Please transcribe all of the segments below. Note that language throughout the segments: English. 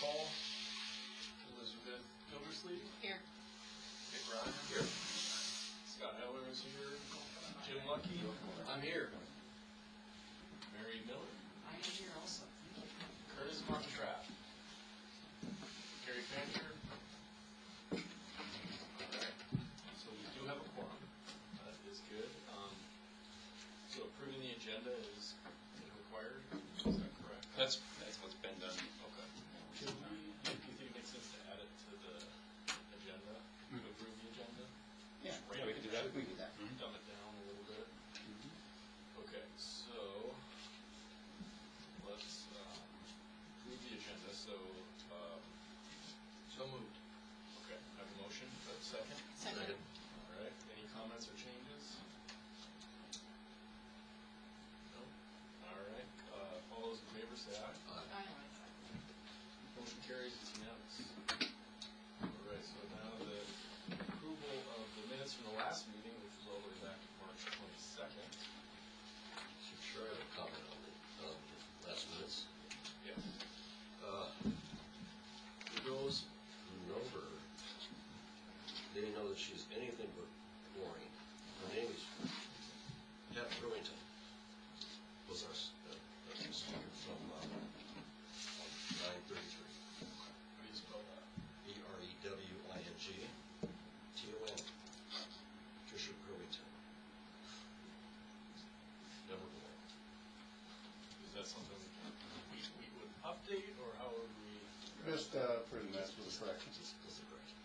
call. Elizabeth Gildersleeve. Here. Nick Ryan. Here. Scott Heller is here. Jim Lucky. I'm here. Mary Miller. I am here also. Curtis Montrap. Gary Fancher. Alright. So we do have a quorum. That is good. So approving the agenda is required. Is that correct? That's what's been done. Okay. Do you think it makes sense to add it to the agenda? To approve the agenda? Yeah, Right, we can do that. We can do that. Dumb it down a little bit. Okay, so let's approve the agenda. So moved. Okay, I have a motion. Do I have a second? Second. All right. Any comments or changes? No. All right. All those in favor say aye. Aye. Motion carries. It's unanimous. All right. So now the approval of the minutes from the last meeting, which was all the way back to March 22nd. Sure, I have a comment on the last minutes. Yeah. For those who know her, they know that she's anything but boring. Her name is Pat Burlington. Was our speaker from 933. How do you spell that? Berwington. Tricia Burlington. Never boring. Is that something we would update, or how would we? Just for the next with the corrections. That's the correction.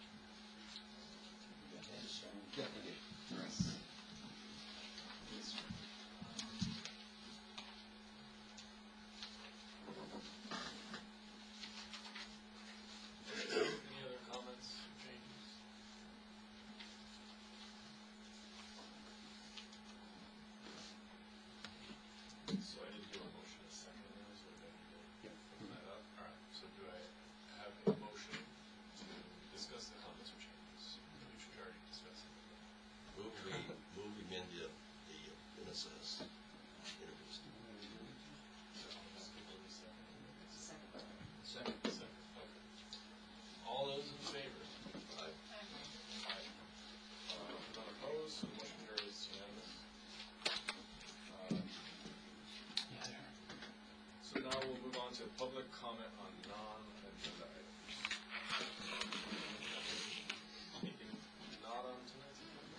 Any other comments or changes? So I didn't do a motion a second there, so we're going to open that up. All right, so do I have a motion to discuss the comments or changes, which we already discussed? Move we amend the minutes as introduced. Second. Second, okay. All those in favor? Aye. Aye. None opposed, so the motion carries unanimous. So now we'll move on to public comment on non-agenda items. Anything not on tonight's agenda?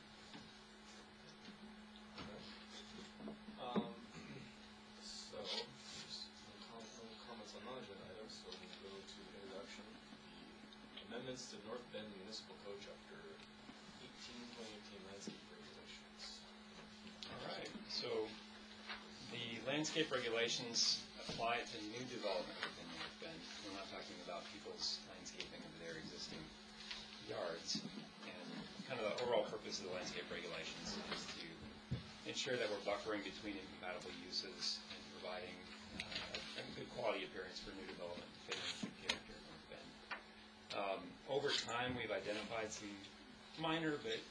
Okay. So, just no comments on non-agenda items, so we'll go to introduction. The amendments to North Bend Municipal Code Chapter 2018 landscape regulations. All right. So the landscape regulations apply to new development within North Bend. We're not talking about people's landscaping of their existing yards. And kind of the overall purpose of the landscape regulations is to ensure that we're buffering between incompatible uses and providing a good quality appearance for new development to fit in the character of North Bend. Over time, we've identified some minor but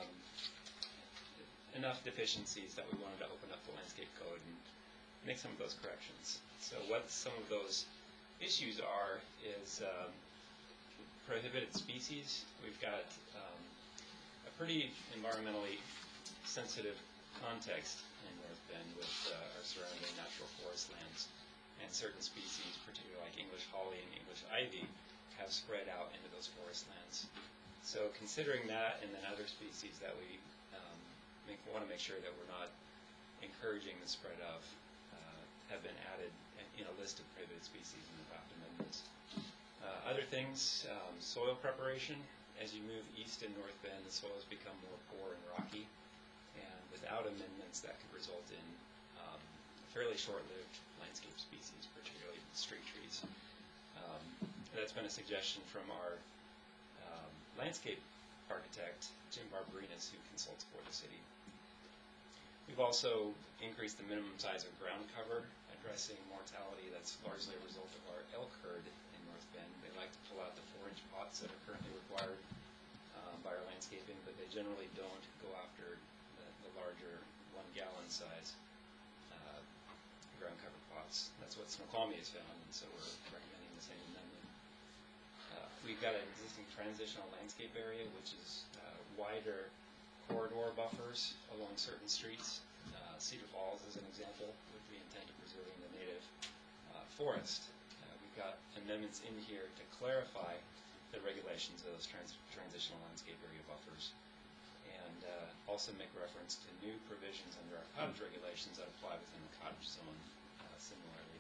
enough deficiencies that we wanted to open up the landscape code and make some of those corrections. So what some of those issues are is prohibited species. We've got a pretty environmentally sensitive context in North Bend with our surrounding natural forest lands, and certain species, particularly like English holly and English ivy, have spread out into those forest lands. So considering that, and then other species that we want to make sure that we're not encouraging the spread of, have been added in a list of prohibited species in the draft amendments. Other things, soil preparation. As you move east in North Bend, the soils become more poor and rocky, and without amendments, that could result in fairly short-lived landscape species, particularly street trees. That's been a suggestion from our landscape architect, Jim Barbarinas, who consults for the city. We've also increased the minimum size of ground cover, addressing mortality that's largely a result of our elk herd in North Bend. They like to pull out the 4-inch pots that are currently required by our landscaping, but they generally don't go after the larger 1-gallon size ground cover pots. That's what Snoqualmie has found, and so we're recommending the same amendment. We've got an existing transitional landscape area, which is wider corridor buffers along certain streets. Cedar Falls is an example, which we intend to preserving the native forest. We've got amendments in here to clarify the regulations of those transitional landscape area buffers, and also make reference to new provisions under our cottage regulations that apply within the cottage zone similarly.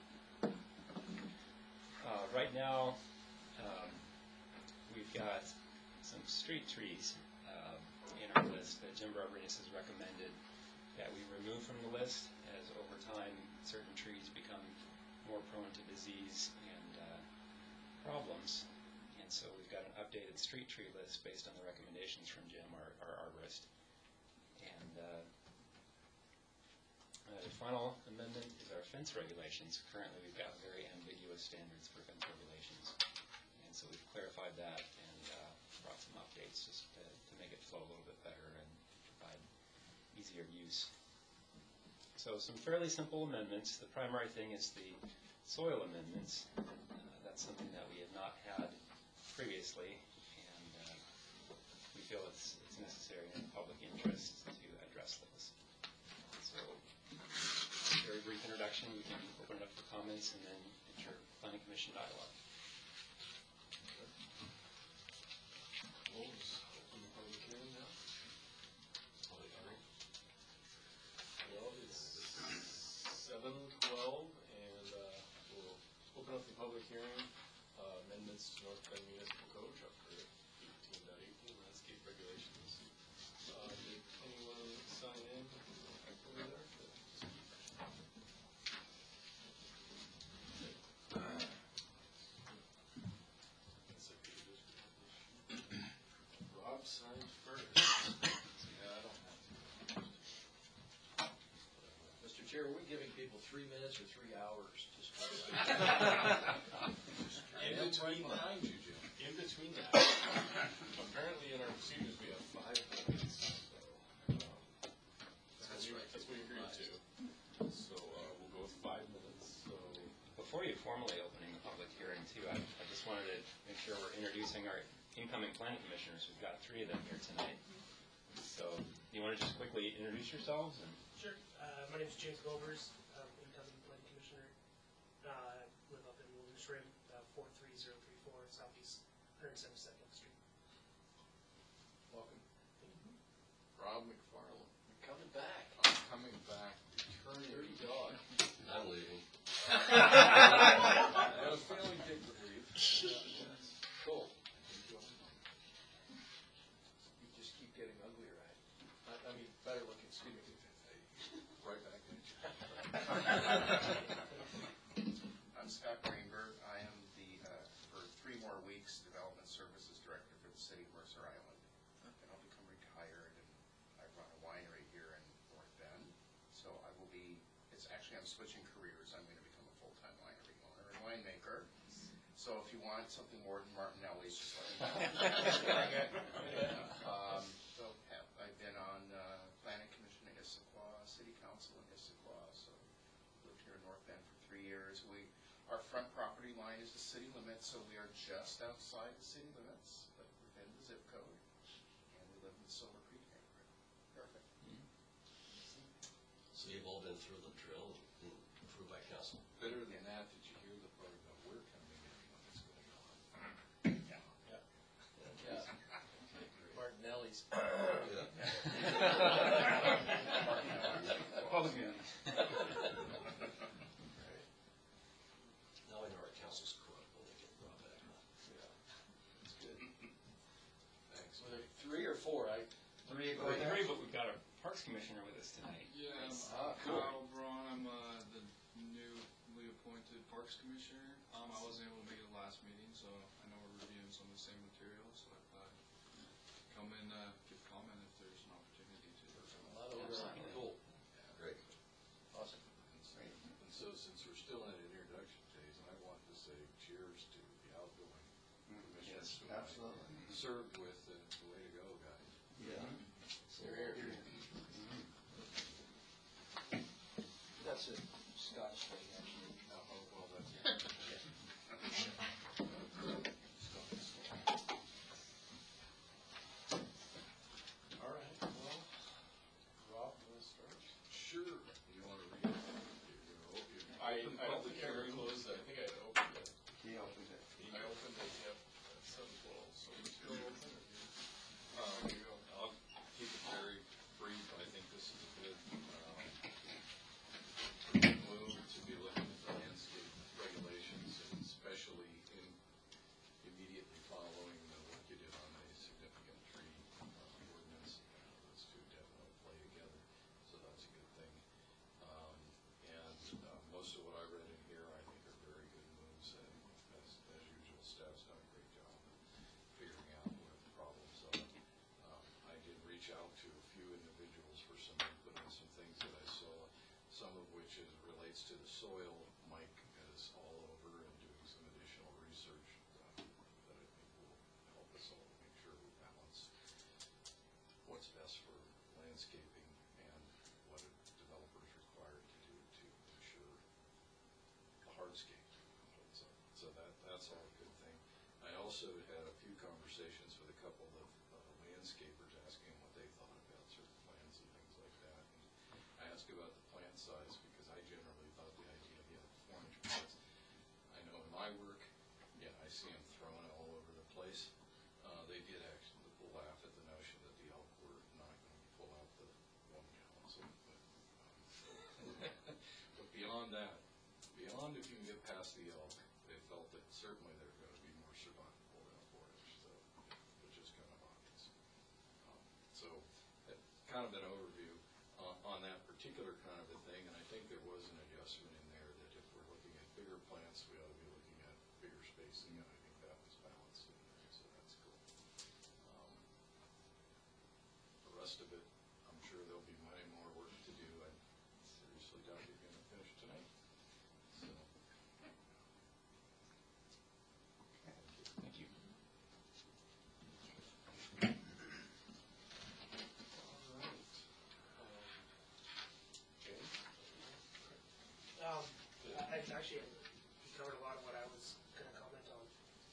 Right now, we've got some street trees in our list that Jim Rodriguez has recommended that we remove from the list, as over time certain trees become more prone to disease and problems. And so we've got an updated street tree list based on the recommendations from Jim, our arborist. And the final amendment is our fence regulations. Currently we've got very ambiguous standards for fence regulations. And so we've clarified that and brought some updates just to make it flow a little bit better and provide easier use. So some fairly simple amendments. The primary thing is the soil amendments. That's something that we have not had previously, and we feel it's necessary in the public interest to address those. So, very brief introduction. We can open it up for comments and then enter planning commission dialogue. We'll just open the public hearing now. Public hearing. Well, it's 7:12, and we'll open up the public hearing. Amendments to North Bend Municipal Code, Chapter 18.18, landscape regulations. Did anyone sign in over there? Rob signed first. Yeah, I don't have to. Mr. Chair, are we giving people 3 minutes or 3 hours? Just In between that, in between that, apparently in our procedures we have 5 minutes. So, that's what we agreed to. So we'll go with 5 minutes. So Before you formally opening the public hearing too, I just wanted to make sure we're introducing our incoming planning commissioners. We've got 3 of them here tonight. So you want to just quickly introduce yourselves? And Sure. My name is James Gobers. I'm incoming planning commissioner. I live up in Williams Rim, 43034 Southeast 172nd Street. welcome. Rob McFarland. You're coming back. I'm coming back. Returning dog. I'm leaving. I have a feeling Dick would leave. Cool. You just keep getting uglier, right? I mean, better looking, excuse me. Right back in. I'm Scott Greenberg. I am for 3 more weeks, Development Services Director for the City of Mercer Island. And I'll become retired, and I run a winery here in North Bend. So I will be, I'm switching careers. I'm going to become a full-time winery owner and winemaker. So if you want something more than Martinelli's, just let me know. I've been on Planning Commission in Issaquah, City Council in Issaquah, so lived here in North Bend for 3 years. Our front property line is the city limits, so we are just outside the city limits, but within the zip code, and we live in the Silver Creek neighborhood. Perfect. So you've all been through the drill and approved by council. Better than that, did you hear the part about we're coming in when it's going on? Yeah. Martinelli's. public meeting. Now I know our council's corrupt when they get brought back. Yeah. That's good. Thanks. Was it 3 or 4? Three, but we've got our Parks Commissioner with us tonight. Yeah, Ah, cool. Kyle Braun, I'm the newly appointed Parks Commissioner. I wasn't able to make it the last meeting, so I know we're reviewing some of the same materials, so I thought I'd come in, give comment if there's an opportunity to. A lot of overlap. Cool. Great. Awesome. And so since we're still in an introduction phase, I want to say cheers to the outgoing commissioners who I served with, and it's the way to go, guys. Yeah. Here. That's a Scottish thing, actually. Well, relates to the soil, Mike is all over and doing some additional research that I think will help us all make sure we balance what's best for landscaping and what a developer is required to do to ensure the hardscape. So that's all a good thing. I also had a few conversations with a couple of landscapers asking what they thought about certain plants and things like that. And I asked about the plant size because I generally thought the idea of 4-inch plants. I know in my work, yeah, I see them thrown all over the place. They did actually laugh at the notion that the elk were not going to pull out the 1 gallons. But beyond that, beyond if you can get past the elk, they felt that certainly there are going to be more survivable than a 4-inch, so which is kind of obvious. So kind of an overview on that particular kind of a thing, and I think there was an adjustment in there that if we're looking at bigger plants, we ought to be looking at bigger spacing, and I think that was balanced in there, so that's cool. The rest of it, I'm sure there'll be many more work to do. I seriously doubt you're going to finish tonight. So, Thank you. I actually you covered a lot of what I was going to comment on.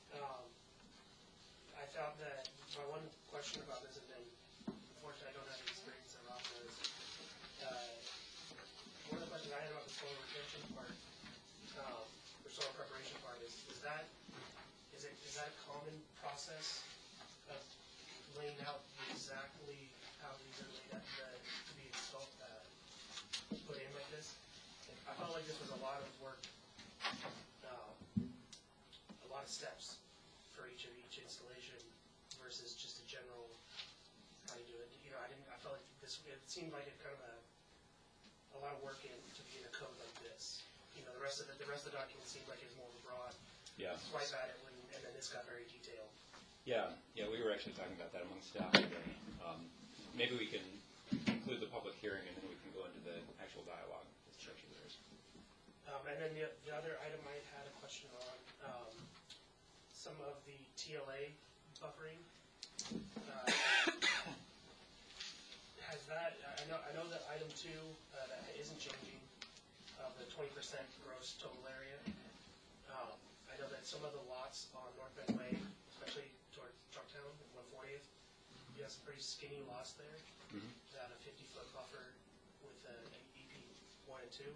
I felt that my one question about this, and then unfortunately I don't have the experience of this, one of the questions I had about the soil retention part, or soil preparation part, is that a common process of laying out exactly how these are laid out to be installed, put in like this? I felt like this was a lot of work, a lot of steps for each installation versus just a general how you do it. You know, I felt like this. It seemed like it kind of a lot of work to be in a code like this. You know, the rest of the document seemed like it was more of a broad swipe at it, and then this got very detailed. Yeah, we were actually talking about that among staff today. Maybe we can include the public hearing and then we can go into the actual dialogue with circulars. And then the other item I had a question on, some of the TLA buffering. Has that, I know that item 2 that isn't changing, the 20% gross total area. I know that some of the lots on North Bend Way, especially toward Trucktown and 140th, you have some pretty skinny lots there. That a 50-foot buffer with an EP 1 and 2.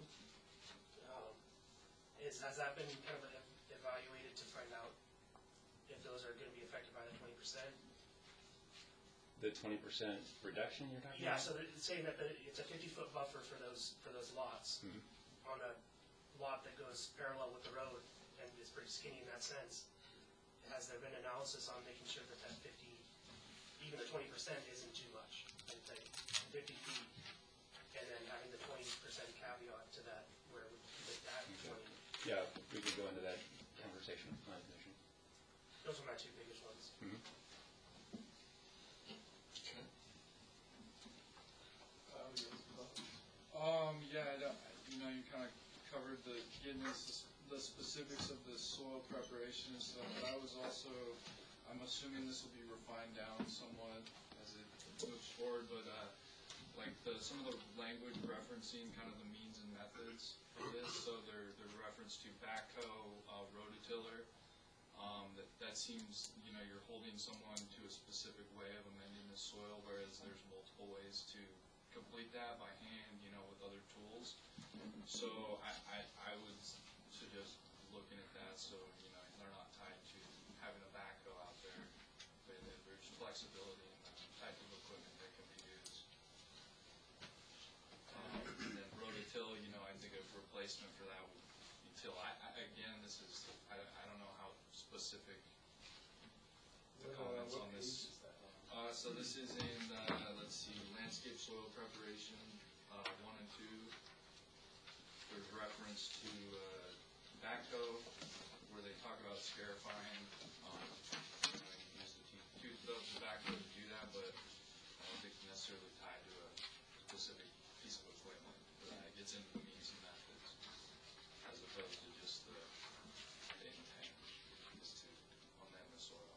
Has that been kind of evaluated to find out if those are going to be affected by the 20%? The 20% reduction you're talking about? Yeah, so it's saying that it's a 50-foot buffer for those lots on a lot that goes parallel with the road and is pretty skinny in that sense. Has there been analysis on making sure that 50, even the 20% isn't too much? I'd say 50 feet, and then having the 20% caveat to that, where we make that 20. Yeah, we could go into that conversation with the Plan Commission. Those are my two biggest ones. okay. You kind of covered getting into the specifics of the soil preparation and stuff, but I'm assuming this will be refined down somewhat as it moves forward, but some of the language referencing kind of the means and methods of this, so there's reference to backhoe, rototiller, that seems, you're holding someone to a specific way of amending the soil, whereas there's multiple ways to complete that by hand, with other tools. So I would suggest looking at that so, they're not tied to having a backhoe out there, but there's flexibility in the type of equipment that can be used. And then rototill, I think a replacement for that would be till. Again, I don't know how specific the comments on this. So this is in, landscape soil preparation, 1 and 2. There's reference to backhoe, where they talk about scarifying. You can use the tooth of the backhoe to do that, but I don't think it's necessarily tied to a specific piece of equipment. It gets into the means and methods. opposed to just the intent is to amend the soil.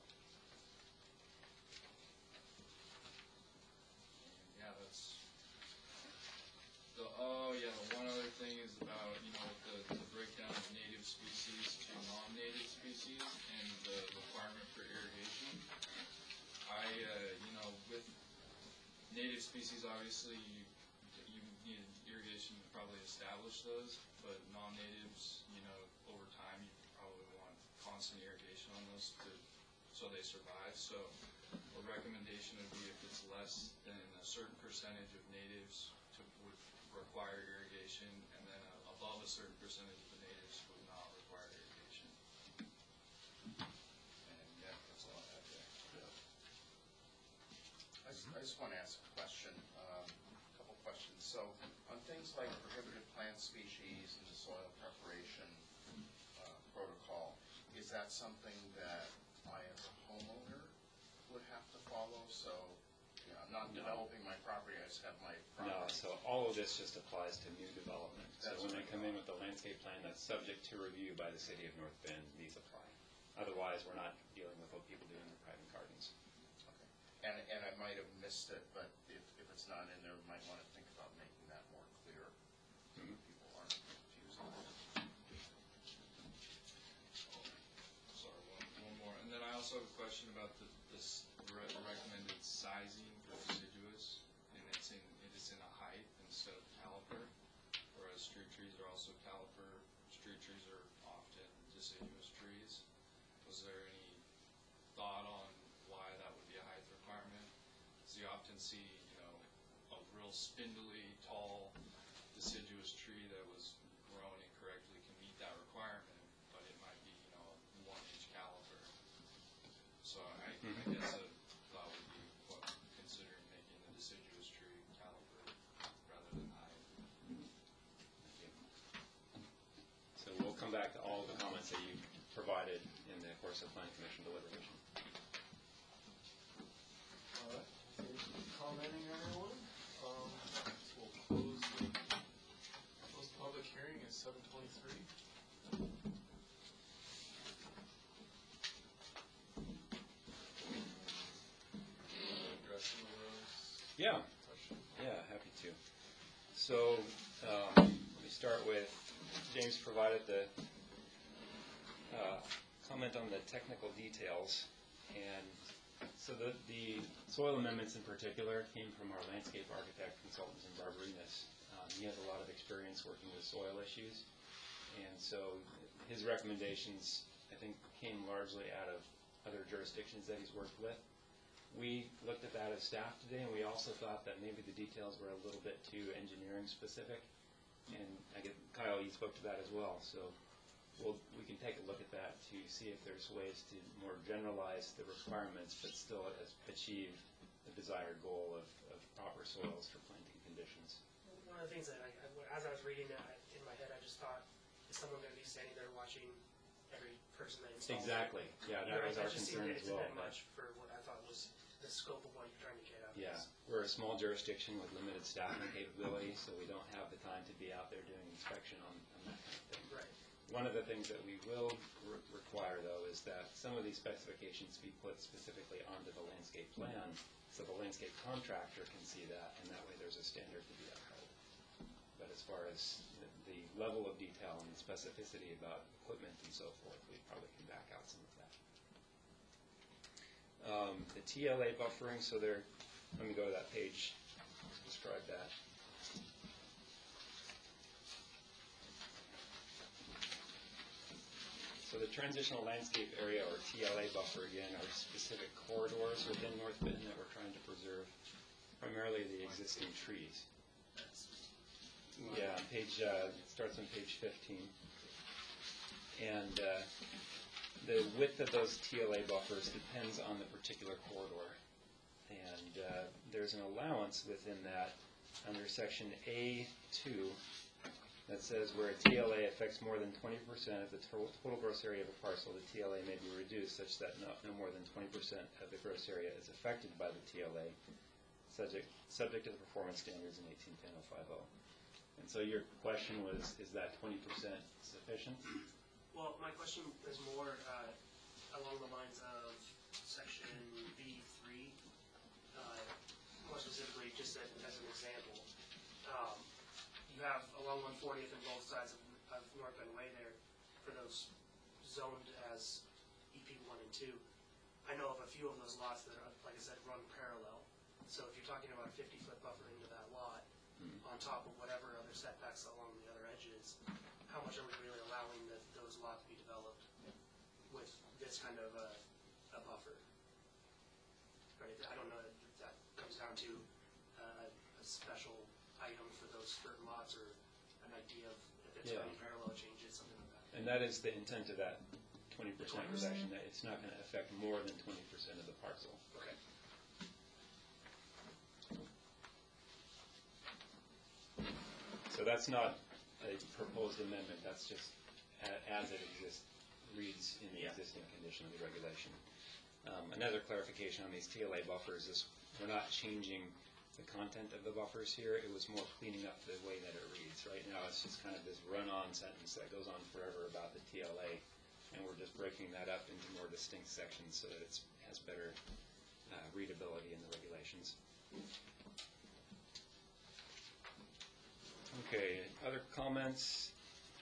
And yeah, that's the one other thing is about, the breakdown of native species to non-native species and the requirement for irrigation. With native species, obviously, you need irrigation to probably establish those, but non-natives, over time, you probably want constant irrigation on those so they survive. So a recommendation would be if it's less than a certain percentage of natives would require irrigation, and then above a certain percentage of the natives would not require irrigation. And yeah, that's all I have there. I just want to ask a question, a couple questions. So on things like prohibited plant species and the soil preparation protocol, is that something that I as a homeowner would have to follow? So I'm not developing my property, I just have my property. No, so all of this just applies to new development. So That's when they right. come in with the landscape plan that's subject to review by the city of North Bend, these apply. Otherwise, we're not dealing with what people do in their private gardens. Okay. And I might have missed it, but if it's not in there, we might want to think about making that more clear so that people aren't confused. Sorry, one more. And then I also have a question about this recommended sizing for deciduous, and it's in a height instead of caliper, whereas street trees are also caliper. Street trees are often deciduous trees. Was there any thought on why that would be a height requirement? Because you often see, a real spindly, tall, deciduous tree that was grown incorrectly can meet that requirement, but it might be, a 1-inch caliper. So I guess a thought would be considering making the deciduous tree caliper rather than height. So we'll come back to all the comments that you provided in the course of Planning Commission deliberation. All right, thanks for commenting, everyone. So we'll close the public hearing at 7:23. Addressing those. Yeah. Question. Yeah, happy to. So let me start with, James provided the comment on the technical details, and so the soil amendments in particular came from our landscape architect consultants in Barbarinas. He has a lot of experience working with soil issues, and so his recommendations, I think, came largely out of other jurisdictions that he's worked with. We looked at that as staff today, and we also thought that maybe the details were a little bit too engineering specific. And Kyle, you spoke to that as well. So we can take a look at that to see if there's ways to more generalize the requirements, but still achieve the desired goal of proper soils for planting conditions. One of the things that as I was reading that in my head, I just thought, is someone going to be standing there watching every person that installs? Exactly. Yeah, that was our concern as well. It's a bit much for what I thought was the scope of what you're trying to get out of Yeah, this. we're a small jurisdiction with limited staffing capability, so we don't have the time to be out there doing inspection on that kind of thing. Right. One of the things that we will require, though, is that some of these specifications be put specifically onto the landscape plan, so the landscape contractor can see that, and that way there's a standard to be upheld. But as far as the level of detail and specificity about equipment and so forth, we probably can back out some of that. The TLA buffering, so let me go to that page to describe that. So the transitional landscape area, or TLA buffer, again, are specific corridors within North Bend that we're trying to preserve, primarily the existing trees. Yeah, it starts on page 15. And the width of those TLA buffers depends on the particular corridor. And there's an allowance within that under section A2 that says where a TLA affects more than 20% of the total gross area of a parcel, the TLA may be reduced such that no more than 20% of the gross area is affected by the TLA, subject to the performance standards in 1810-050. And so your question was, is that 20% sufficient? Well, my question is more along the lines of section B3, more specifically, just as an example. You have along 140th and both sides of North Bend Way there for those zoned as EP 1 and 2. I know of a few of those lots that are, like I said, run parallel. So if you're talking about a 50-foot buffer into that lot, on top of whatever other setbacks along the other edges, how much are we really allowing those lots to be developed with this kind of a buffer? Right? I don't know if that comes down to a special item for those certain lots or an idea of if it's running parallel changes, something like that. And that is the intent of that 20% reduction, that it's not going to affect more than 20% of the parcel. Okay. So that's not a proposed amendment, that's just as it exists, reads in the existing condition of the regulation. Another clarification on these TLA buffers is we're not changing the content of the buffers here, it was more cleaning up the way that it reads. Right now it's just kind of this run-on sentence that goes on forever about the TLA, and we're just breaking that up into more distinct sections so that it has better readability in the regulations. Okay, other comments?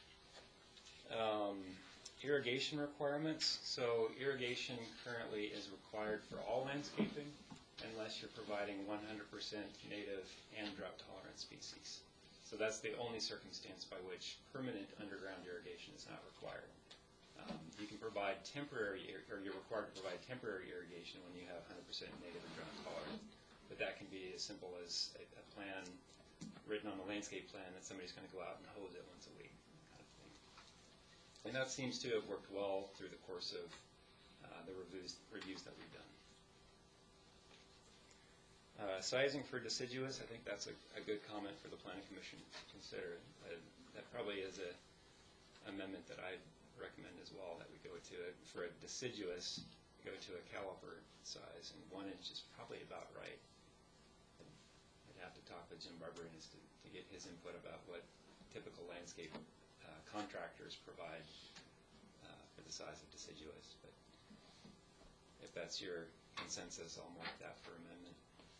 Irrigation requirements. So irrigation currently is required for all landscaping unless you're providing 100% native and drought-tolerant species. So that's the only circumstance by which permanent underground irrigation is not required. You can provide temporary, or you're required to provide temporary irrigation when you have 100% native and drought-tolerant. But that can be as simple as a plan written on the landscape plan that somebody's going to go out and hose it once a week, kind of thing. And that seems to have worked well through the course of the reviews that we've done. Sizing for deciduous, I think that's a good comment for the Planning Commission to consider. That probably is an amendment that I recommend as well, that we go to, for a deciduous, go to a caliper size, and 1 inch is probably about right. I'd have to talk with Jim Barberis to get his input about what typical landscape contractors provide for the size of deciduous. But if that's your consensus, I'll mark that for amendment.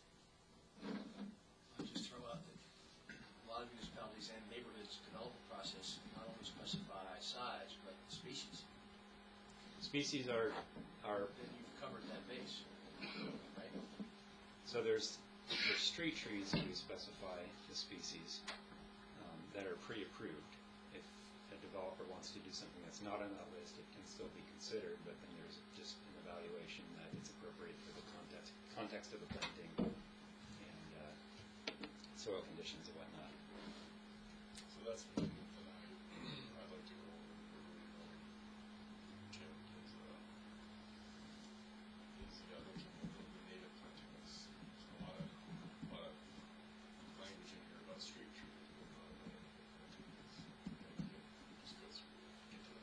I'll just throw out that a lot of municipalities and neighborhoods development process not only specify size, but species. Species are Then you've covered that base, right? so there's street trees that we specify the species that are pre-approved. If a developer wants to do something that's not on that list, it can still be considered, but then there's just an evaluation that it's appropriate for the context of the planting and soil conditions and whatnot. So that's the thing that I'd like to go over for Jim, is looking at the native planting. There's a lot of language in here about street trees. Just go through and get to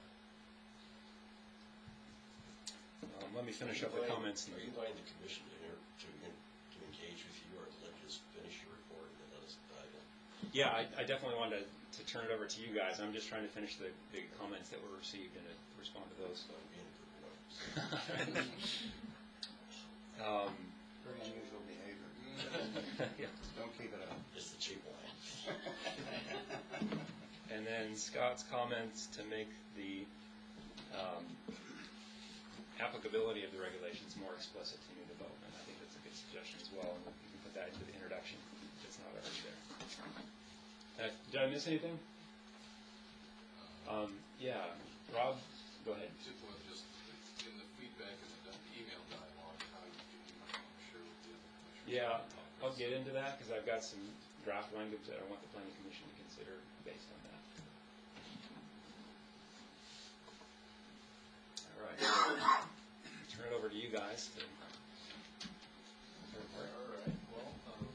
that. Let me finish up the comments. Are you inviting the commission to engage with you, or let you just finish your report and then let us dive in? Yeah, I definitely wanted to turn it over to you guys. I'm just trying to finish the comments that were received and to respond to those. So I'm being a good boy. Very unusual behavior. Yeah. Don't keep it up. It's the cheap wine. And then Scott's comments to make the applicability of the regulations more explicit to new development. I think that's a good suggestion as well, and you can put that into the introduction if it's not already there. Did I miss anything? Yeah, Rob, go ahead. Just in the feedback and the email dialogue, how you might want to share with the other commissioners. Yeah, I'll get into that because I've got some draft language that I want the Planning Commission to consider based on that. All right. Turn it over to you guys to. All right, well,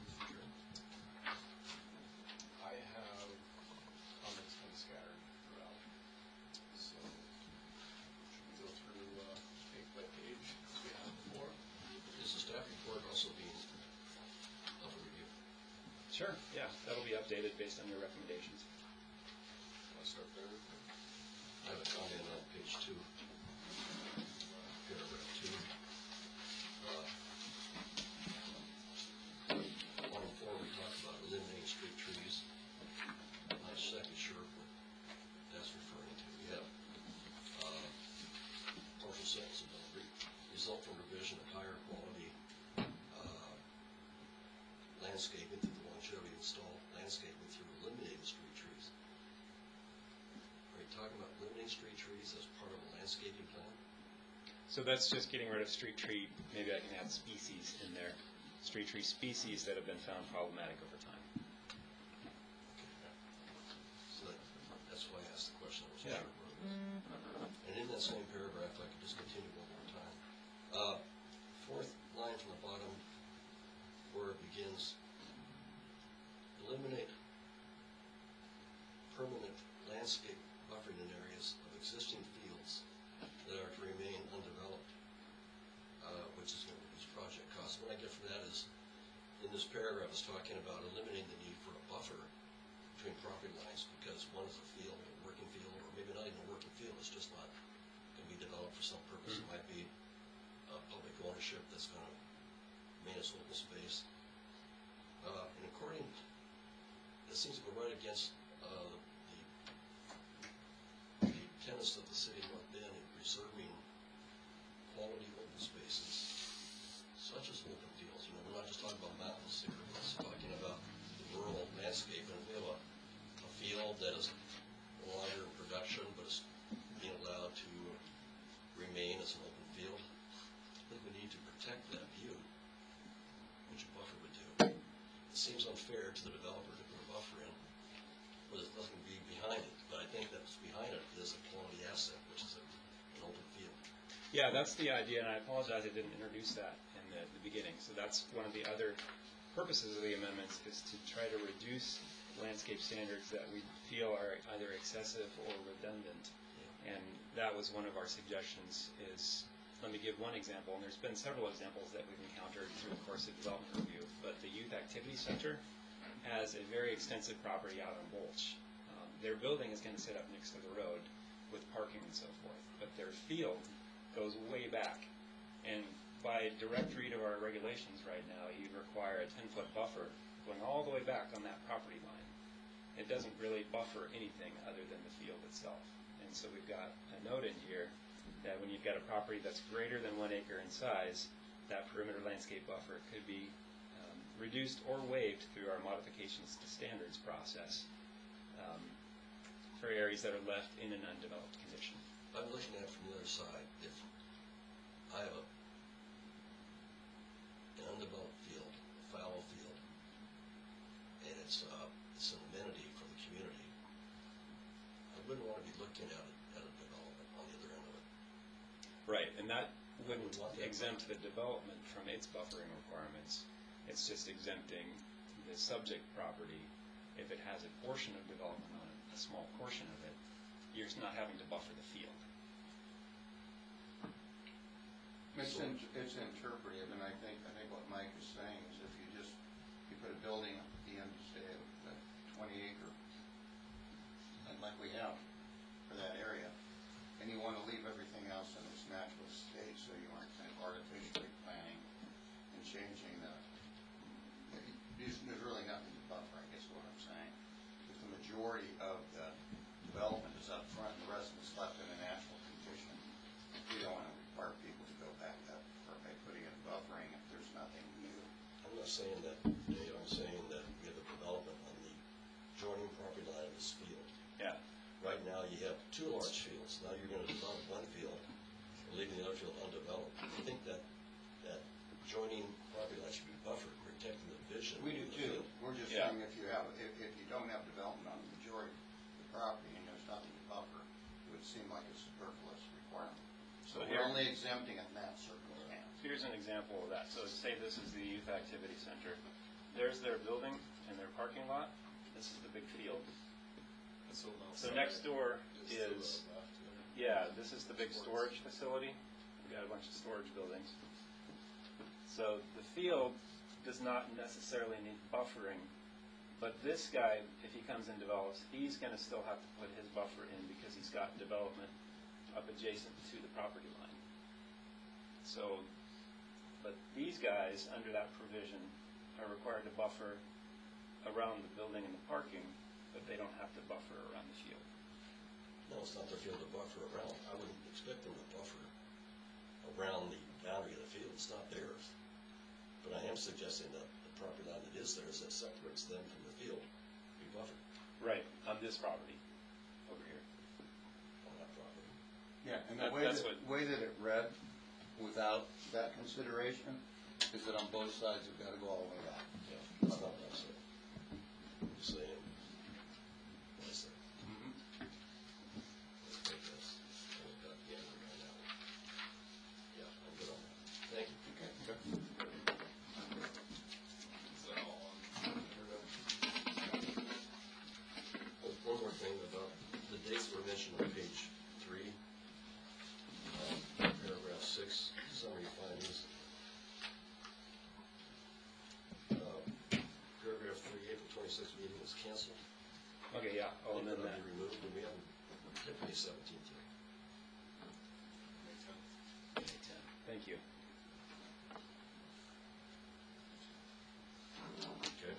I have comments kind of scattered throughout. So, should we go through page by page as we have before? Is the staff report also being up for review? Sure. Sure, yeah, that'll be updated based on your recommendations. Want to start there? I have a comment on page 2, paragraph 2. On 4, we talk about eliminating street trees. I'm not exactly sure what that's referring to. We have partial sentence about result from revision of higher quality landscaping through the longevity installed landscaping through eliminating street trees. Are you talking about eliminating street trees as part of a landscaping plan? So that's just getting rid of street tree, maybe I can add species in there, street tree species that have been found problematic over time. So that's why I asked the question. I was Yeah. sure what it was. And in that same paragraph, I could just continue one more time. Fourth line from the bottom, where it begins, eliminate permanent landscape buffering in areas of existing fields that are to remain undeveloped, which is going to reduce project costs. What I get from that is, in this paragraph, is talking about eliminating the need for a buffer between property lines because one is a field, a working field, or maybe not even a working field, it's just not going to be developed for some purpose. It might be public ownership that's going to remain as open space. And according, it seems to go right against the tenets of the city of North Bend in preserving quality open spaces, such as open fields. You know, we're not just talking about mountains here, we're also talking about the rural landscape. And we have a field that is no longer in production, but is being allowed to remain as an open field. I think we need to protect that view, which a buffer would do. It seems unfair to the developer to put a buffer in, but there's nothing to be behind it. But I think that what's behind it is a quality asset, which is an open field. Yeah, that's the idea, and I apologize I didn't introduce that in the beginning. So that's one of the other purposes of the amendments is to try to reduce landscape standards that we feel are either excessive or redundant. And that was one of our suggestions is, let me give one example, and there's been several examples that we've encountered through the course of development review, but the Youth Activity Center has a very extensive property out on Bolch. Their building is going to sit up next to the road with parking and so forth, but their field goes way back. And by direct read of our regulations right now, you require a 10-foot buffer going all the way back on that property line. It doesn't really buffer anything other than the field itself. And so we've got a note in here that when you've got a property that's greater than 1 acre in size, that perimeter landscape buffer could be reduced or waived through our modifications to standards process for areas that are left in an undeveloped condition. I'm looking at it from the other side. If I have an undeveloped field, a fallow field, and it's an amenity for the community, I wouldn't want to be looking at a development on the other end of it. Right, and that wouldn't exempt the development from its buffering requirements. It's just exempting the subject property if it has a portion of development on it, a small portion of it. You're not having to buffer the field. It's interpretive, and I think what Mike is saying is if you put a building at the end, say, of 20 acre, and like we have for that area, and you want to leave everything else in its natural state, so you aren't kind of artificially planning and changing there's really nothing to buffer, I guess is what I'm saying. If the majority of the development is up front and the rest of it's left in a natural condition, we don't want to require people to go back up by putting in buffering if there's nothing new. I'm not saying that, Dave, I'm saying that we have a development on the adjoining property line of this field. Yeah. Right now, you have 2 large fields. Now you're going to develop one field, and leaving the other field undeveloped. I think that adjoining property line should be buffered, protecting the vision. We do of the too. field. We're just Yeah. saying if you don't have development on the majority of the property and there's nothing to buffer, it would seem like a superfluous requirement. So we're here- only exempting it in that circumstance. Here's an example of that. So say this is the Youth Activity Center. There's their building and their parking lot. This is the big field. So So next door is to the is, left there. yeah, this is the big storage facility. We've got a bunch of storage buildings. So the field does not necessarily need buffering But this guy, if he comes and develops, he's gonna still have to put his buffer in because he's got development up adjacent to the property line. So, but these guys, under that provision, are required to buffer around the building and the parking, but they don't have to buffer around the field. No, it's not their field to buffer around. I wouldn't expect them to buffer around the boundary of the field. It's not theirs. But I am suggesting that the property line that is theirs, that separates them from the field, be buffered Right, on this property, over here. on that property. Yeah, and the That's way that it read, without that consideration, is that on both sides you've got to go all the way out. Yeah, that's not what I said. I'm just saying, what I said. Let's take this, and we've got the end right now. Yeah, I'm good on that. Thank you. Is that all on introduction? One more thing about the dates were mentioned on page 3, paragraph 6, summary findings. Paragraph 3, April 26th meeting was canceled. Okay, yeah, oh, and then It that, be removed, and we haven't hit May 17th yet. May 10th. thank you. Okay.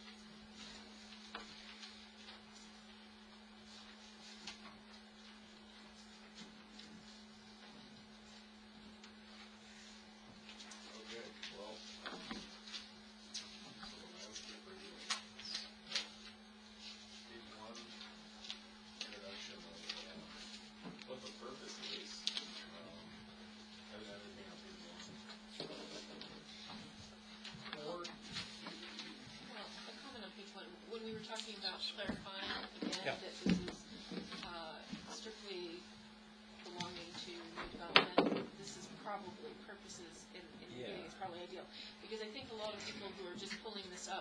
Okay, well. So landscape regulations. Page 1, introduction of what the purpose is. Has everything on page 1. Well, a comment on page 1, when we were talking about clarifying again Yeah. that this is strictly belonging to new development, this is probably purposes in the beginning is probably ideal. Because I think a lot of people who are just pulling this up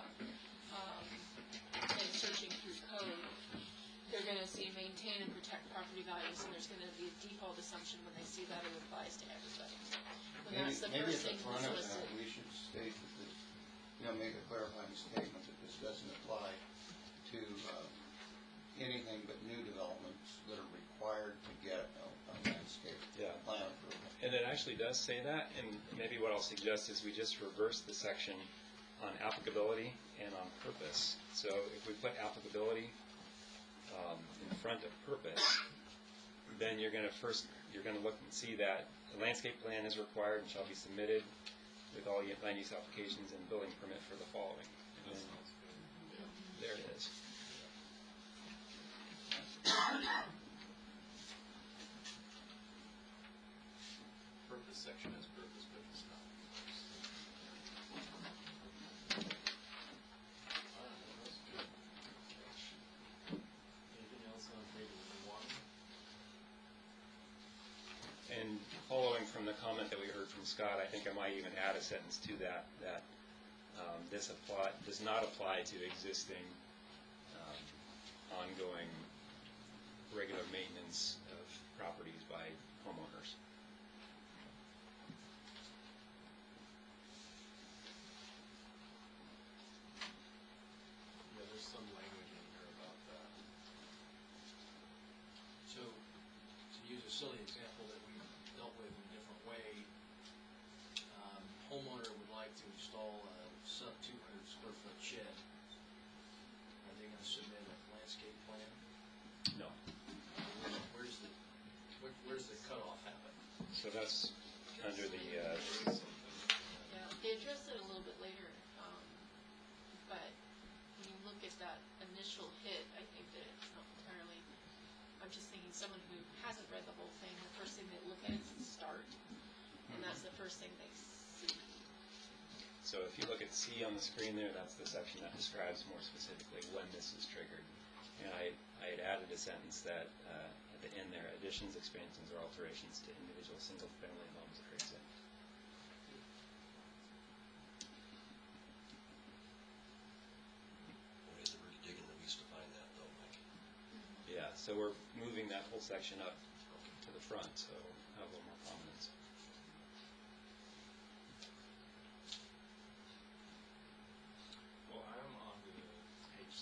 and searching through code, they're going to see maintain and protect property values, and there's going to be a default assumption when they see that it applies to everybody. When that's the Maybe first at thing the front of that's that, listed. we should state that this, make a clarifying statement that this doesn't apply to anything but new developments that are required to get a landscape Yeah. plan approval. And it actually does say that, and maybe what I'll suggest is we just reverse the section on applicability and on purpose. So if we put applicability in front of purpose, then you're going to look and see that the landscape plan is required and shall be submitted with all land use applications and building permit for the following. And That then sounds good. Yeah. there it is. Purpose section has purpose, but it's not. That's good. Anything else on page 1? And following from the comment that we heard from Scott, I think I might even add a sentence to that, this does not apply to existing ongoing regular maintenance of properties by homeowners. Yeah, there's some language in here about that. So, to use a silly example that we dealt with in a different way, homeowner would like to install a sub 200 square foot shed. Are they gonna submit a landscape plan? No. Where's the cutoff happen? So that's under the, Yeah, they address it a little bit later, but when you look at that initial hit, I think that it's not entirely, I'm just thinking someone who hasn't read the whole thing, the first thing they look at is the start, and that's the first thing they see. so if you look at C on the screen there, that's the section that describes more specifically when this is triggered. And I had added a sentence that, at the end there, additions, expansions, or alterations to individual single-family homes are exempt. Boy, is it really digging the weeds to find that, though, Mike. Yeah, so we're moving that whole section up to the front, so have a little more prominence. Well, I'm on to page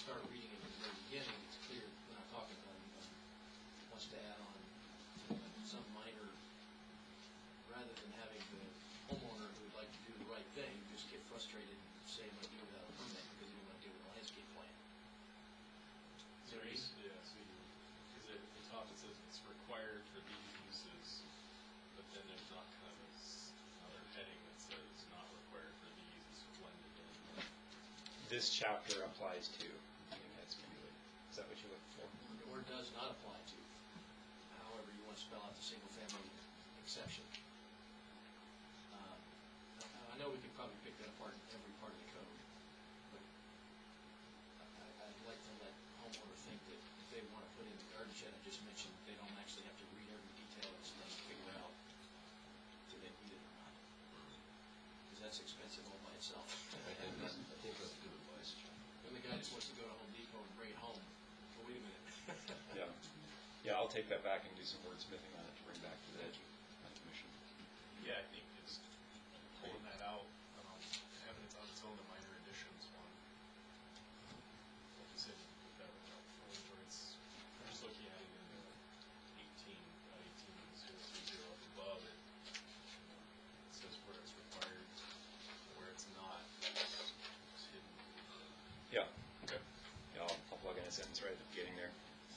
start reading it at the very beginning, it's clear, we're not talking about anyone wants to add on some minor, rather than having the homeowner who would like to do the right thing, just get frustrated and say, I'm gonna deal without a permit because he didn't want to deal with a landscape plan. So because at the top it says it's required for these uses, but then there's not kind of another heading that says it's not required for these, it's blended in. This chapter applies to, I think that's maybe, is that what you're looking for? Or does not apply to, however you want to spell out the single-family exception. I know we could probably pick that apart in every part of the code, but I'd like to let homeowner think that if they want to put in the garden shed I just mentioned, they don't actually have to read every detail and stuff to figure out do they need it or not. Because that's expensive all by itself. I think that's good advice. Then the guy just wants to go to Home Depot and bring it home. Well, wait a minute. Yeah. Yeah, I'll take that back and do some wordsmithing on it to bring back to the commission. Yeah, I think it's pulling that out, having it on its own, the minor additions one. Like you said, put that without full joints. I'm just looking at it in the 18.030 up above it. It says where it's required, where it's not. It's hidden. Yeah. Okay. Yeah, I'll plug in a sentence right at the beginning there.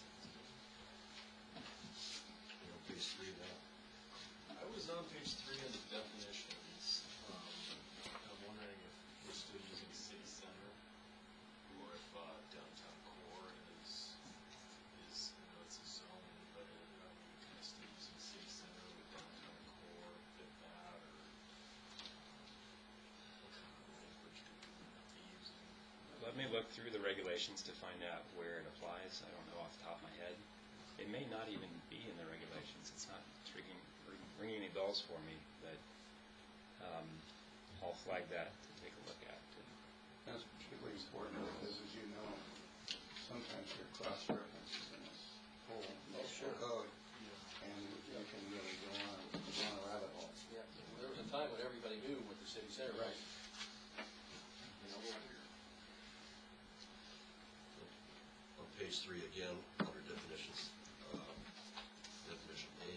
Page 3 now. I was on page 3 of the definitions. I'm wondering if we're still using city center, or if downtown core is I know it's a zone, but are we kind of still using city center with downtown core, fit that, or what kind of language do we be using? Let me look through the regulations to find out where it applies. I don't know off the top of my head. It may not even be in the regulations. It's not ringing any bells for me, but I'll flag that to take a look at. That's particularly important because, as you know, sometimes there are cross-references in this whole municipal code, and you can really go on a rabbit hole. Yeah, there was a time when everybody knew what the city center was. You know, On page 3 again, under definitions, definition A,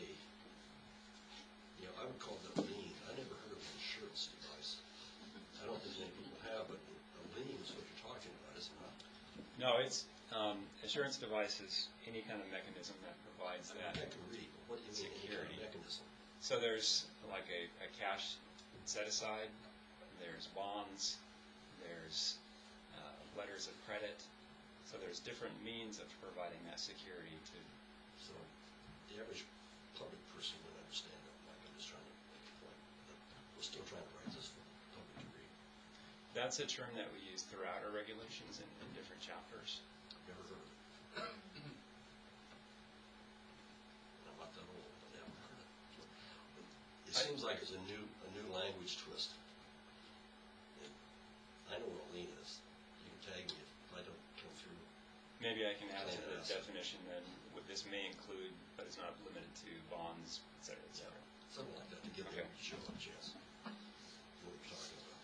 I would call that a lien. I never heard of an insurance device. I don't think many people have, but a lien is what you're talking about, is it not? No, it's assurance device is any kind of mechanism that provides that I can read, but what do you mean, any kind of mechanism? So there's like a cash set aside, there's bonds, there's letters of credit. So there's different means of providing that security to. So the average public person would understand that, Mike. I'm just trying to make a point. We're still trying to write this for the public to read. That's a term that we use throughout our regulations in different chapters. Never heard of it. I'm not that old, but I haven't heard of it. It seems like it's a new language twist. And I know what a lien is. You can tag me if I don't come through. Maybe I can add to the definition then, what this may include, but it's not limited to bonds, et cetera, et cetera. Something like that to give them a show a chance. What we're talking about.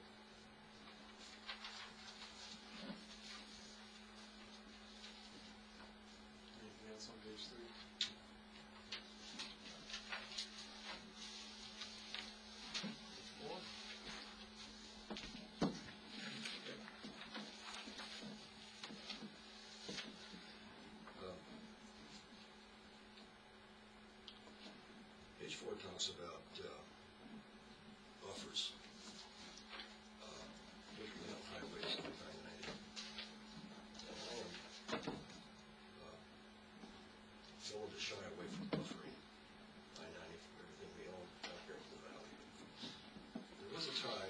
Anything else on page 3? Page 4 talks about buffers. Looking at highways on 990. And I am going to shy away from buffering 990 from everything we own out here in the valley. There was a time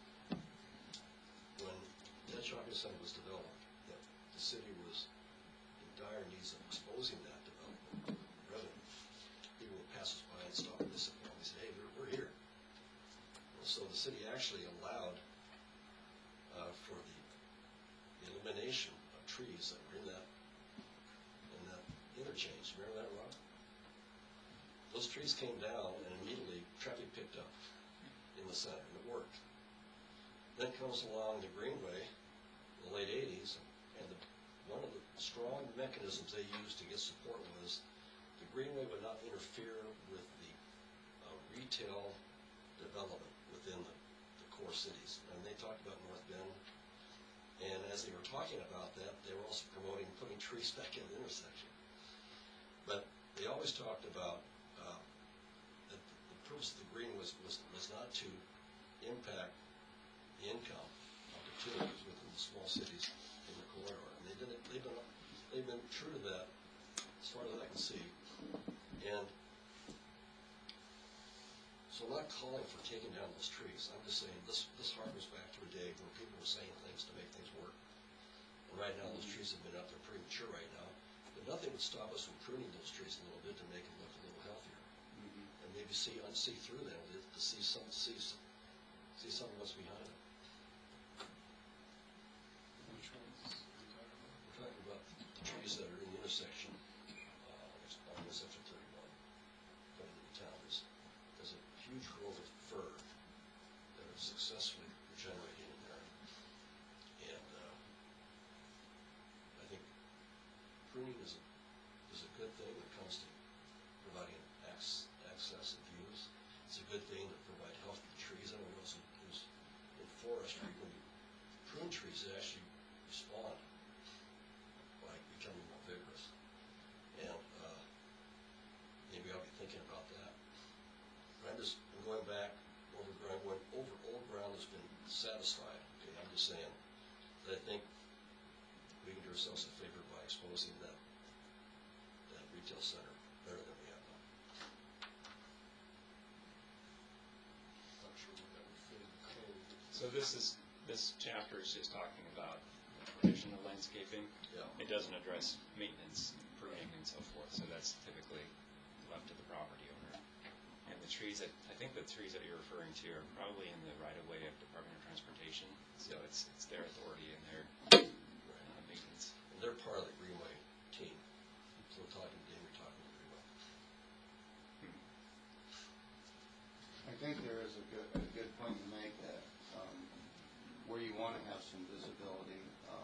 when that shopping center was developed that the city was in dire needs of exposing that development revenue. People would pass us by and stop and listen and say, hey, we're here. Well, so the city actually allowed for the elimination of trees that were in that interchange. Remember that, Rob? Those trees came down and immediately traffic picked up in the center, and it worked. Then comes along the Greenway in the late 80s, And one of the strong mechanisms they used to get support was the Greenway would not interfere with the retail development within the core cities. And they talked about North Bend. And as they were talking about that, they were also promoting putting trees back in the intersection. But they always talked about that the purpose of the green was not to impact the income opportunities within the small cities in the corridor. And they've been true to that as far as I can see. And so I'm not calling for taking down those trees. I'm just saying this harkens back to a day where people were saying things to make things work. And right now those trees have been out there pretty mature right now. But nothing would stop us from pruning those trees a little bit to make them look a little healthier. And maybe see through them to see some of what's behind them. Which ones are you talking about? We're talking about the trees that are in the intersection, on Section 31, coming into town. There's a huge growth of fir that are successfully regenerating in there. And I think pruning is a good thing when it comes to providing access and views. It's a good thing to provide healthy trees. I don't know who's in forestry. When you prune trees, they actually respond by becoming more vigorous. And maybe I'll be thinking about that. But I'm going back over old ground that's been satisfied. Okay, I'm just saying that I think we can do ourselves a favor by exposing that retail center better than we have now. Not sure what that would fit in the code. So this chapter is just talking about the provision of landscaping. Yeah. It doesn't address maintenance, pruning, and so forth. So that's typically left to the property owner. And the trees that you're referring to are probably in the right of way of Department of Transportation. So it's their authority and their maintenance. And they're part of the Greenway team. So we're talking to Greenway. I think there is a good point to make that where you want to have some visibility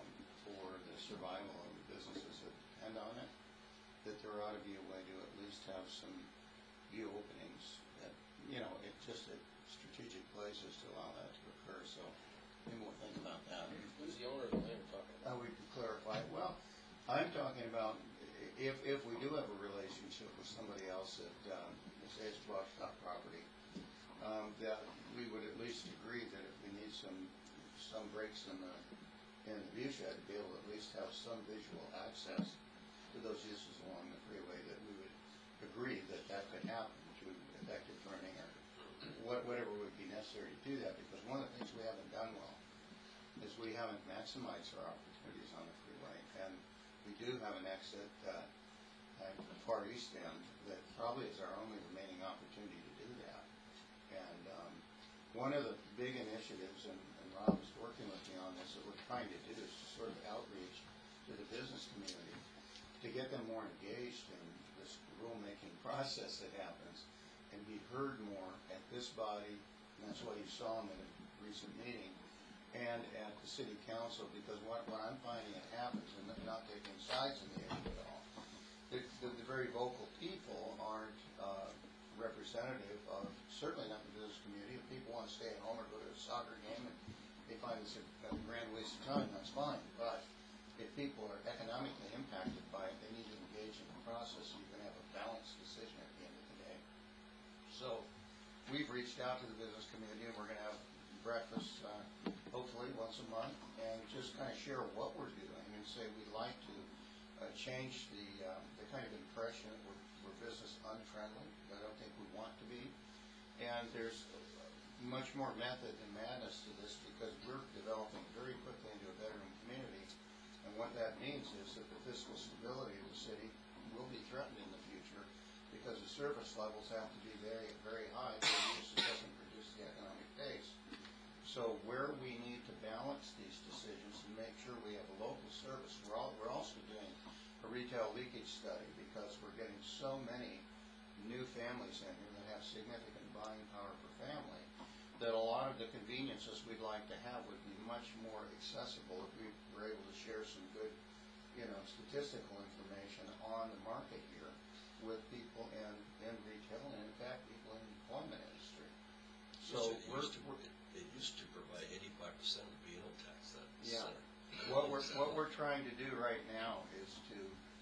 for the survival of the businesses that depend on it, that there ought to be a way to at least have some view openings at, it's just at strategic places to allow that to occur. So maybe we'll think about that. Who's the owner of the land we're talking about? We could clarify. Well, I'm talking about if we do have a relationship with somebody else that, say it's Blacktop property, that we would at least agree that if we need some breaks in the view shed to be able to at least have some visual access to those uses along the freeway, that we would agree that could happen through effective pruning or whatever would be necessary to do that. Because one of the things we haven't done well is we haven't maximized our opportunities on the freeway, and we do have an exit at the far east end that probably is our only remaining opportunity to do that. And one of the big initiatives, and Rob is working with me on this, that we're trying to do is to sort of outreach to the business community to get them more engaged in this rulemaking process that happens and be heard more at this body, and that's why you saw them in a recent meeting, and at the city council, because what I'm finding it happens, and not taking sides in the issue at all, the very vocal people aren't representative of, certainly not the business community. If people want to stay at home or go to a soccer game and they find this a grand waste of time, that's fine. But if people are economically impacted by it, they need to engage in the process so you can have a balanced decision at the end of the day. So we've reached out to the business community, and we're going to have breakfast hopefully once a month and just kind of share what we're doing and say we'd like to change the kind of impression that we're business unfriendly. I don't think we want to be. And there's much more method than madness to this because we're developing very quickly into a veteran community. And what that means is that the fiscal stability of the city will be threatened in the future because the service levels have to be very, very high for use that doesn't produce the economic base. So where we need to balance these decisions and make sure we have a local service, we're also doing a retail leakage study because we're getting so many new families in here that have significant buying power per family that a lot of the conveniences we'd like to have would be much more accessible if we were able to share some good, statistical information on the market here with people in retail and in fact people in the employment industry. So it used to provide 85% of the B&O tax. Yeah. What we're trying to do right now is to,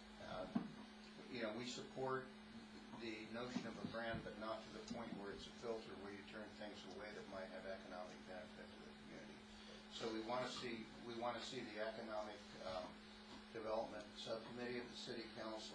we support the notion of a brand, but not to the point where it's a filter where you turn things away that might have economic benefit to the community. So we want to see the economic development subcommittee of the city council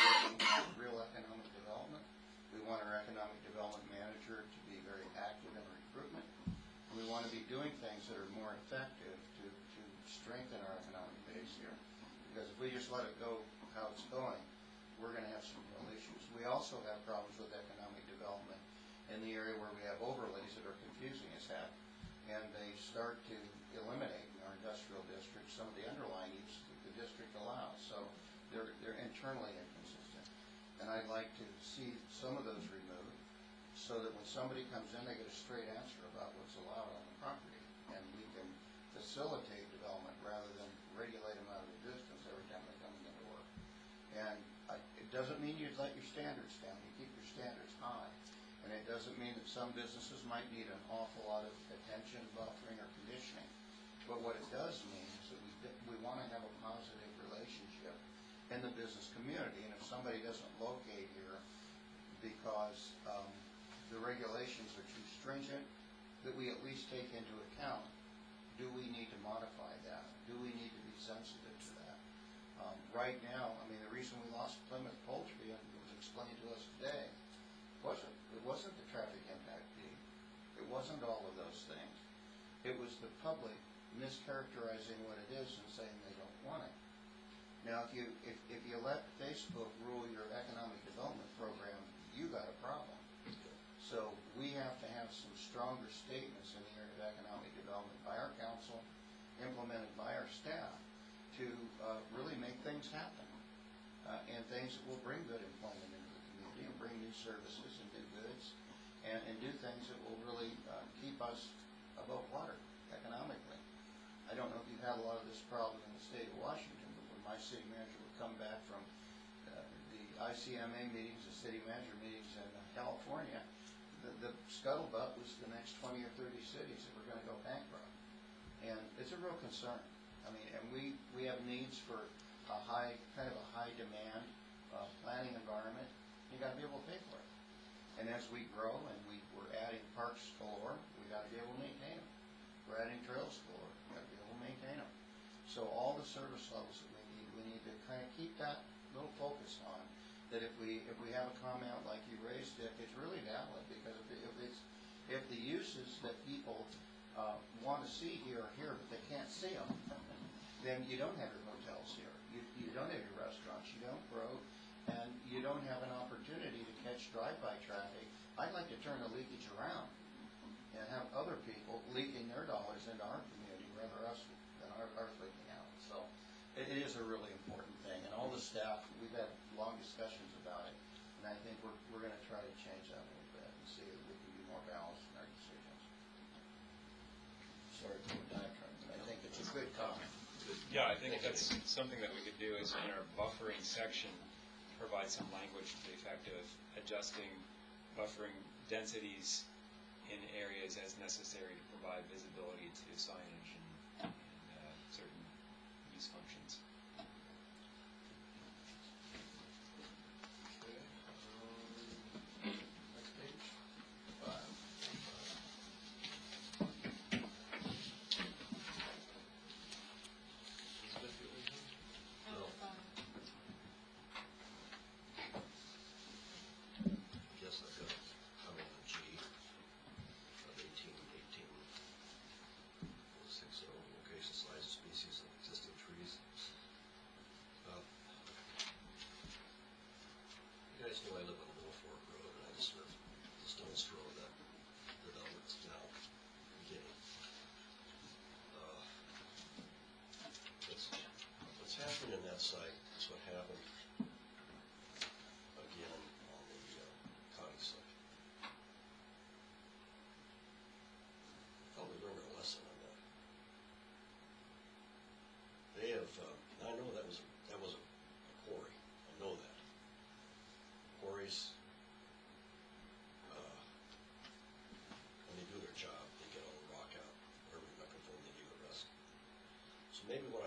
real economic development. We want our economic development manager to be very active in recruitment. We want to be doing things that are more effective to strengthen our economic base here. Because if we just let it go how it's going, we're going to have some real issues. We also have problems with economic development in the area where we have overlays that are confusing as heck, and they start to eliminate in our industrial district some of the underlying uses that the district allows. So they're internally inconsistent. And I'd like to see some of those removed so that when somebody comes in, they get a straight answer about what's allowed on the property. And we can facilitate development rather than regulate them out of the distance every time they come in the door. And it doesn't mean you let your standards down. You keep your standards high. And it doesn't mean that some businesses might need an awful lot of attention, buffering, or conditioning. But what it does mean is that we want to have a positive relationship in the business community. And if somebody doesn't locate here because the regulations are too stringent, that we at least take into account, do we need to modify that? Do we need to be sensitive to that? Right now, the reason we lost Plymouth Poultry, and it was explained to us today, it wasn't the traffic impact fee. It wasn't all of those things. It was the public mischaracterizing what it is and saying they don't want it. Now, if you let Facebook rule your economic development program, you got a problem. So we have to have some stronger statements in the area of economic development by our council, implemented by our staff, to really make things happen, and things that will bring good employment into the community and bring new services and new goods, and do things that will really keep us above water economically. I don't know if you've had a lot of this problem in the state of Washington, but when my city manager would come back from the ICMA meetings, the city manager meetings in California, the scuttlebutt was the next 20 or 30 cities that were going to go bankrupt. And it's a real concern. And we have needs for a high demand planning environment. You got to be able to pay for it. And as we grow and we're adding parks galore, we got to be able to maintain them. We're adding trails galore, we got to be able to maintain them. So all the service levels that we need to kind of keep that little focus on. That if we have a comment like you raised, Dick, it's really valid, because if the uses that people want to see here are here but they can't see them, then you don't have your hotels here, you don't have your restaurants, you don't grow, and you don't have an opportunity to catch drive-by traffic. I'd like to turn the leakage around and have other people leaking their dollars into our community rather than ours leaking out. So it is a really important thing, and all the staff, we've had long discussions about it, and I think we're going to try to change that a little bit and see if we can be more balanced in our decisions. Sorry for the diatribe, but I think it's a good comment. Yeah, I think that's something that we could do is in our buffering section, provide some language to the effect of adjusting buffering densities in areas as necessary to provide visibility to signage and certain use functions. Next page. 5. Guess I've got, I'm on G of 18, 60, location, size, species of existing trees. You guys know I live on Middle Fork Road, and I just live the stone's throw of that development's now beginning. What's happened in that site is what happened again on the Connie site. I thought we learned our lesson on that.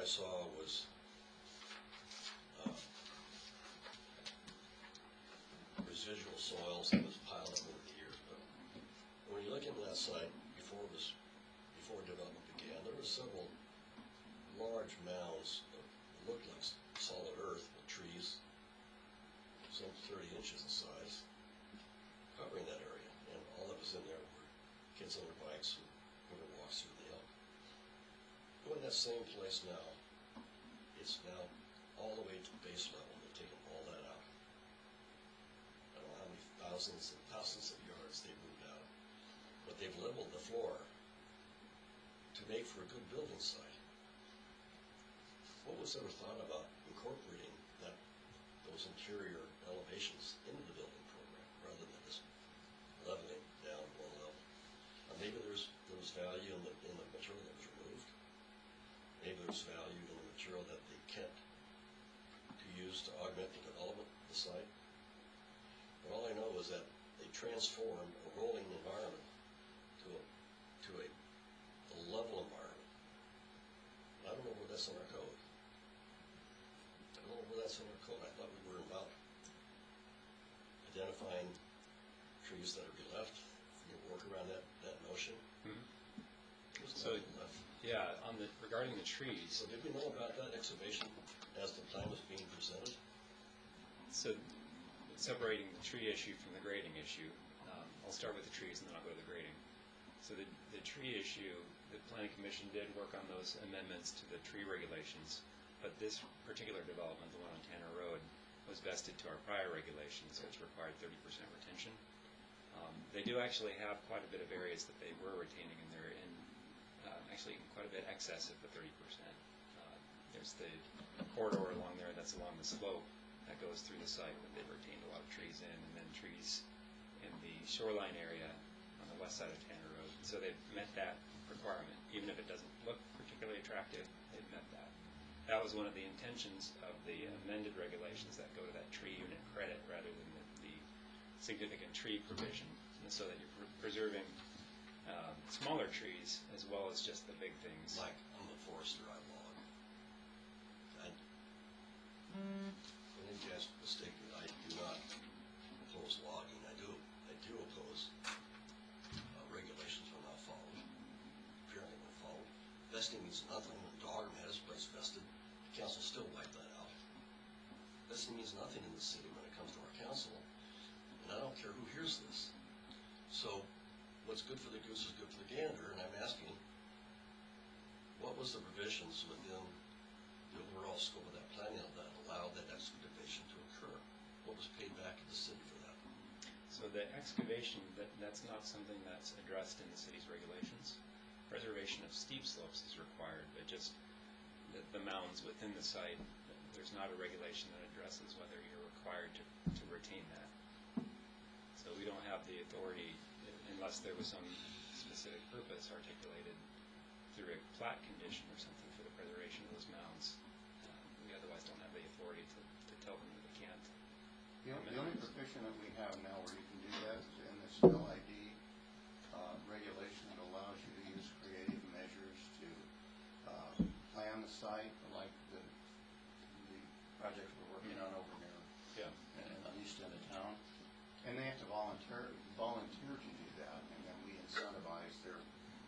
saw was residual soils that was piled up over the years. But when you look into that site before development began, there were several large mounds of what looked like solid earth with trees, some 30 inches in size, covering that area. And all that was in there were kids on their bikes who would walk through the hill. Go in that same place now, it's now all the way to base level. They've taken all that out. I don't know how many thousands and thousands of yards they've moved out. But they've leveled the floor to make for a good building site. What was ever thought about incorporating those interior elevations into the building program rather than just leveling down one level? Maybe there was value in the material that was removed. Maybe there's value in the material that they kept to use to augment the development of the site. But all I know is that they transformed a rolling environment to a level environment. I don't know where that's in our code. I don't know where that's in our code. I thought we were about identifying trees that are be left. You work around that notion. There's So, nothing left. yeah, regarding the trees, So did we know about that excavation as the plan was being presented? so separating the tree issue from the grading issue, I'll start with the trees and then I'll go to the grading. So the tree issue, the Planning Commission did work on those amendments to the tree regulations, but this particular development, the one on Tanner Road, was vested to our prior regulations, which required 30% retention. They do actually have quite a bit of areas that they were retaining, and they're in actually quite a bit excess of the 30%. There's the corridor along there that's along the slope that goes through the site that they've retained a lot of trees in, and then trees in the shoreline area on the west side of Tanner Road. So they've met that requirement. Even if it doesn't look particularly attractive, they've met that. That was one of the intentions of the amended regulations that go to that tree unit credit rather than the significant tree provision, and so that you're preserving smaller trees as well as just the big things. Like, I'm a forester, I log. I think you guys mistake me. I do not oppose logging. I do oppose regulations when not followed. Apparently when followed. Vesting means nothing. When Doggerman had his place vested, the council still wiped that out. Vesting means nothing in the city when it comes to our council, and I don't care who hears this. So, what's good for the goose is good for the gander, and I'm asking, what was the provisions within the overall scope of that plan that allowed that excavation to occur? What was paid back to the city for that? So the excavation, that's not something that's addressed in the city's regulations. Preservation of steep slopes is required, but just the mounds within the site, there's not a regulation that addresses whether you're required to retain that. So we don't have the authority, unless there was some specific purpose articulated through a plat condition or something for the preservation of those mounds. We otherwise don't have the authority to tell them that they can't. The only provision that we have now where you can do that is in this LID regulation that allows you to use creative measures to plan the site, like the project we're working on over here in the east end of town. And they have to volunteer to do that, and then we incentivize their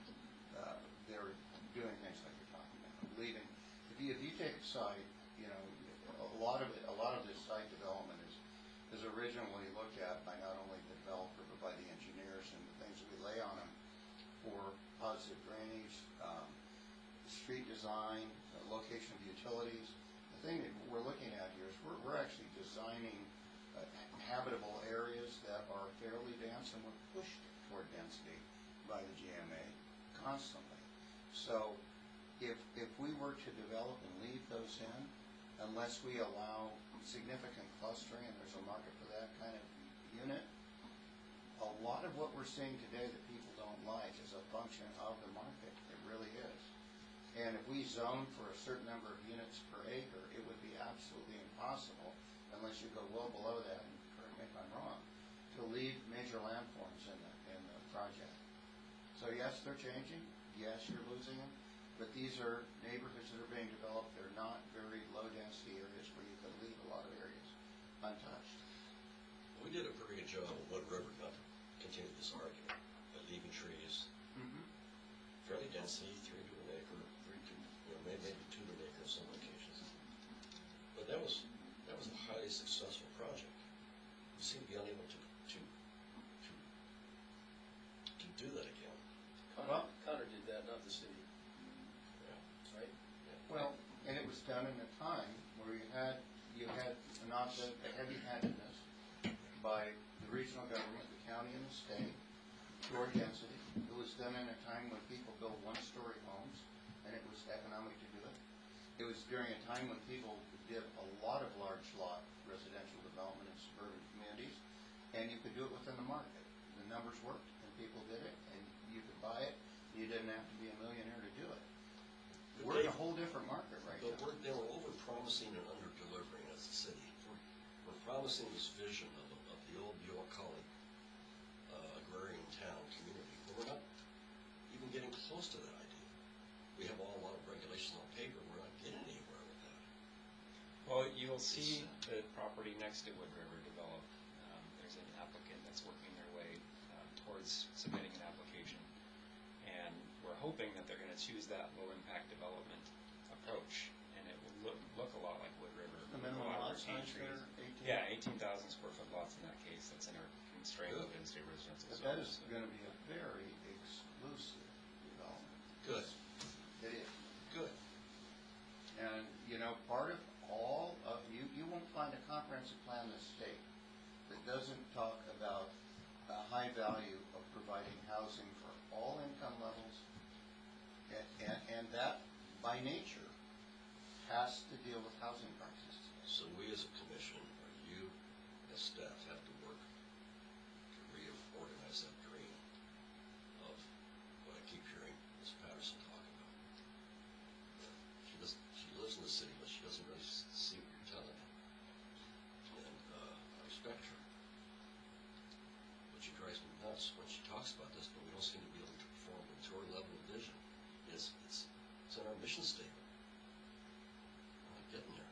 doing things like you're talking about. Leaving, if you take a site, you know, a lot of this site development is originally looked at by not only the developer but by the engineers and the things that we lay on them for positive drainage, street design, location of utilities. The thing that we're looking at here is we're actually designing habitable areas that are fairly dense, and we're pushed toward density by the GMA constantly. So if we were to develop and leave those in, unless we allow significant clustering, and there's a market for that kind of unit, a lot of what we're seeing today that people don't like is a function of the market. It really is. And if we zone for a certain number of units per acre, it would be absolutely impossible, unless you go well below that, and correct me if I'm wrong, to leave major landforms in the project. So yes, they're changing. Yes, you're losing them. but these are neighborhoods that are being developed. They're not very low-density areas where you can leave a lot of areas untouched. We did a pretty good job of Wood River, not to continue this argument, by leaving trees, fairly density, 3 to an acre, maybe 2 to an acre in some locations. But that was a highly successful project. We seem to be unable to do that again. Connor did that, not the city. Yeah. Right? Well, and it was done in a time where you had not the heavy-handedness by the regional government, the county and the state, toward density. It was done in a time when people built one-story homes, and it was economic to do it. It was during a time when people did a lot of large lot residential development in suburban communities, and you could do it within the market. The numbers worked, and people did it, and you could buy it. You didn't have to be a millionaire to do it. We're in a whole different market right now. But they were over-promising and under-delivering as a city. We're promising this vision of the old Bucolic agrarian town community, but we're not even getting close to that idea. We have a lot of regulations on paper. We're not getting anywhere with that. Well, you'll see the property next to Wood River develop. There's an applicant that's working their way towards submitting an application. And we're hoping that they're going to choose that low-impact development approach. And it will look a lot like Wood River. The minimum A lot of lot retaining size trees. there, 18? Yeah, 18,000 square foot lots in that case. That's in our constrained low-density residential But zone. that is going to be a very exclusive development. Good. It is. Good. And, part of all of, you won't find a comprehensive plan in the state that doesn't talk about a high value of providing housing for all income levels, and that, by nature, has to deal with housing prices. So we as a commission, or you as staff, have to work to reorganize that dream of what I keep hearing Ms. Patterson talk about. She lives in the city, but she doesn't really see what you're telling her. And I respect her. But she drives me nuts when she talks about this, but we don't seem to be able to perform to her level of vision. It's in our mission statement. We're not getting there.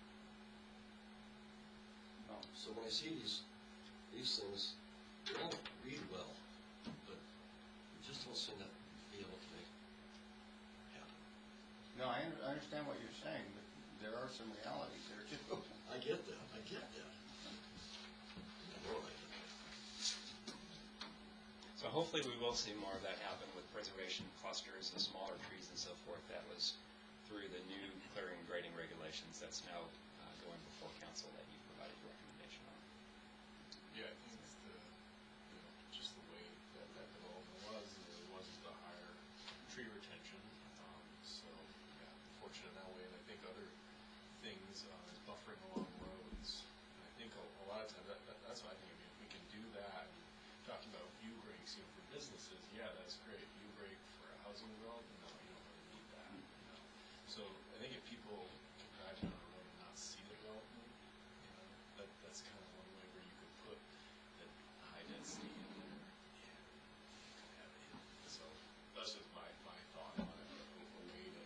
So when I see these things, they all read well, but we just don't seem to be able to make it happen. No, I understand what you're saying, but there are some realities there too. I get that. I know I get that. So hopefully we will see more of that happen with preservation clusters, the smaller trees and so forth. That was through the new clearing and grading regulations that's now going before council that you provided a recommendation on. Yeah, I think just the way that development was, there wasn't the higher tree retention. So, yeah, fortunate that way. And I think other things, buffering along roads. And I think a lot of times, that's why I think, if we can do that, talking about view breaks, for businesses, yeah, that's great. View break for a housing development, no, you don't really need that. So I think if people can drive down the road and not see the development, that's kind of one way where you could put that high density in there. So that's just my thought on it, a way to,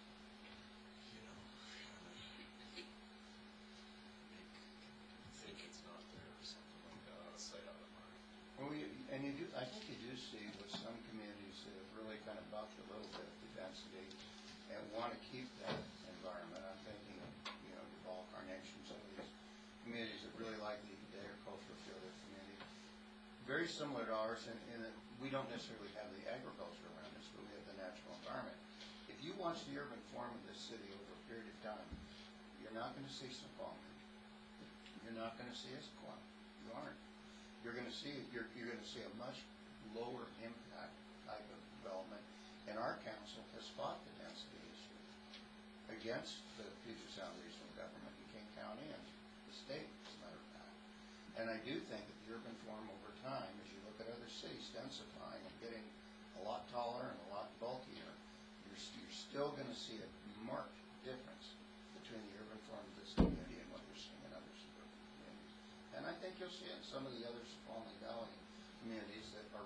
think it's not there or something like that, out of sight, out of mind. Well, I think you do see with some communities that have really kind of bucked a little bit the density and want to keep that environment. I'm thinking of, Duval, Carnation, some of these communities that really like the agricultural feel of their community. Very similar to ours in that we don't necessarily have the agriculture around us, but we have the natural environment. If you watch the urban form of this city over a period of time, you're not going to see some farming. You're not going to see us Esquire. You aren't. You're going to see a much lower impact type of development. And our council has fought the density issue against the Puget Sound regional government in King County and the state, as a matter of fact. And I do think that the urban form over time, as you look at other cities densifying and getting a lot taller and a lot bulkier, you're still going to see a marked difference between the urban form of this community and what you're seeing in other suburban communities. And I think you'll see it in some of the other Snoqualmie Valley communities that are really wedded to that. We're just experiencing such an incredible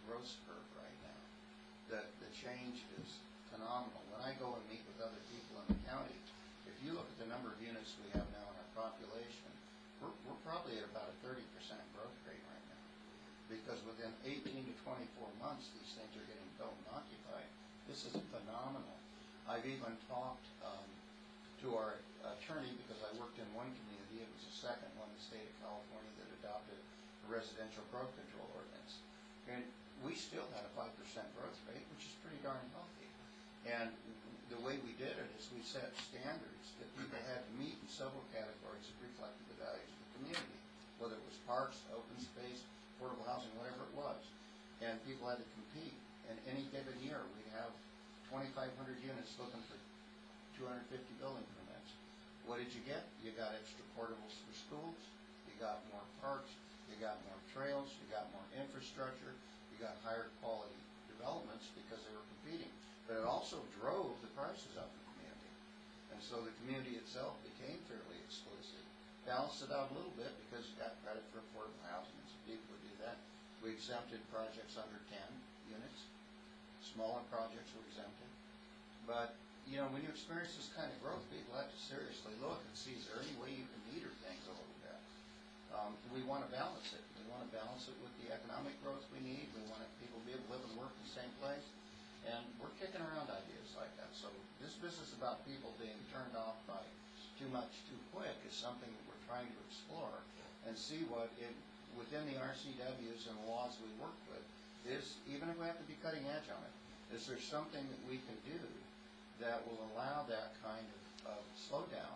growth spurt right now. The change is phenomenal. When I go and meet with other people in the county, if you look at the number of units we have now in our population, we're probably at about a 30% growth rate right now. Because within 18 to 24 months, these things are getting built and occupied. This is phenomenal. I've even talked to our attorney, because I worked in one community, it was the second one in the state of California that adopted a residential growth control ordinance. And we still had a 5% growth rate, which is pretty darn healthy. And the way we did it is we set standards that people had to meet in several categories that reflected the values of the community, whether it was parks, open space, affordable housing, whatever it was. And people had to compete. And any given year, we'd have 2,500 units looking for 250 building permits. What did you get? You got extra portables for schools, you got more parks, you got more trails, you got more infrastructure, you got higher quality developments because they were competing. But it also drove the prices up in the community. And so the community itself became fairly exclusive. Balanced it out a little bit because you got credit for affordable housing, and some people would do that. We exempted projects under 10 units. Smaller projects were exempted. But, you know, when you experience this kind of growth, people have to seriously look and see, is there any way you can meter things a little bit? We want to balance it. We want to balance it with the economic growth we need. We want people to be able to live and work in the same place. And we're kicking around ideas like that. So this business about people being turned off by too much too quick is something that we're trying to explore and see what within the RCWs and laws we work with is, even if we have to be cutting edge on it, is there something that we can do that will allow that kind of slowdown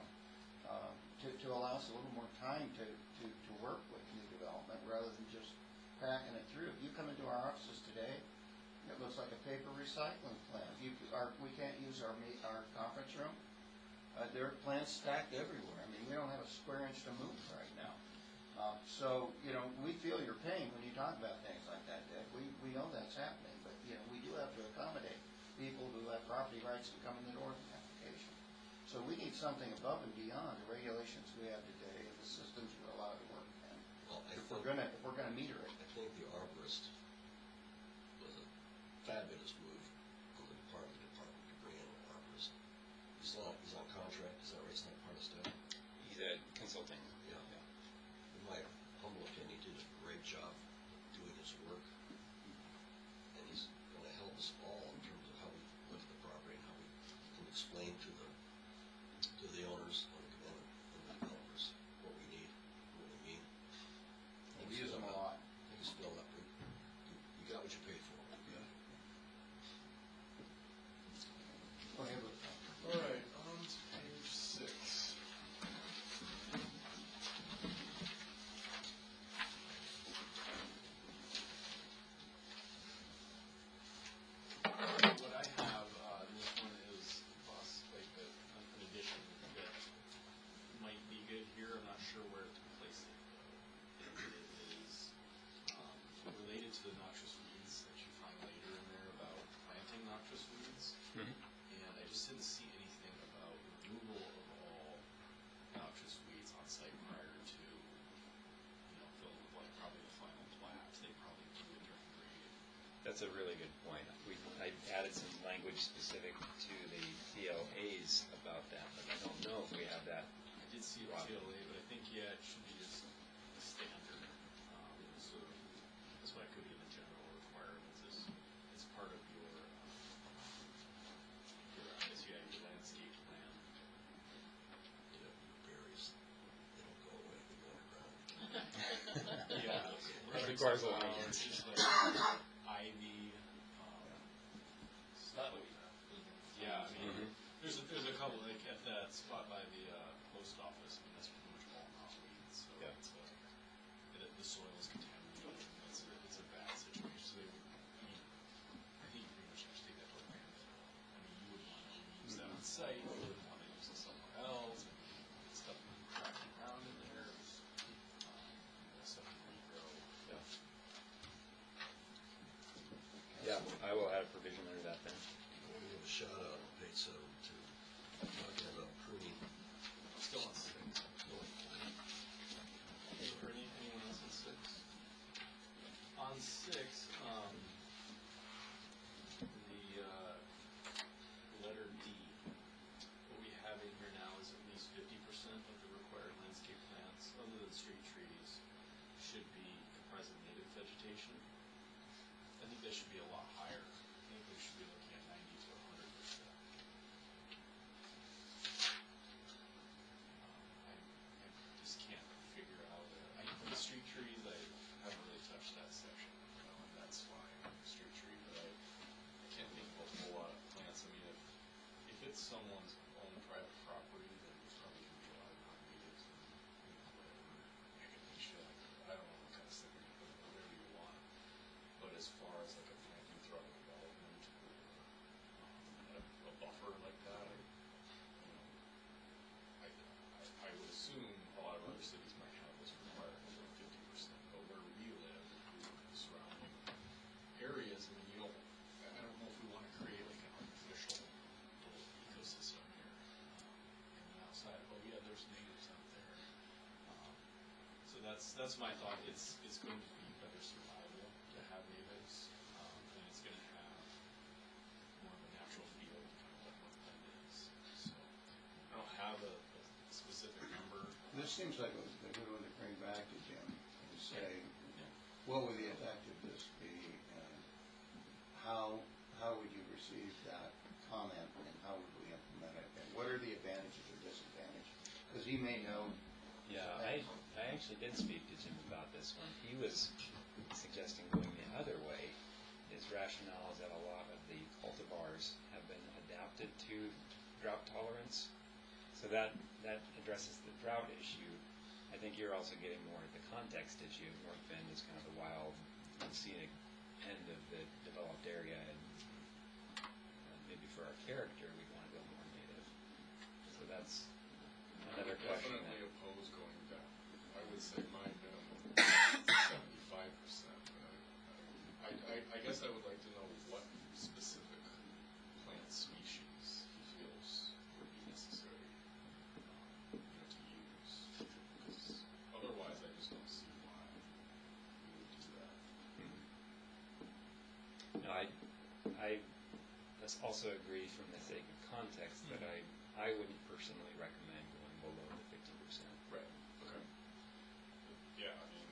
to allow us a little more time to work with new development rather than just packing it through. If you come into our offices today, it looks like a paper recycling plant. We can't use our conference room. There are plants stacked everywhere. I mean, we don't have a square inch to move right now. So, you know, we feel your pain when you talk about things like that, Dick. We know that's happening, but, you know, we do have to accommodate people who have property rights to come in the door with an application. So we need something above and beyond the regulations we have today and the systems we're allowed to work in. Well, If we're gonna meter it. I think the arborist was a fabulous move on the department to bring in an arborist. He's on contract, is that right? He's not part of staff? He's a consulting. Yeah. In my humble opinion, he did a great job doing his work. And he's going to help us all in terms of how we look at the property and how we can explain to the owners and the developers what we need, what we mean. We use them a lot. I think it's built up. You got what you paid for. Yeah. Go ahead with that. All right, on to page 6. What I have, this one is like an addition that might be good here. I'm not sure where to place it. It is related to the noxious weeds that you find later in there about planting noxious weeds. And I just didn't see anything about removal of all noxious weeds on site prior to, like probably the final plat. They probably do it during grading. That's a really good point. I added some language specific to the PLAs about that, but I don't know if we have that. I did see the PLA, but I think, yeah, it should be just a standard. So that's why I could give the general requirements as part of your landscape plan. Berries, they don't go away, they go underground. Yeah. That requires a lot of Flowers, maintenance. just like ivy, stuff like that. Yeah, I mean, there's a couple, like at that spot by the post office, I mean, that's pretty much all knotweed, so Yeah. it's the soil is contaminated, it's a bad situation, so I think you pretty much have to take that to a landfill. I mean, you wouldn't want to use that on site, you wouldn't want to use it somewhere else, stuff can be cracking around in there, stuff can regrow. Yeah, I will add a provision under that then. We'll give a shout out on page 7 to talking about pruning. Still on 6. Anyone else on 6? On 6, that's my thought. It's going to be better survival to have natives, and it's going to have more of a natural feel to kind of what North Bend is. So I don't have a specific number. This seems like a good one to bring back to Jim and say, what would the effectiveness be, and how would you receive that comment, and how would we implement it, and what are the advantages or disadvantages? Because he may know. Yeah, I actually did speak to Jim about this one. He was suggesting going the other way. His rationale is that a lot of the cultivars have been adapted to drought tolerance, so that addresses the drought issue. I think you're also getting more at the context issue. North Bend is kind of the wild, scenic end of the developed area, and maybe for our character, we'd want to go more native. So that's another question. Definitely oppose going down. I would say my minimum is 75%. I guess I would like to know what specific plant species he feels would be necessary to use. Because otherwise, I just don't see why we would do that. No, I also agree from the sake of context that I wouldn't personally recommend going below the 50%. Right. Okay. Yeah, I mean,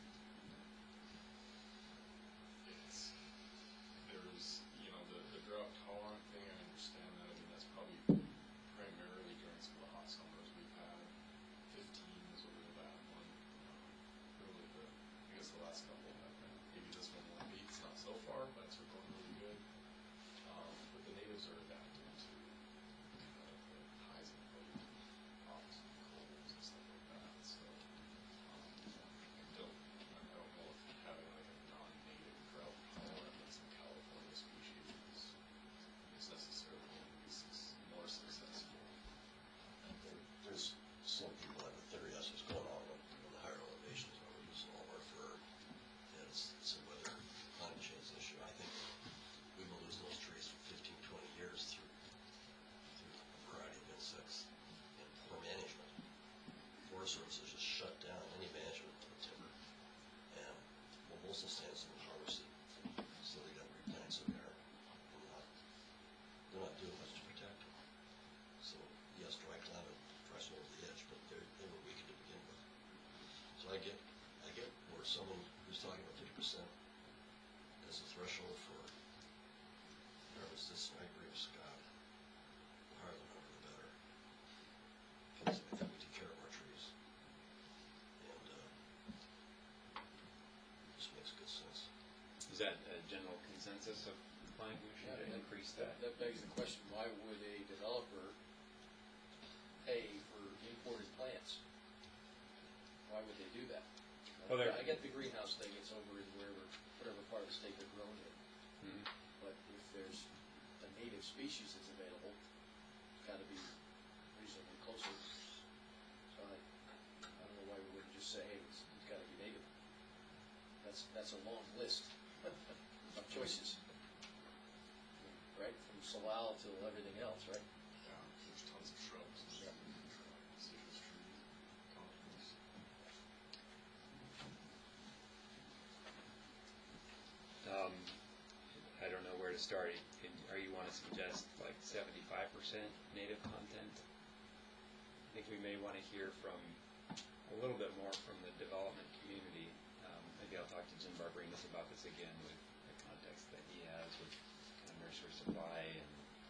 there's, the drought tolerant thing, I understand that. I mean, that's probably primarily during some of the hot summers we've had. 15 is a really bad one. Really I guess the last couple have been, maybe this one won't be, it's not so far, but it's going really good. But the natives are adapted to the highs and lows, hots and colds and stuff like that. So I don't know if having like a non-native drought tolerant like some California species is necessarily going to be more successful. There's some people have a theory that's what's going on in the higher elevations where we're losing all of our fur. And it's a weather climate change issue. I think we've been losing those trees for 15, 20 years through a variety of insects and poor management. Forest Service has just shut down any management of the timber. And most of the stands have been harvested, so they got to replant some there. They're not doing much to protect them. So yes, dry climate drives them over the edge, but they were weakened to begin with. So I get where someone who's talking about 50% as a threshold for harvest this, I agree with Scott. The higher the number, the better. Because I think we take care of our trees. And it just makes good sense. Is that a general consensus of the planning commission to increase that? That begs the question, why would a developer pay for imported plants? Why would they do that? Well, I get the greenhouse thing, it's over in whatever part of the state they're grown in. Mhm. But if there's a native species that's available, it's gotta be reasonably closer. So I don't know why we wouldn't just say, hey, it's gotta be native. That's a long list of choices. Right, from Salal to everything else, right? Yeah, there's tons of shrubs, deciduous trees, conifers. I don't know where to start. Are you want to suggest like 75% native content? I think we may want to hear from a little bit more from the development community. Maybe I'll talk to Jim Barbarinus about this again with the context that he has with kind of nursery supply and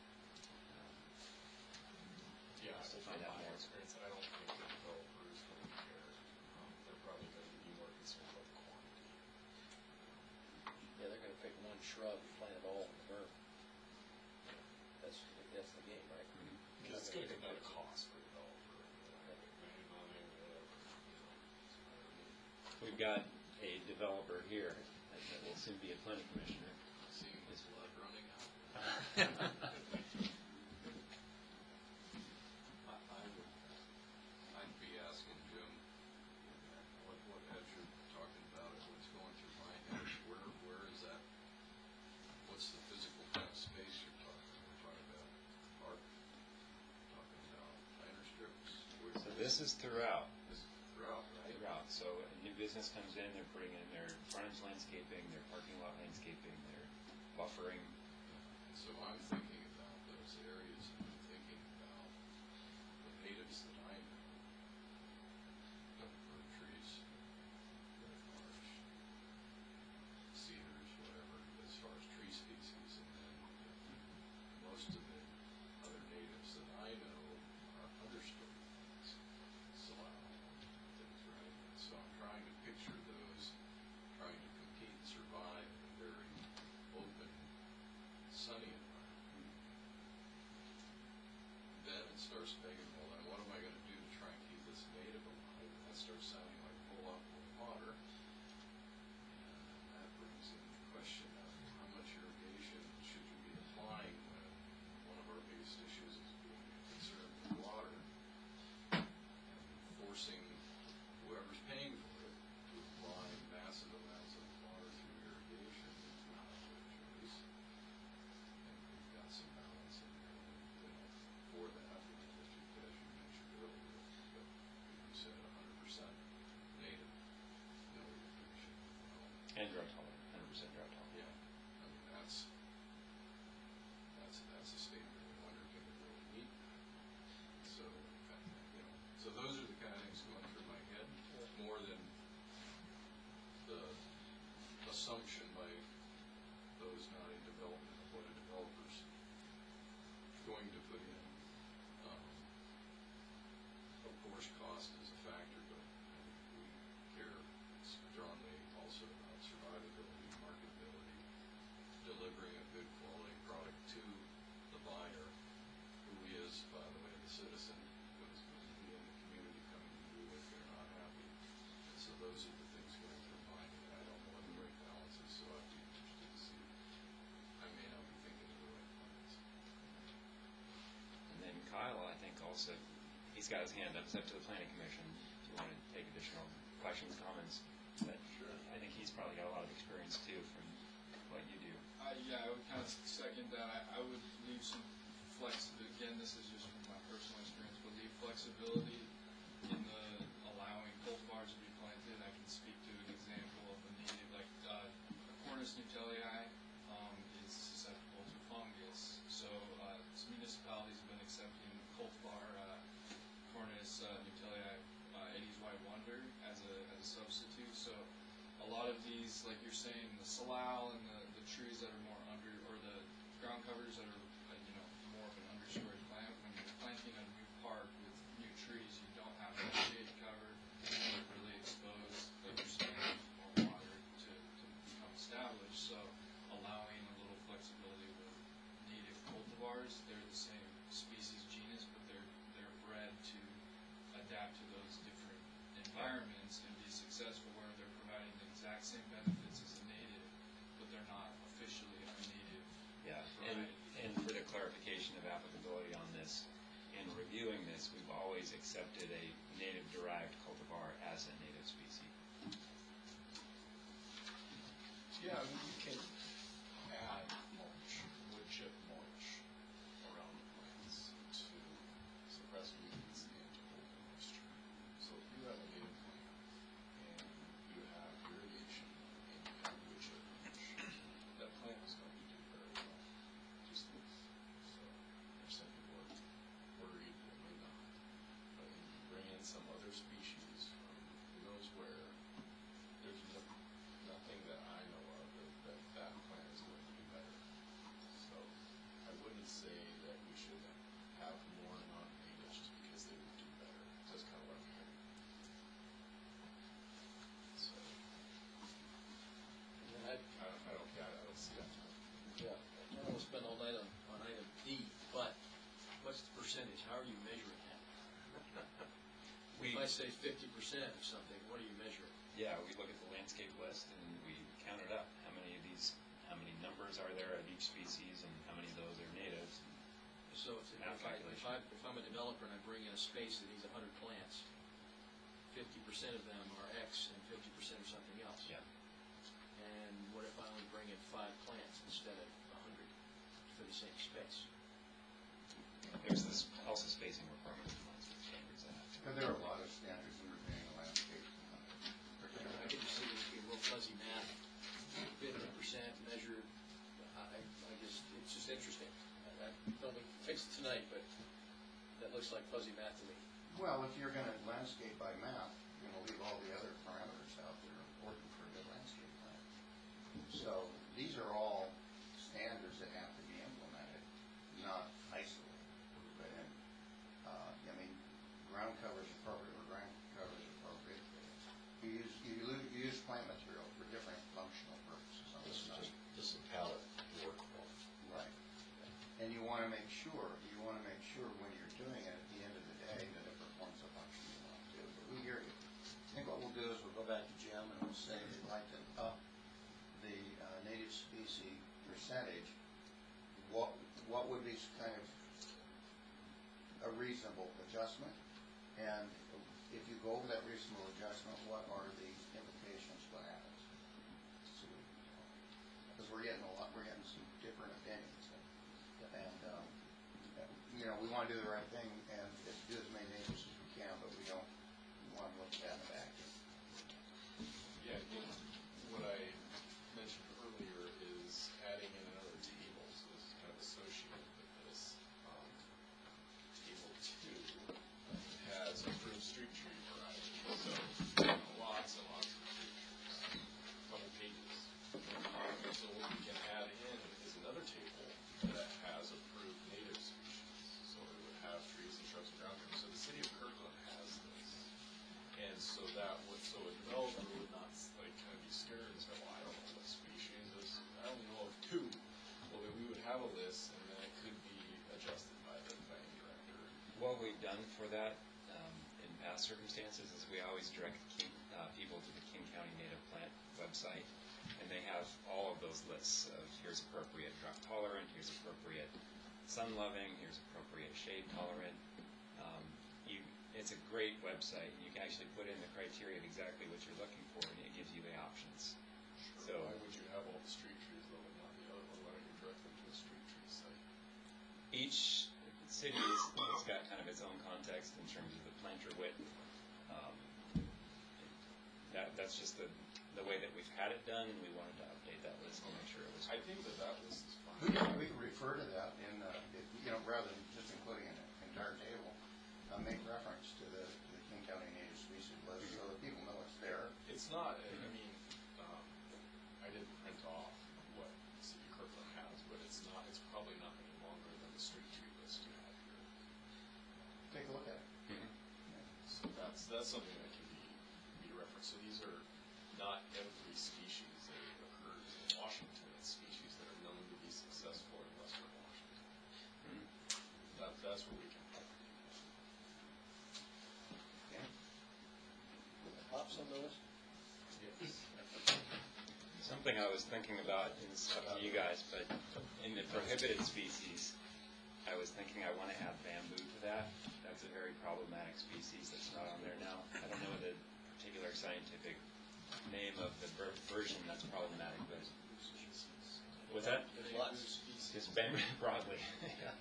Yeah, to from find out my more. experience, I don't think the developers really care. They're probably going to be more concerned about the quantity. Yeah, they're gonna pick one shrub and plant it all in the berm. That's the game, right? Because it's going to come down to cost for a developer. Money, whatever. We've got a developer here that will soon be a planning commissioner. Seeing his blood running out. I'd be asking Jim, what as you're talking about it, what's going through my head, where is that? What's the physical kind of space you're talking? We're talking about park, talking about planter strips. So this is throughout. This is throughout, right? Throughout. out. So a new business comes in, they're putting in their frontage landscaping, their parking lot landscaping, their buffering. So I'm thinking about those areas, and I'm thinking about the natives that I know, fir trees, very large, cedars, whatever, as far as tree species, and then most of the other natives that I know are understory plants, salal, things, right? And so I'm trying to picture those trying to compete and survive in a very open, sunny environment. Then it starts begging, well, then what am I going to do to try and keep this native alive? And that starts sounding like a whole lot more water. And that brings in the question of how much irrigation should you be applying when one of our biggest issues is being concerned with water and forcing whoever's paying for it to apply massive amounts of water through irrigation is not a good choice. And we've got some balance in there, for that, as you mentioned earlier, but you said 100% native, no irrigation. Well, And drought tolerant, 100% drought tolerant. yeah, I mean, that's a statement I wonder can it really meet that? So, so those are the kind of things going through my head, more than the assumption by those not in development of what a developer's going to put in. Of course, cost is a factor, but I think we care strongly also about survivability, marketability, delivering a good quality product to the buyer, who is, by the way, the citizen who is going to be in the community coming to you if they're not happy. And so those are the things going through my mind, and I don't know what the right balance is, so I'd be interested to see. I may not be thinking of the right plans. And then Kyle, I think also, he's got his hand up. It's up to the planning commission if you want to take additional questions, comments. But I think he's probably got a lot of experience too from what you do. Yeah, I would kind of second that. I would leave some flexibility. Again, this is just from my personal experience, but leave flexibility in the allowing cultivars to be planted. I can speak to an example of a native, like Cornus nutelii is susceptible to fungus. So municipalities have been accepting cultivar Cornus nutelii, Eddie's White Wonder, as a substitute. So a lot of these, like you're saying, the salal and the trees that are more under, or the ground covers that are more of an understory plant. When you're planting a new park with new trees, you don't have that shade cover, you're really exposed, like you're saying, more water to become established. So allowing a little flexibility with native cultivars, they're the same species genus, but they're bred to adapt to those different environments and be successful, where they're providing the exact same benefits as a native, but they're not officially a native. Yeah, variety. and for the clarification of applicability on this, in reviewing this, we've always accepted a native-derived cultivar as a native species. Yeah, I mean, you can add mulch, wood chip mulch around the plants to suppress weeds and to hold the moisture. So if you have a native plant and you have irrigation and you have wood chip mulch, that plant is going to do very well. Just this. So there's some people are worried it may not. But if you bring in some other species from who knows where, there's nothing that I know of that plant is going to do better. So I wouldn't say that we should have more non-natives just because they would do better. That's kind of what I'm hearing. So I don't see that. Yeah, I don't want to spend all night on item D, but what's the percentage? How are you measuring that? If I say 50% of something, what are you measuring? Yeah, we look at the landscape list and we count it up. How many numbers are there of each species and how many of those are natives? So if I'm a developer and I bring in a space that needs 100 plants, 50% of them are X and 50% are something else. Yeah. And what if I only bring in 5 plants instead of 100 for the same space? There's this also spacing requirement in landscape standards that have to. But there are a lot of standards in reviewing a landscape. interesting. I don't think fix it tonight, but that looks like fuzzy math to me. Well, if you're gonna landscape by map, you're gonna leave all the other parameters out that are important for a good landscape plan. So these are all standards that have to be implemented, not isolated. But I mean, ground cover is appropriate, or ground cover is appropriate. You use plant material for different functional purposes on the site. This is a palette work one. Right. And you wanna make sure when you're doing it, at the end of the day, that it performs the function you want to do. But we hear you. I think what we'll do is we'll go back to Jim and we'll say we'd like to up the native species percentage. What would be kind of a reasonable adjustment? And if you go over that reasonable adjustment, what are the implications, what happens? Because we're getting some different opinions. And, we want to do the right thing and do as many neighbors as we can, but we don't want to look bad in the back. Yeah, I think what I mentioned earlier is adding in another table, so this is kind of associated with this. Table 2 has approved street tree variety, so lots and lots of street trees, couple pages. So what we can add in is another table that has approved native species. So it would have trees and shrubs and ground cover. So the city of Kirkland has this. And so a developer would not kind of be scared and say, well, I don't know what species this, I only know of 2. Well, then we would have a list and then it could be adjusted by the planning director. What we've done for that in past circumstances is we always direct people to the King County Native Plant website, and they have all of those lists of here's appropriate drought tolerant, here's appropriate sun loving, here's appropriate shade tolerant. It's a great website. You can actually put in the criteria of exactly what you're looking for, and it gives you the options. So Why would you have all the street trees though and not the other one? Why don't you direct them to a street tree site? each city has got kind of its own context in terms of the planter width. That's just the way that we've had it done, and we wanted to update that list to make sure it was. I think that list is fine. We can refer to that in, rather than just including an entire table, make reference to the King County Native Species list so that people know it's there. It's not, I mean, I didn't print off what the city of Kirkland has, but it's probably not any longer than the street tree list you have here. Take a look at it. So that's something that can be referenced. So these are not every species that occurs in Washington. It's species that are known to be successful in western Washington. That's what we can do. Okay. Hops on the list? Yes. Something I was thinking about is up to you guys, but in the prohibited species, I was thinking I want to add bamboo to that. That's a very problematic species that's not on there now. I don't know the particular scientific name of the version that's problematic, but what's that? There's lots. Just bamboo broadly. Yeah.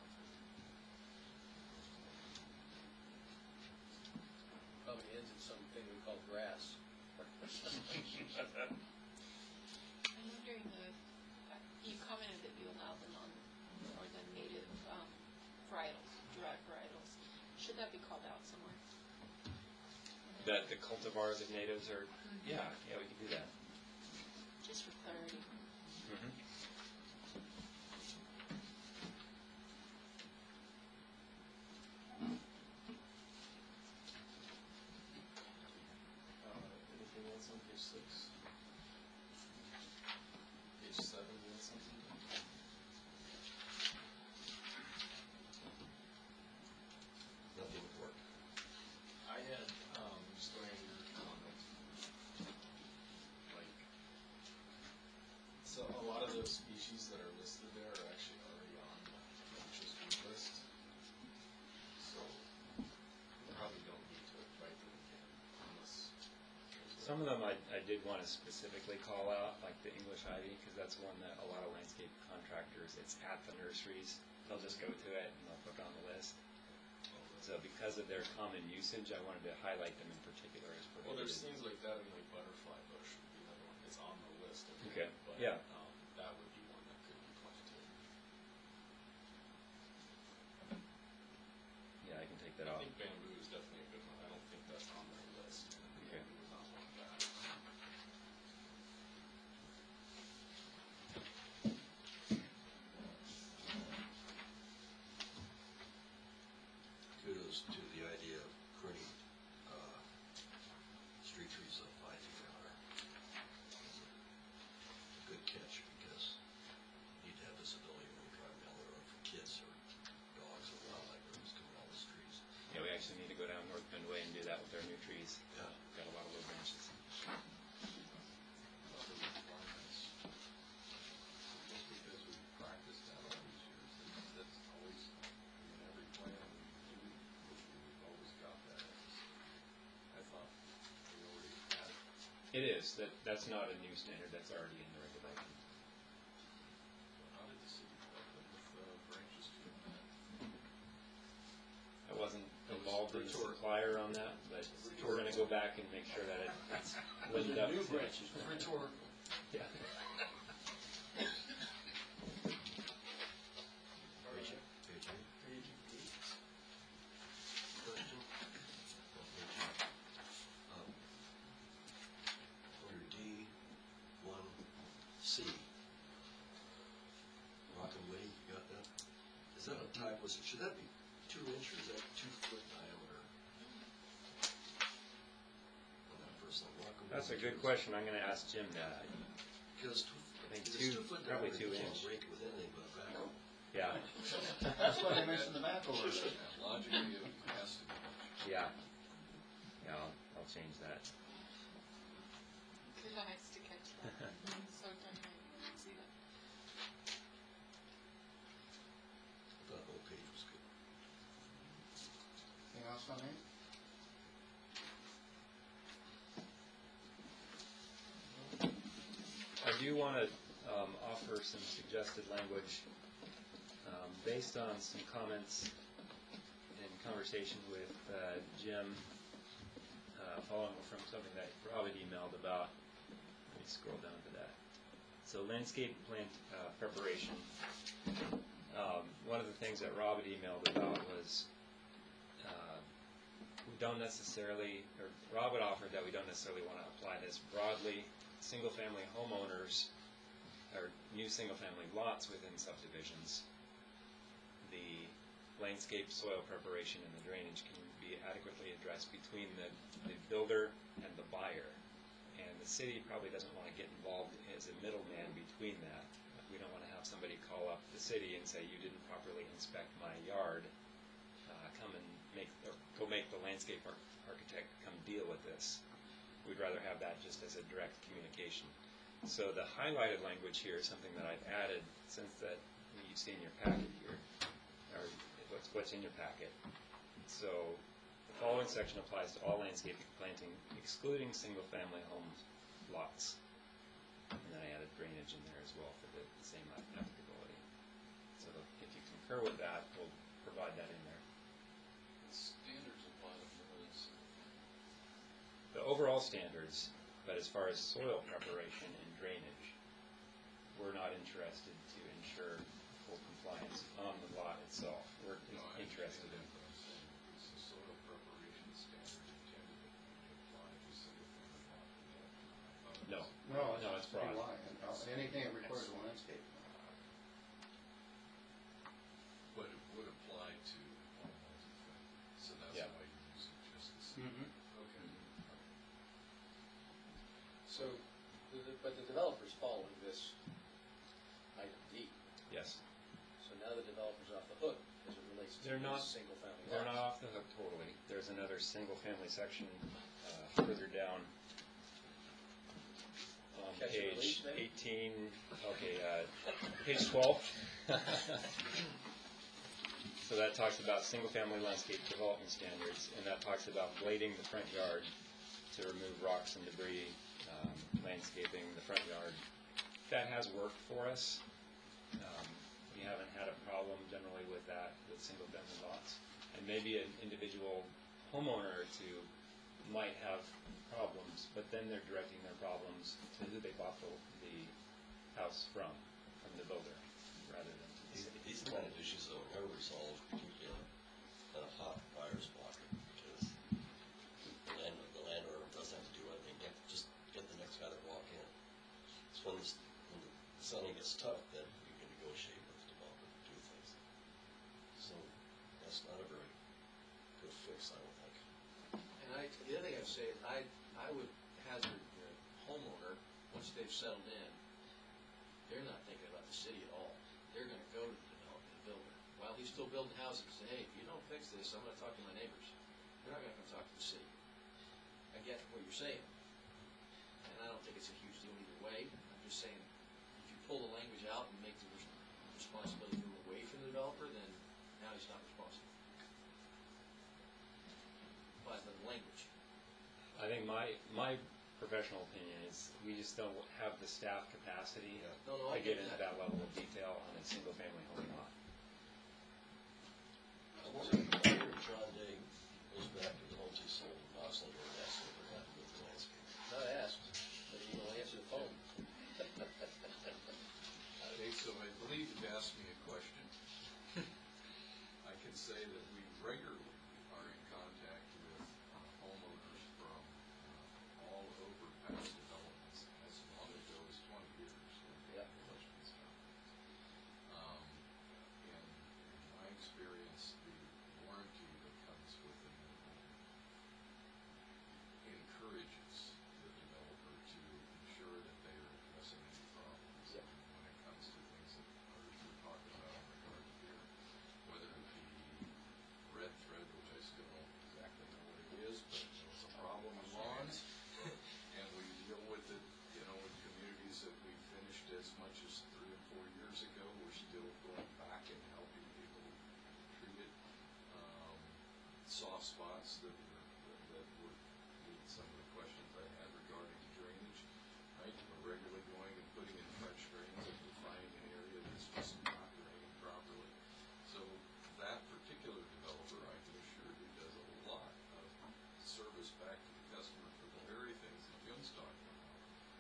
Probably ends in something we call grass. I'm wondering you commented that you allow them on, or the native varietals, derived varietals. Should that be called out somewhere? That the cultivars of natives are, yeah, we can do that. Just for clarity. Mm-hmm. Anything else on page 6? Page 7, you want something? Nothing would work. I had, just going over your comment, so a lot of those species that are listed there are actually already on the Nature's Food list. So we probably don't need to write them again unless. Some of them I did want to specifically call out, like the English ivy, because that's one that a lot of landscape contractors, it's at the nurseries. They'll just go to it and they'll put it on the list. So because of their common usage, I wanted to highlight them in particular as prohibited. Well, there's things like that, and like butterfly bush would be another one. It's on the list. Okay, But, yeah. that would be one that could be planted. It is, that's not a new standard, that's already in the regulation. How did the city come up with branches to that? I wasn't involved in the supplier on that, but we're gonna go back and make sure that it's lived up to. New branches. Rhetorical. Yeah. Question? Under D1C, Rockaway, you got that? Is that a type, should that be 2 inch or is that 2 foot diameter? On that first one, Rockaway. That's a good question, I'm gonna ask Jim that. Because I think it's two- 2 foot probably diameter, 2 you can't inch. break it with anything but a backhoe. Yeah, That's why they mentioned the back over. Logically, it has to be much. yeah. Yeah, I'll change that. Good eyes to catch that. So tiny. See that? I thought the whole page was good. Anything else on that? I do want to offer some suggested language based on some comments and conversation with Jim, following from something that Robert emailed about. Let me scroll down to that. So landscape plant preparation. One of the things that Robert emailed about was we don't necessarily, or Robert offered that we don't necessarily want to apply this broadly. Single-family homeowners or new single-family lots within subdivisions, the landscape soil preparation and the drainage can be adequately addressed between the builder and the buyer. And the city probably doesn't want to get involved as a middleman between that. We don't want to have somebody call up the city and say, you didn't properly inspect my yard, come and go make the landscape architect come deal with this. We'd rather have that just as a direct communication. So the highlighted language here is something that I've added since that you see in your packet here, or what's in your packet. So the following section applies to all landscaping planting, excluding single-family homes lots. And then I added drainage in there as well for the same applicability. So if you concur with that, we'll provide that in there. Standards apply to roads. The overall standards, but as far as soil preparation and drainage, we're not interested to ensure full compliance on the lot itself. We're No, I interested in. understand that, but I'm saying, is the soil preparation standard intended to apply to single-family lot? I thought it No. was- No, it's broad. Anything that requires a landscape. But it would apply to all multifamily, so that's Yeah. why you're using just the. Okay. So, but the developer's following this item D. Yes. So now the developer's off the hook as it relates to They're not- these single-family lots. They're not off the hook totally. There's another single-family section further down on Catch and release, page maybe? 18, okay, page 12. So that talks about single-family landscape development standards, and that talks about blading the front yard to remove rocks and debris, landscaping the front yard. That has worked for us. We haven't had a problem generally with that with single-family lots. And maybe an individual homeowner or two might have problems, but then they're directing their problems to who they bought the house from the builder, rather than to the city. These kind of issues though are resolved in a hot buyer's block because the landowner doesn't have to do anything, just get the next guy to walk in. It's when the selling gets tough that you can negotiate with the developer to do things. So that's not a very good fix, I don't think. And the other thing I'd say is I would hazard the homeowner, once they've settled in, they're not thinking about the city at all. They're gonna go to the developer, the builder. While he's still building houses, say, hey, if you don't fix this, I'm gonna talk to my neighbors. They're not gonna come talk to the city. I get what you're saying. And I don't think it's a huge deal either way. I'm just saying, if you pull the language out and make the responsibility move away from the developer, then now he's not responsible. By the language. I think my professional opinion is we just don't have the staff capacity No, no, to I get get into that. that level of detail on a single-family home lot. I wonder if John Day goes back to the homes he sold in Boston and asks if they're happy with the landscape. Not asked, but you don't answer the phone. Okay, so I believe you've asked me a question. I can say that we regularly are in contact with homeowners from all over past developments, as long ago as 20 years. Yeah. Questions. In my experience, the warranty that comes with the new home encourages the developer to ensure that they are addressing any problems. Yep. When it comes to things that others were talking about in regard to here, whether it be red thread, which I still don't exactly know what it is, but it's a problem in lawns. And we deal with it, you know, in communities that we finished as much as 3 or 4 years ago. We're still going back and helping people treat it. Soft spots that were some of the questions I had regarding drainage, right? We're regularly going and putting in French drains if we're finding an area that's just not draining properly. So that particular developer, I can assure you, does a lot of service back to the customer for the very things that Jim's talking about.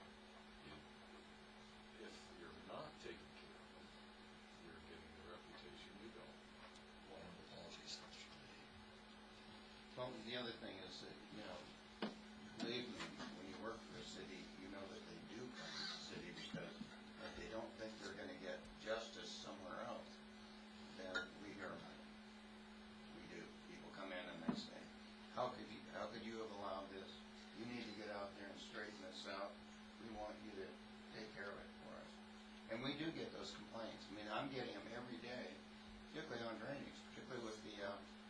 If you're not taking care of them, you're getting the reputation you don't. One of the apologies. Well, the other thing is that, you know, believe me, when you work for a city, you know that they do come to the city because if they don't think they're gonna get justice somewhere else, then we hear about it. We do. People come in and they say, how could you have allowed this? You need to get out there and straighten this out. We want you to take care of it for us. And we do get those complaints. I mean, I'm getting them every day, particularly on drainage, particularly with the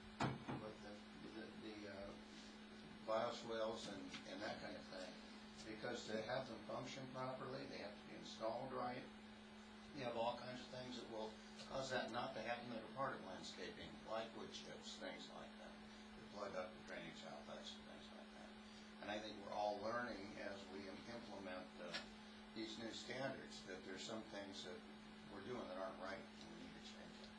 bioswales and that kind of thing. Because to have them function properly, they have to be installed right. You have all kinds of things that will cause that not to happen that are part of landscaping, like wood chips, things like that. To plug up the drainage outlets and things like that. And I think we're all learning as we implement these new standards that there's some things that we're doing that aren't right and we need to change them.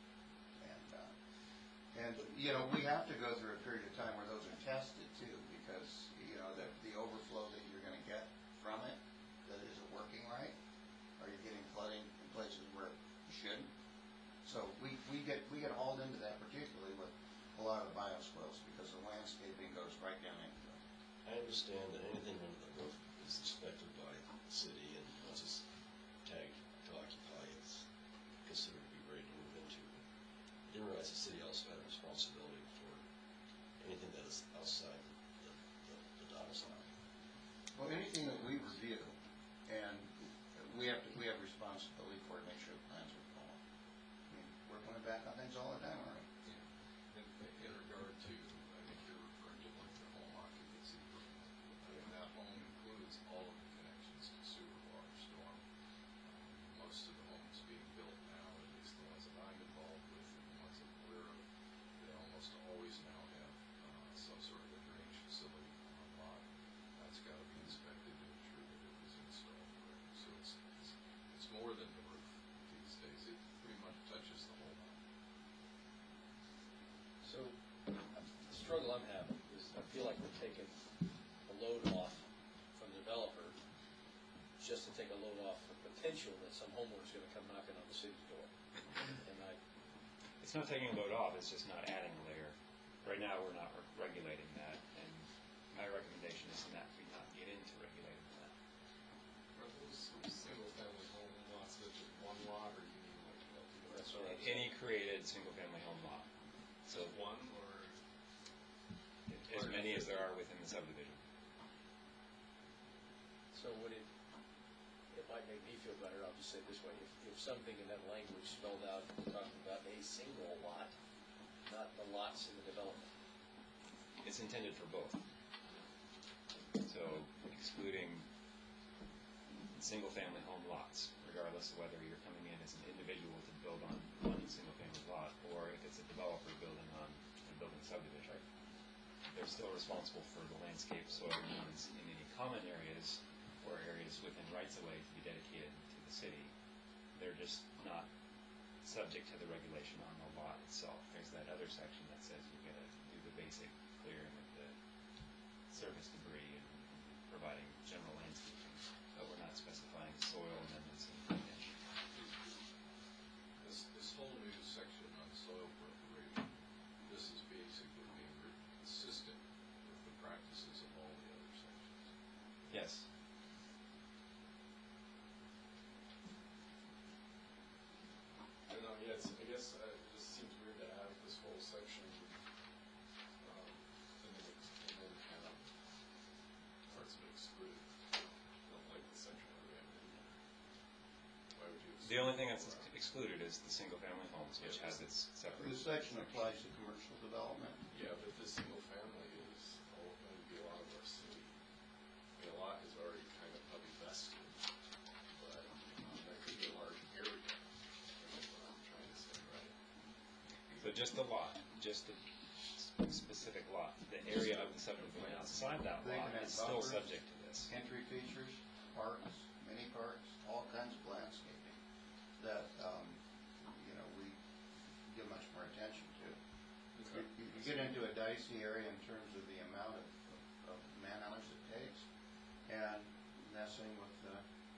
And you know, we have to go through a period of time where those are tested too, because, you know, the overflow that you're gonna get from it, that is it working right? Are you getting flooding in places where you shouldn't? So we get hauled into that, particularly with a lot of the bioswales, because the landscaping goes right down into it. I understand that anything under the roof is inspected by the city, and once it's tagged to occupy, it's considered to be ready to move into. I didn't realize the city also had a responsibility for anything that is outside the domicile. Well, anything that we review, and we have responsibility for it, make sure the plans are followed. I mean, we're coming back on things all the time, aren't we? In regard to, I think you're referring to like the home occupancy permit. And that home includes all of the connections to sewer, water, storm. Most of the homes being built now, at least the ones that I'm involved with and the ones that we're aware of, they almost always now have some sort of a drainage facility on lot. That's got to be inspected to ensure that it was installed correctly. So it's more than the roof these days. It pretty much touches the whole lot. So, the struggle I'm having is I feel like we're taking a load off from the developer just to take a load off the potential that some homeowner's gonna come knocking on the city's door. And It's not taking a load off, it's just not adding a layer. Right now, we're not regulating that, and my recommendation is that we not get into regulating that. Are those single-family home lots that just one lot, or you mean like that's all right. Any created single-family home lot. So one, or as many as there are within the subdivision. So would it might make me feel better, I'll just say it this way, if something in that language spelled out, talking about a single lot, not the lots in the development. It's intended for both. So excluding single-family home lots, regardless of whether you're coming in as an individual to build on one single-family lot, or if it's a developer building on a building subdivision. They're still responsible for the landscape, soil needs, and any common areas or areas within rights-of-way to be dedicated to the city, they're just not subject to the regulation on the lot itself. There's that other section that says you've got to do the basic clearing of the surface debris and providing general landscaping, but we're not specifying soil amendments and drainage. This whole new section on soil preparation, this is basically being written consistent with the practices of all the other sections. Yes. I don't know, yeah, I guess it just seems weird to have this whole section, and then kind of parts of it excluded. I don't like the section that we have in there. Why would you? The only thing that's excluded is the single-family homes, which has its separate. This section applies to commercial development. Yeah, but this single family is all going to be a lot of our city. I mean, a lot is already kind of probably vested, but that could be a large area. That's what I'm trying to say, right? So just the lot, just the specific lot, the area of the subdivision outside that They lot can have is still buffers. subject to this. Entry features, parks, mini parks, all kinds of landscaping that, we give much more attention to. You get into a dicey area in terms of the amount of man-hours it takes, and messing with the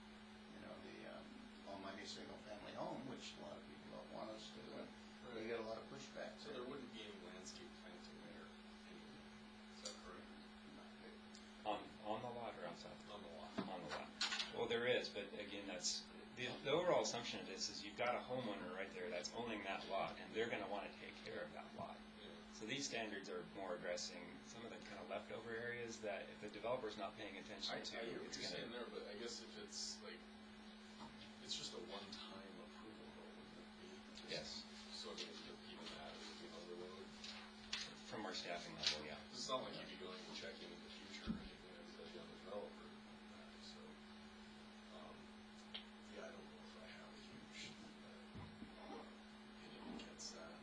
almighty single-family home, which a lot of people don't want us to, and we get a lot of pushback. So there wouldn't be any landscape planting there anyway. Is that correct? On the lot or outside? On the lot. On the lot. Well, there is, but again, that's, the overall assumption of this is you've got a homeowner right there that's owning that lot, and they're gonna wanna take care of that lot. Yeah. So these standards are more addressing some of the kind of leftover areas that if the developer's not paying attention I to, hear what it's you're saying gonna. there, but I guess if it's like, it's just a one-time approval, though, wouldn't it be? Yes. So if even that would be overload. From our staffing level, yeah. It's not like you'd be going and checking in the future or anything like that on the developer. So, yeah, I don't know if I have a huge opinion against that.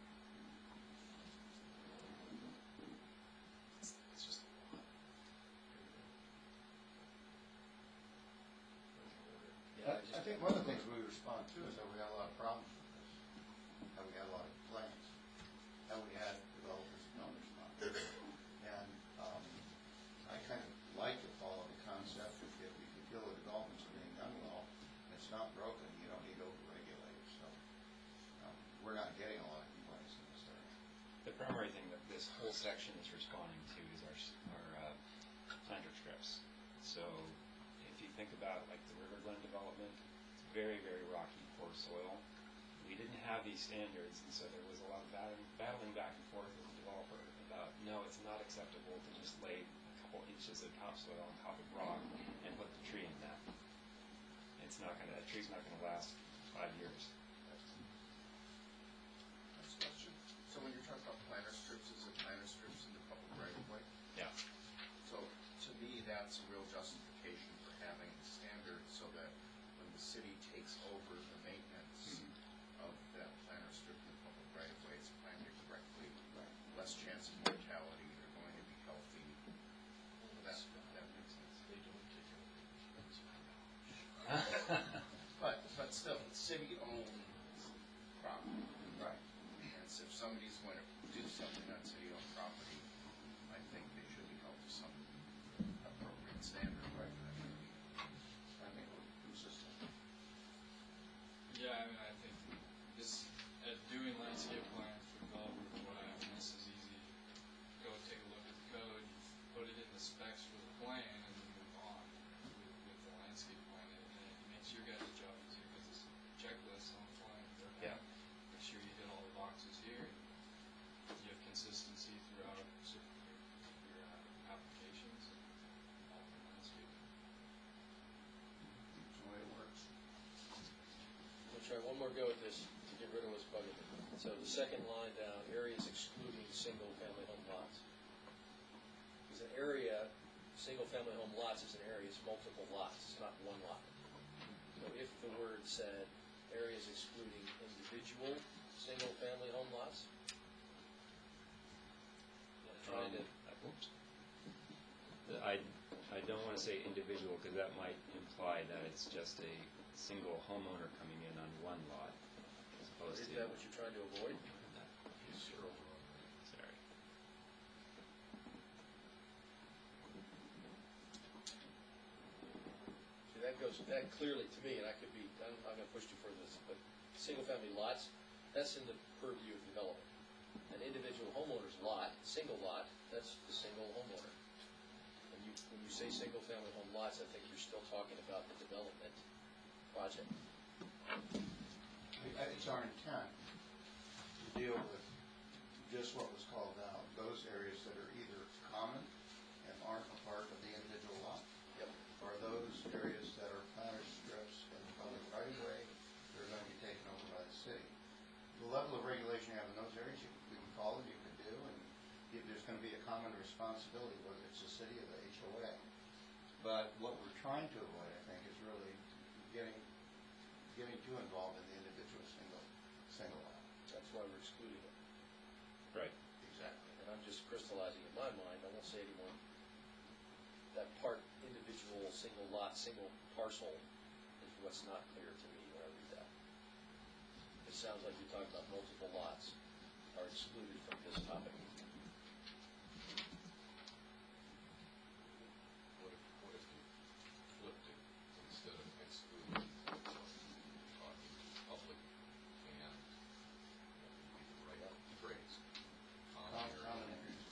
It's just a lot. I think one of the things we respond to is that we had a lot of problems with this, that we had a lot of complaints, that we had developers that don't respond. And I kind of like to follow the concept if you feel the developments are being done well, and it's not broken, you don't need to overregulate it. So we're not getting a lot of complaints in this area. The primary thing that this whole section is responding to is our planter strips. So if you think about like the River Glen development, it's very, very rocky, poor soil. We didn't have these standards, and so there was a lot of battling back and forth with the developer about, no, it's not acceptable to just lay a couple inches of topsoil on top of rock and put the tree in that. That tree's not gonna last 5 years. Next question. So when you're talking about planter strips, is it planter strips in the public right of way? Yeah. So to me, that's a real justification for having a standard so that when the city takes over the maintenance of that planter strip in the public right of way, it's planted correctly, less chance of mortality, they're going to be healthy. That makes sense. They don't take care of But still, it's city-owned property. Right. And so if somebody's going to do something on city-owned property, I think they should be held to some appropriate standard, right? I think we're consistent. Yeah, I mean, I think this, doing landscape plans for developers, what I mean, this is easy. Go take a look at the code, put it in the specs for the plan, and then move on with the landscape plan. And it makes your guys' job easier because it's a checklist on the plan. Yeah. Make sure you hit all the boxes here. You have consistency throughout your applications and all the landscaping. That's the way it works. We'll try one more go at this to get rid of what's bugging me. So the second line down, areas excluding single-family home lots. Because an area, single-family home lots is an area, it's multiple lots, it's not one lot. So if the word said areas excluding individual single-family home lots, I'm trying to, Oops. I don't want to say individual that might imply that it's just a single homeowner coming in on one lot, as opposed Is to. that what you're trying to avoid? Sorry. See, that clearly to me, and I could be, I'm not gonna push too further this, but single-family lots, that's in the purview of development. An individual homeowner's lot, single lot, that's the single homeowner. When you say single-family home lots, I think you're still talking about the development project. It's our intent to deal with just what was called out, those areas that are either common and aren't a part of the individual lot, Yep. or those areas that are planted strips in the public right of way that are going to be taken over by the city. The level of regulation you have in those areas, you can call it, you can do, and if there's going to be a common responsibility, whether it's the city or the HOA. But what we're trying to avoid, I think, is really getting too involved in the individual single lot. That's why we're excluding it. Right. Exactly. And I'm just crystallizing in my mind, I won't say anymore, that part individual, single lot, single parcel is what's not clear to me when I read that. It sounds like you're talking about multiple lots are excluded from this topic. What if you flipped it instead of excluding, talking public and, the right phrase, common Common area? areas.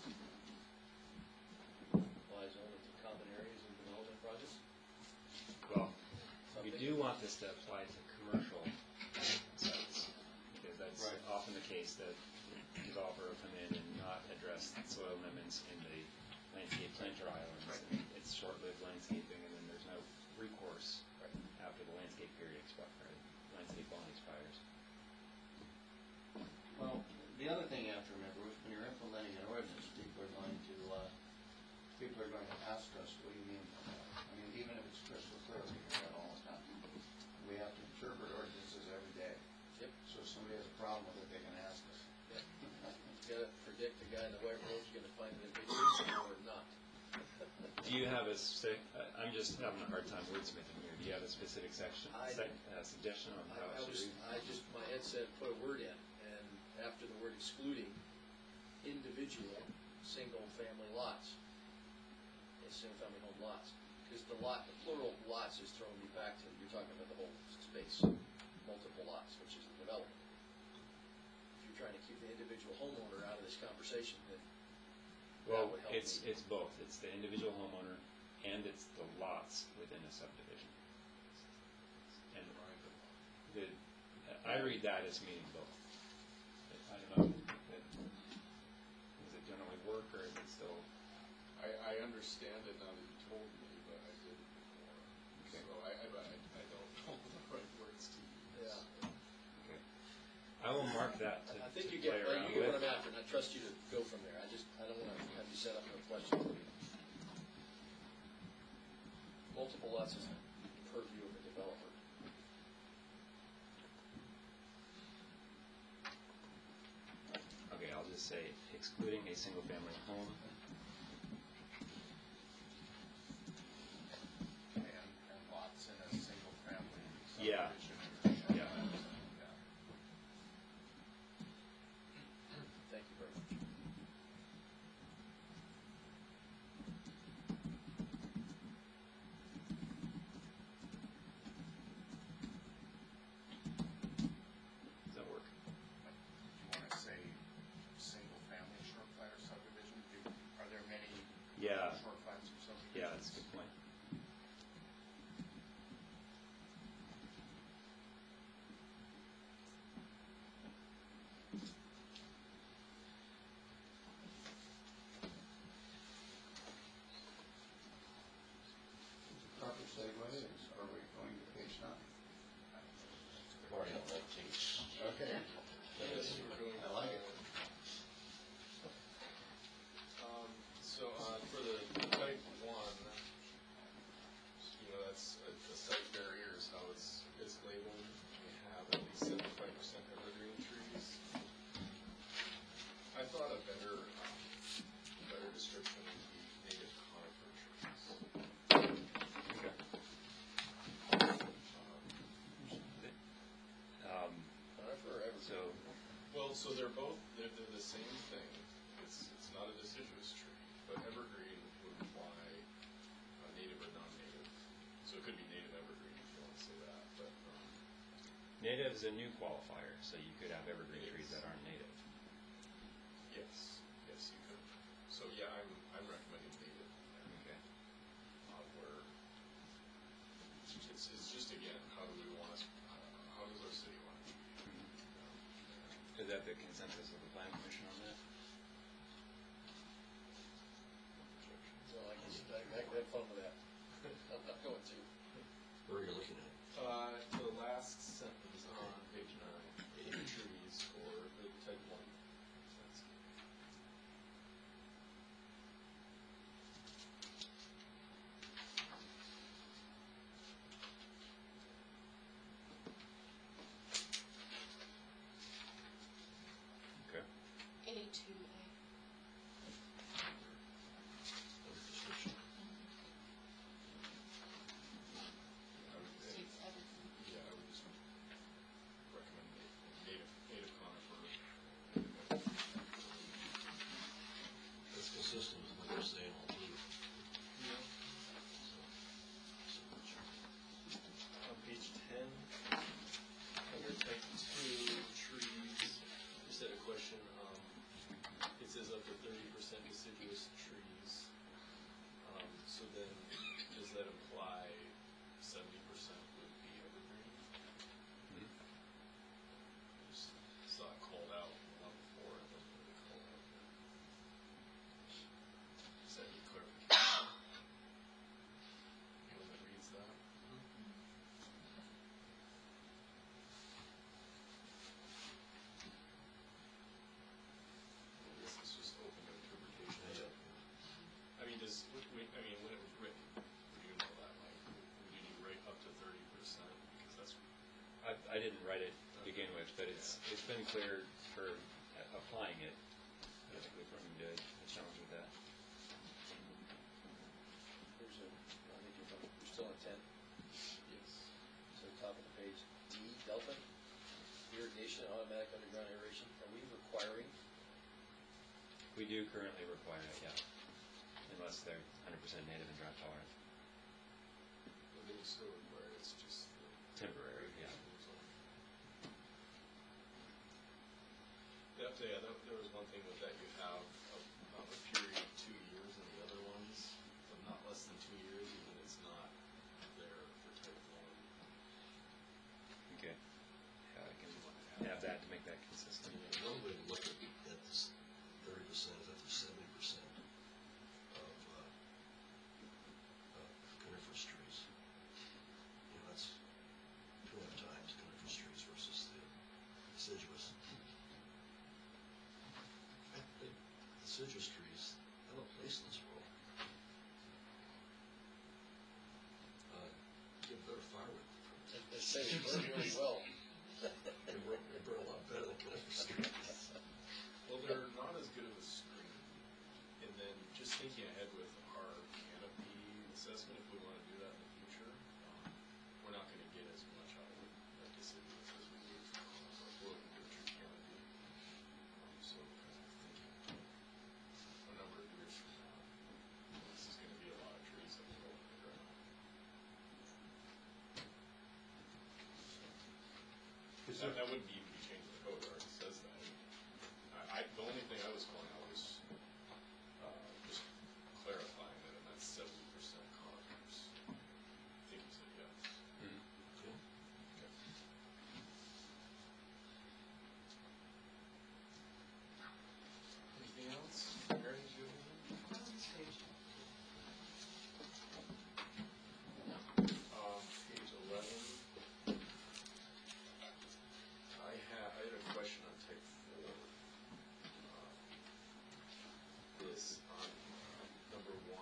Applies only to common areas and development projects? Well, we Something? do want this to apply to commercial sites, because that's Right. often the case that the developer will come in and not address soil amendments in the landscape planter islands. Right. And it's short-lived landscaping, and then there's no recourse Right. after the landscape period expires, or landscape bond expires. Well, the other thing you have to remember is when you're implementing an ordinance, people are going to ask us, what do you mean by that? I mean, even if it's crystal clear, we hear that all the time. We have to interpret ordinances every day. Yep. So if somebody has a problem with it, they can ask us. Yep. You gotta predict the guy in the white robe, you're gonna find it ambiguous or not. Do you have a I'm just having a hard time wordsmithing here. Do you have a specific suggestion on how it should read? My head said, put a word in, and after the word excluding, individual, single-family lots. Single-family home lots. Because the plural lots is throwing me back to, you're talking about the whole space, multiple lots, which is the development. If you're trying to keep the individual homeowner out of this conversation, then Well, that would help it's me. both. It's the individual homeowner and it's the lots within a subdivision. And I read that as meaning both. I don't know. Does it generally work, or is it still? I understand it now that you told me, but I didn't before. Okay. So I don't know the right words to use. Yeah. Okay. I will mark that to, I think to you play get around what with. I'm after, and I trust you to go from there. I don't want to have you set up no questions. Multiple lots is purview of the developer. Okay, I'll just say excluding a single-family home. And lots in a single family Yeah. subdivision. Yeah. Thank you very much. Does that work? Do you want to say single family short plan or subdivision? Well, so they're the same thing. It's not a deciduous tree, but evergreen would imply native or non-native. So it could be native evergreen if you want to say that, but. Native is a new qualifier, so you could have evergreen trees that aren't native. Yes, you could. So yeah, I'm recommending native. Okay. Where it's just again, how do we want us? How does our city want it to be? Is that the consensus of the plan commission on that? So I can have fun with that. I'm not going to. Where are you looking at? The last sentence on page 9, trees or the type 1. Okay. A2A. Under description. States everything. Yeah, I would just recommend native conifer. That's consistent with what you're saying all blue. On page 10, under type 2 trees, just had a question. It says up to 30% deciduous trees. So then, does that imply 70% would be evergreen? Just saw it called out one before, it wasn't really called out here. Does that need clarification? Anyone that reads that? This is just open to interpretation. I mean, when it was written, would you know that, like, would you need right up to 30%? Because that's, I didn't write it to begin with, but it's been clear for applying it. I think we've run into a challenge with that. I think you're still on 10. yes. So top of the page, D, delta, irrigation, automatic underground aeration. Are we requiring? We do currently require it, yeah. Unless they're 100% native and drought tolerant. But they still require it, it's just Temporary, yeah. There was one thing with that, you have a period of 2 years in the other ones, but not less than 2 years, even if it's not there for type 1. Okay. Yeah, I can have that to make that consistent. One way to look at this 30% is after 70% of coniferous trees. That's 2.5 times coniferous trees versus the deciduous. I think deciduous trees have a place in this world. Give better firewood. They say they burn really well. They burn a lot better than coniferous trees. Well, they're not as good of a screen. And then just thinking ahead with our canopy assessment, if we want to do that in the future, we're not going to get as much out of that deciduous as we would from our wood and tree canopy. So kind of thinking a number of years from now, this is going to be a lot of trees that will go in the ground. That wouldn't even be changing the code, it already says that. The only thing I was calling out was just clarifying that it meant 70% conifers. I think you said yes. Okay. Anything else? Mary, did you have anything? Page 11. I had a question on type 4. This on number 1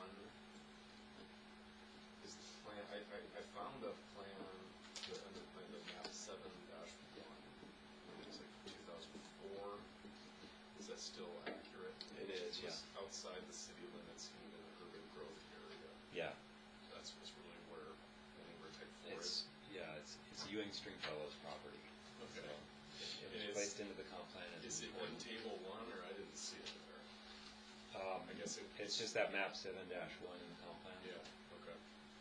is the plan. I found a plan under plan the map 7-1. It's like 2004. Is that still accurate? It is, yeah. It's outside the city limits and in an urban growth area. Yeah. That's really where type 4 is. It's Ewing Stringfellow's property. Okay. So it And was placed into the comp plan. Is It's just that map 7-1 in the comp plan. Yeah, okay.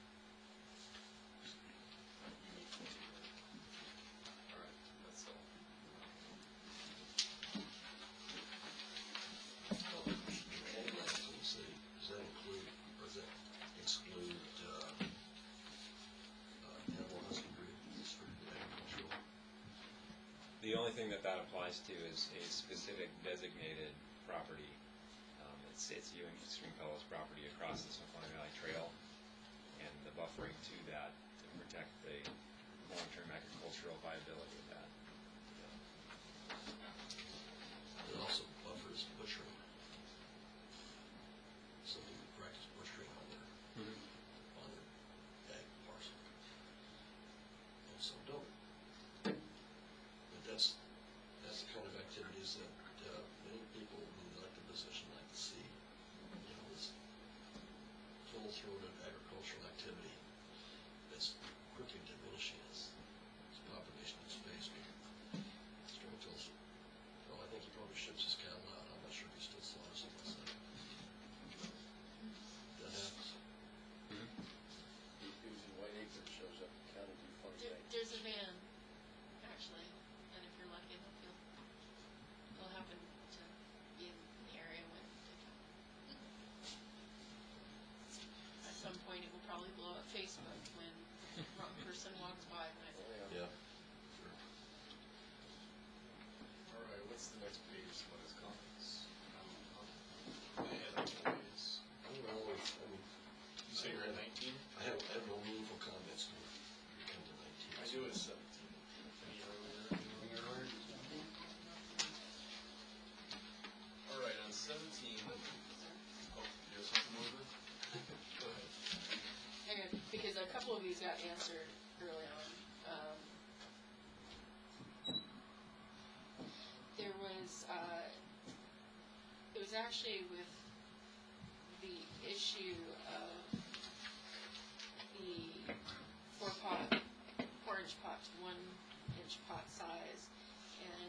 All right, that's all. Does that include, or does that exclude, animal husbandry, restricted agricultural? The only thing that applies to is a specific designated property. It's Ewing Stringfellow's property across the Snoqualmie Valley Trail, and the buffering to that to protect the long-term agricultural viability of that. It also buffers butchering. Some people practice butchering on their ag parcel. And some don't. But that's the kind of activities that many people in the elected position like to see. You know, this full-throated agricultural activity that's quickly diminishing as population and space. Stringfellow's, well, I think he probably ships his cattle out. I'm not sure if he still slaughters them myself. That happens. Using White Acre shows up in county defunct bank. There's a van, actually, and if you're lucky enough, you'll happen to be in the area when they come. At some point, it will probably blow up Facebook when the wrong person walks by, but Yeah. All right, what's the next page? What is comments? And employees. I don't know if, I mean, You say you're at 19? I have no meaningful comments when we come to 19. I do at 17. Any earlier? All right, on 17. Oh, you have something over? Go ahead. hang on, because a couple of these got answered early on. There was, it was actually with the issue of the 4-inch pot to 1-inch pot size, and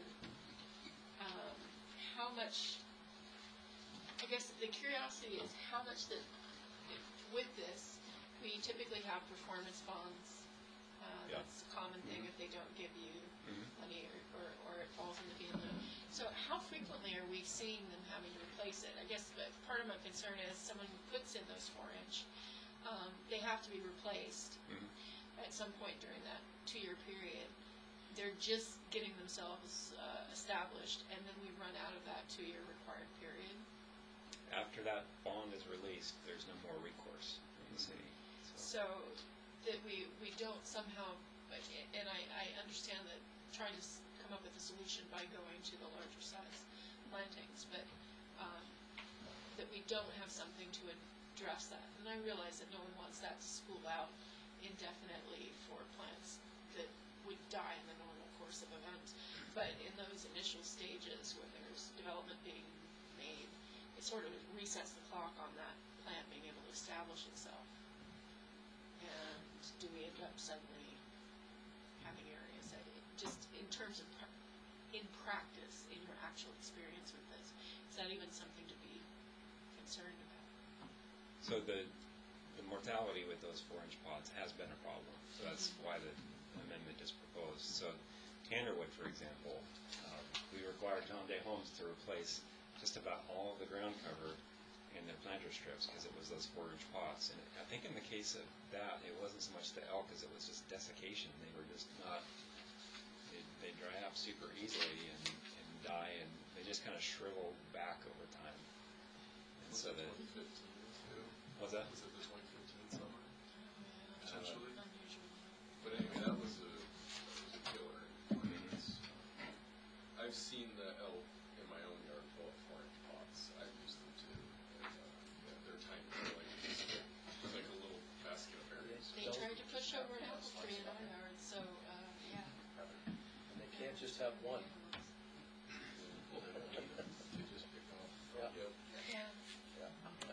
how much, I guess the curiosity is how much that, with this, we typically have performance bonds. Yeah. That's a common thing if they don't give you Mhm. money or it falls into being low. So how frequently are we seeing them having to replace it? I guess part of my concern is someone who puts in those 4-inch, they have to be replaced Mhm. at some point during that 2-year period. They're just getting themselves established, and then we run out of that 2-year required period. After that bond is released, there's no more recourse from the city. So that we don't somehow, and I understand that trying to come up with a solution by going to the larger size plantings, but that we don't have something to address that. And I realize that no one wants that to spool out indefinitely for plants that would die in the normal course of events. But in those initial stages where there's development being made, it sort of resets the clock on that plant being able to establish itself. And do we end up suddenly having areas that, just in terms of, in practice, in your actual experience with this, is that even something to be concerned about? So the mortality with those 4-inch pots has been a problem. So that's why the amendment is proposed. So Tannerwood, for example, we require John Day Homes to replace just about all of the ground cover in their planter strips because it was those 4-inch pots. And I think in the case of that, it wasn't so much the elk as it was just desiccation. They were just not, they dry up super easily and die, and they just kind of shrivel back over time. And Was so that the, 2015 too? what's that? Was it the 2015 summer? Potentially. Unusual. But anyway, that was a killer. I've seen the elk in my own yard full of 4-inch pots. I've used them too. And, yeah, they're tiny. They're like a little basket of berries. They tried to push over an apple tree in our yard, so, yeah. And they can't just have one. Well, they don't need them. They just pick them up. Yeah. Yep. Yeah. Yeah.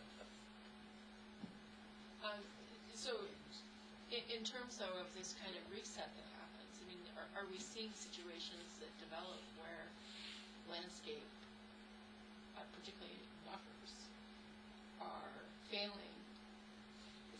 So, in terms though of this kind of reset that happens, I mean, are we seeing situations that develop where landscape, particularly buffers,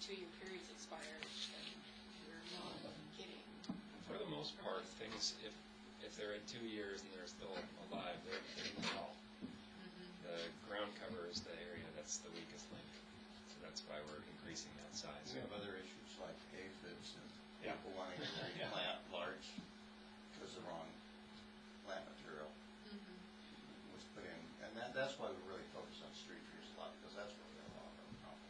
2-year period's expired, then you're not getting. For the most part, things, if they're at 2 years and they're still alive, they're in the hall. The ground cover is the area that's the weakest link. So that's why we're increasing that size. We have other issues like aphids and Yeah. people wanting to Yeah. plant large because the wrong plant material was put in. And that's why we really focus on street trees a lot, because that's where we have a lot of our problem.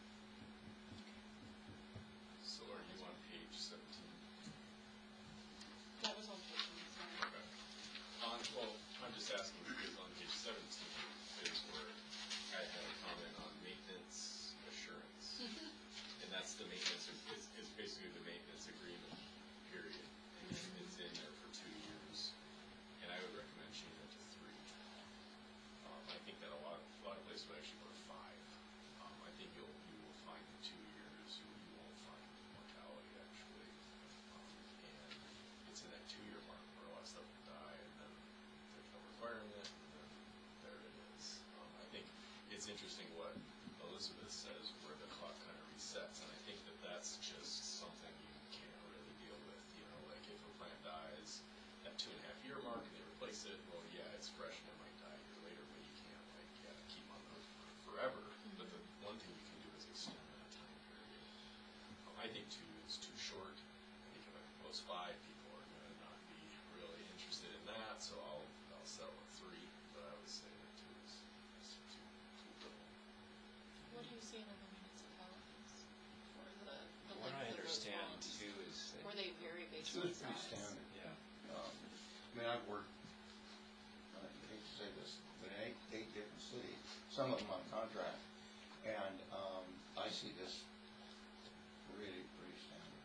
So are you on page 17? That was on page 1, sorry. Okay. Well, I'm just asking because on page 17 is where I had a comment on maintenance assurance. And that's the maintenance, is basically the maintenance agreement period. And it's in there for 2 years. And I would recommend changing it to 3. I think that a lot of places would actually go to 5. I think you will find in 2 years, you won't find mortality actually. And it's in that 2-year mark where a lot of stuff will die, and then there's no requirement, and then there it is. I think it's interesting what Elizabeth says, where the clock kind of resets, and I think that that's just something you can't really deal with. Like if a plant dies at 2.5-year mark and they replace it, well, yeah, it's fresh and it might die a year later, but you can't keep on the hook for forever. But the one thing you can do is extend that time period. I think 2 is too short. I think if I propose 5, people are going to not be really interested in that, so I'll settle at 3. But I would say that 2 is too little. What do you see in other municipalities for the What length I of those understand loans? too is that, Where they vary based Two on is pretty size? standard. yeah, I mean, I've worked, I hate to say this, but in 8 different cities, some of them on contract, and I see this really pretty standard.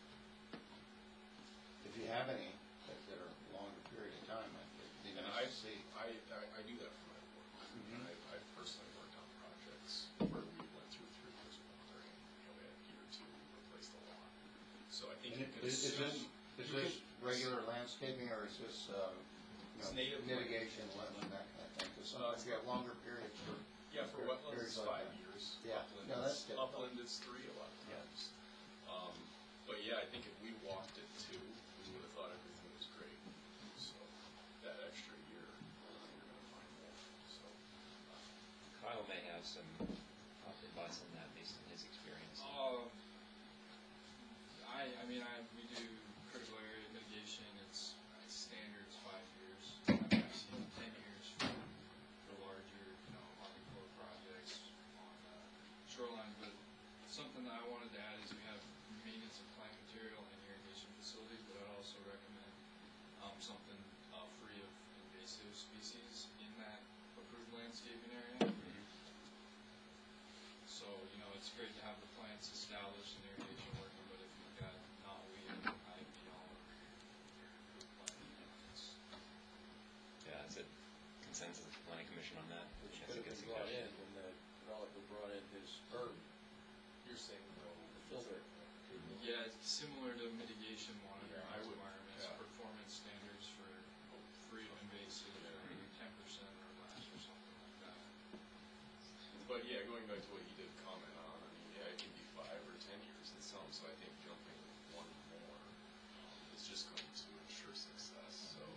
If you have any that are longer period of time, it'd be And nice to see. I do that for my work. I've personally worked on projects where we went through 3 years of watering, we had year 2, we replaced a lot. So I think And you can Is assume. this regular landscaping, or is this, It's native mitigation, wetland, that kind of thing? Because sometimes you have longer periods for. Yeah, for wetlands, periods it's like 5 that. years. Yeah. Upland No, that's is- good. Upland is 3 a lot of Yeah. times. But yeah, I think if we walked it 2, we would have thought everything was great. So that extra year, you're going to find more. So Kyle may have some advice on that based on his experience. We do critical area mitigation, it's standard, it's 5 years. I've seen 10 years for larger, Army Corps projects on shoreline, but something that I wanted to add is we have maintenance of plant material and irrigation facilities, but I'd also recommend something free of invasive species in that approved landscaping area. So, it's great to have the plants established and irrigation working, but if you've got knotweed and ivy all over your plant, Yeah, is it consensus of the planning commission on that? Which That's a could have good been brought in suggestion. when the developer brought in his herb, you're saying no. the filter. Yeah, it's similar to mitigation monitoring Yeah, I would- requirements, yeah. performance standards for free of invasive, or 10% or less or something like that. But yeah, going back to what you did comment on, it can be 5 or 10 years in some, so I think jumping one more is just going to ensure success. So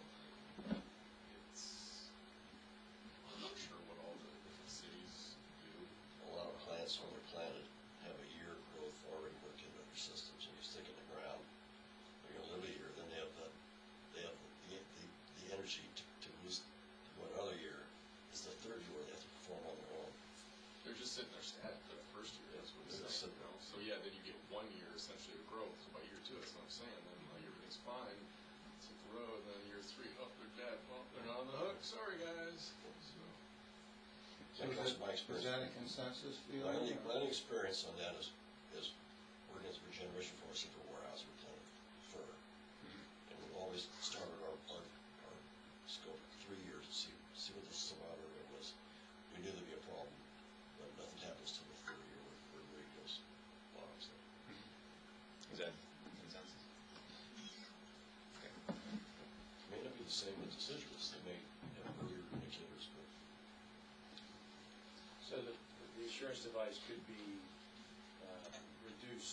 I'm not sure what all the different cities do. A lot of plants, when they're planted, have a year growth already worked into their systems. When you stick it in the ground, they're gonna live a year, then they have the energy to boost one other year. It's the 3rd year where they have to perform on their own. They're just sitting there static for the first year, that's what They're it's just saying. sitting there. So yeah, then you get 1 year essentially of growth, so by year 2, that's what I'm saying, then like everything's fine, it's hit the road, then year 3, oh, they're dead, well, they're not on the hook, sorry guys. So, That comes from my Is experience. that a consensus view? My only experience on that is working as a regeneration forestry for warehouse, we planted fir. And we always started our scope 3 years to see what the survival was. We knew there'd be a problem, but nothing happens till the 3rd year where it really goes bottom. So Is that consensus? it may not be the same with deciduous. They may have earlier indicators, but So the assurance device could be reduced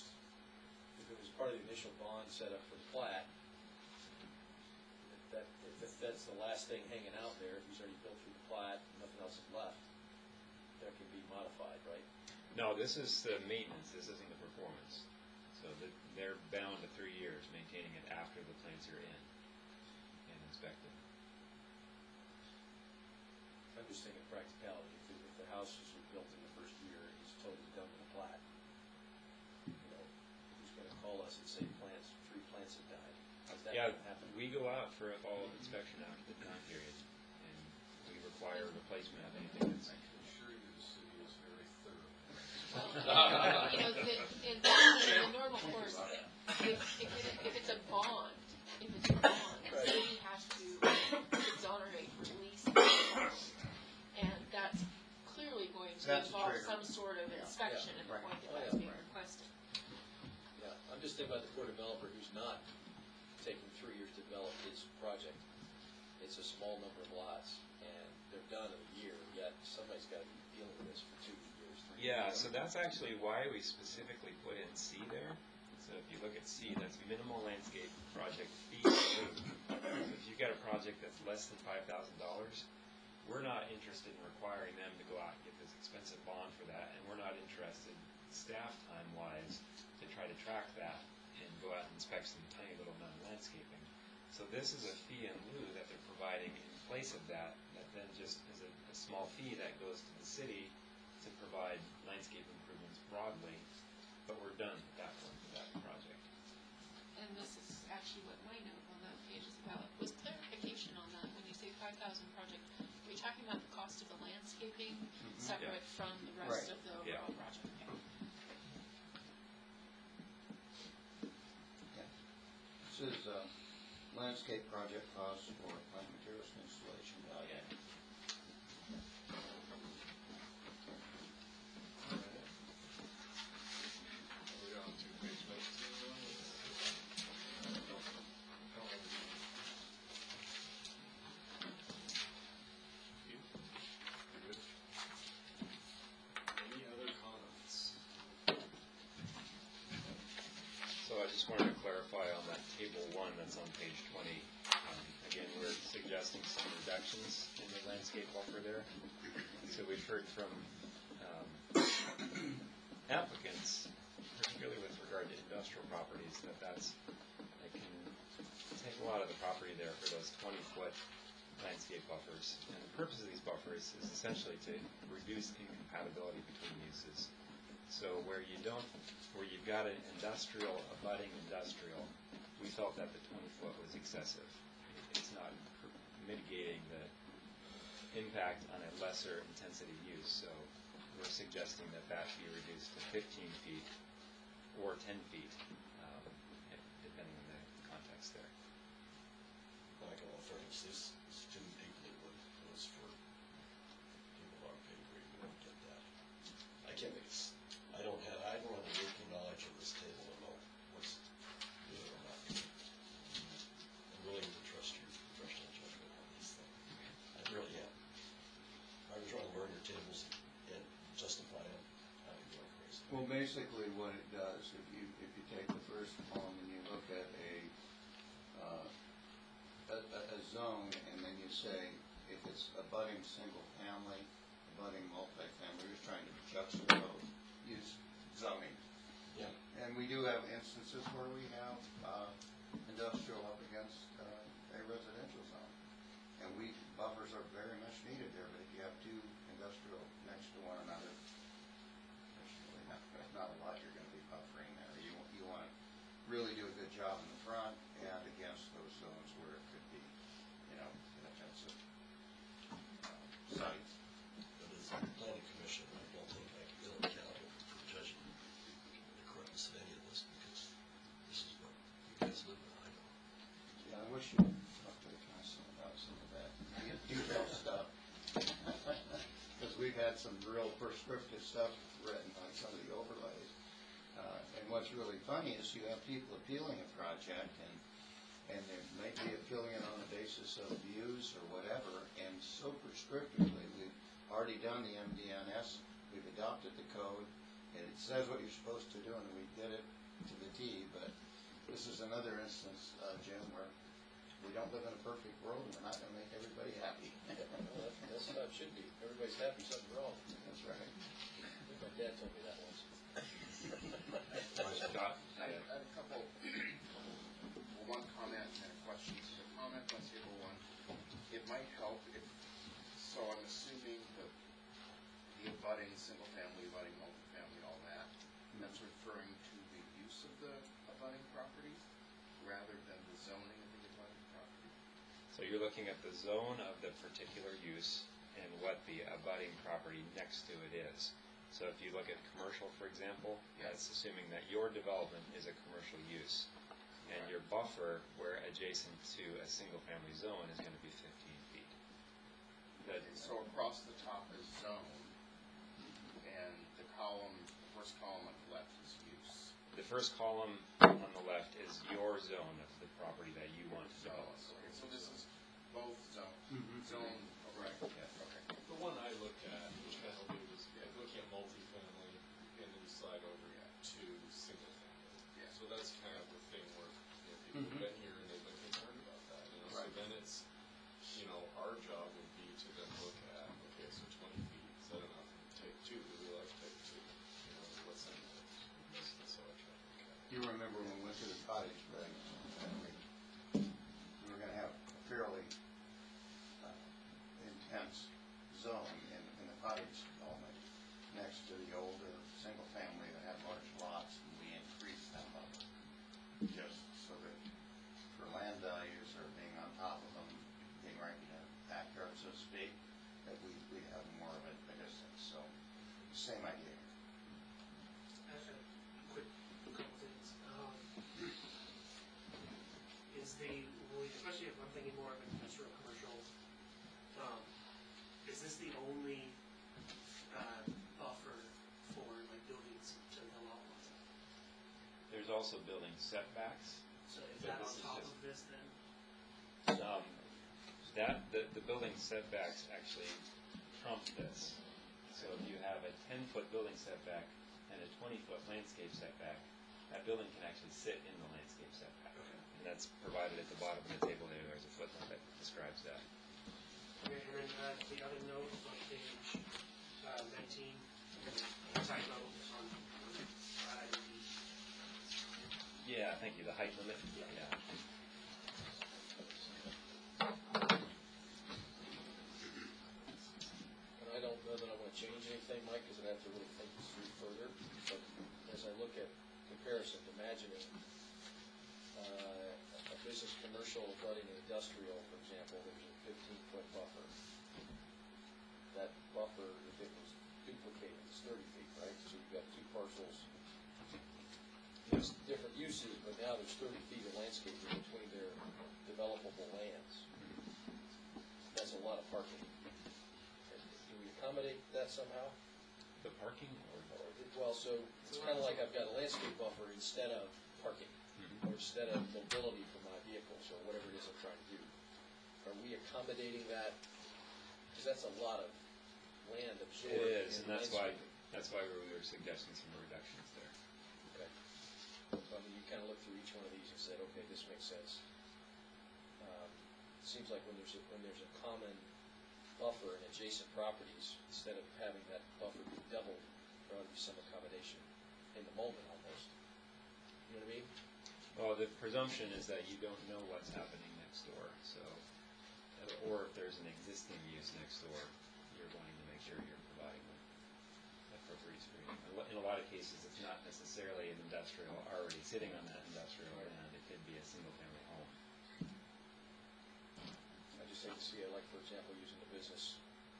part of the initial bond set up for the plat, that, if that's the last thing hanging out there, if he's already built through the plat, nothing else is left, that can be modified, right? No, this is the maintenance, this isn't the performance. So they're bound to 3 years maintaining it after the plants are in and inspected. I'm just thinking practicality. If the house is built in the first year, he's totally done with the plat. You know, who's gonna call us and say three plants have died? How's that Yeah, gonna happen? we go out for a follow-up inspection after the time period, and we require replacement of anything that's. I can assure you the city is very thorough. You know, in the normal course, if it's a bond, the city has to exonerate release the bond. And that's clearly going to That's a involve trigger. some sort of inspection at the right. point that Oh, that's yeah, being right. requested. Yeah, I'm just thinking about the poor developer who's not taking 3 years to develop his project. It's a small number of lots, and they're done in a year, yet somebody's gotta be dealing with this for 2 years, 3 years. Yeah, so that's actually why we specifically put in C there. So if you look at C, that's minimal landscape project fee. So if you've got a project that's less than $5,000, we're not interested in requiring them to go out and get this expensive bond for that, and we're not interested, staff time-wise, to try to track that and go out and inspect some tiny little amount of landscaping. So this is a fee in lieu that they're providing in place of that then just is a small fee that goes to the city to provide landscape improvements broadly, but we're done at that point with that project. And this is actually what my note on that page is about, was clarification on that. When you say 5,000 project, are you talking about the cost of the landscaping separate from the rest Right. of the Yeah. overall project? Okay. This is landscape project costs for plant materials and installation value. Are we on 2 page notes? You good? Any other comments? So I just wanted to clarify on that table 1 that's on page 20. Again, we're suggesting some reductions in the landscape buffer there. So we've heard from applicants, particularly with regard to industrial properties, that can take a lot of the property there for those 20-foot landscape buffers. And the purpose of these buffers is essentially to reduce incompatibility between uses. So where you've got an industrial, abutting industrial, we felt that the 20-foot was excessive. It's not mitigating the impact on a lesser intensity use. So we're suggesting that be reduced to 15 feet or 10 feet, depending on the context there. Like, in all fairness, this didn't deeply was for people on pay grade, we don't get that. I can't make it, I don't have a working knowledge of this table and know what's good or not good. I'm willing to trust your professional judgment on these things. I really am. I was trying to learn your tables and justify them. I'd be going crazy. Well, basically what it does, if you take the first column and you look at a zone, and then you say if it's abutting single family, abutting multifamily, we're just trying to juxtapose use zoning. Yeah. And we do have instances where we have industrial up against a residential zone. And buffers are very much needed there, but if you have two industrial next to one another, there's really not a lot you're going to be buffering there. You want to really do a good job in the front and against those zones where it could be, an offensive site. But as a planning commission, I don't think I can feel accountable for judging the correctness of any of this, because this is what you guys live with, I know. Yeah, I wish you would talk to the council about some of that detailed stuff. Because we've had some real prescriptive stuff written on some of the overlays. And what's really funny is you have people appealing a project, and they may be appealing it on the basis of views or whatever, and so prescriptively, we've already done the MDNS, we've adopted the code, and it says what you're supposed to do, and we did it to the T, but This is another instance, Jim, where we don't live in a perfect world, and we're not gonna make everybody happy. Well, that's how it should be. Everybody's happy, something wrong. That's right. I think my dad told me that once. Scott? I have a couple, well, one comment and a question. So the comment on table one, it might help if, so I'm assuming the abutting, single family, abutting multifamily, all that, that's referring to the use of the abutting property rather than the zoning of the abutting property? So you're looking at the zone of the particular use and what the abutting property next to it is. So if you look at commercial, for example, that's assuming that your development is a commercial use. And your buffer, where adjacent to a single-family zone, is going to be 15 feet. That, So across the top is zone, and the column, the first column on the left is use. the first column on the left is your zone of the property that you want to develop. Zones, okay, so this is both zone, zone, right, Yeah. okay. The one I looked at, which kind of helped me, was looking at multifamily and then slide over to single family. Yeah. So that's kind of the thing where, people have been here and they've been concerned about that, So Right. then it's, our job would be to then look at, okay, so 20 feet, is that enough? Take two, do we like take two? What's in there? That's how I try to look at it. You remember when we went to the cottage, right? And we were gonna have a fairly intense zone in the cottage element next to the older single family that had large lots, and we increased that buffer. Just so that for land values or being on top of them, being right in the backyard, so to speak, that we'd have more of a distance. So, same idea. Quick couple things. Especially if I'm thinking more of industrial, commercial, is this the only buffer for like buildings to the lot lines? There's also building setbacks. So is But that on this is top just- of this then? The building setbacks actually trump this. So if you have a 10-foot building setback and a 20-foot landscape setback, that building can actually sit in the landscape setback. And that's provided at the bottom of the table there. There's a footnote that describes that. Okay, and then the other note on page 19, typo on item B. Yeah, thank you. The height limit. Yeah. And I don't know that I want to change anything, Mike, because I'd have to really think this through further. But as I look at comparison, imagining a business commercial abutting industrial, for example, there's a 15-foot buffer. That buffer, if it was duplicated, is 30 feet, right? So you've got two parcels, different uses, but now there's 30 feet of landscaping between their developable lands. That's a lot of parking. Do we accommodate that somehow? The parking or Well, so it's kind of like I've got a landscape buffer instead of parking, or instead of mobility for my vehicles, or whatever it is I'm trying to do. Are we accommodating that? Because that's a lot of land absorbed. it is, in and that's why landscaping. we were suggesting some reductions there. Okay. So, I mean, you kind of look through each one of these and said, okay, this makes sense. It seems like when there's a common buffer in adjacent properties, instead of having that buffer be doubled, there ought to be some accommodation in the moment almost. You know what I mean? Well, the presumption is that you don't know what's happening next door, so, or if there's an existing use next door, you're wanting to make sure you're providing appropriate screening. In a lot of cases, it's not necessarily an industrial already sitting on that industrial land. It could be a single-family home. I just hate to see it, like, for example, using the business,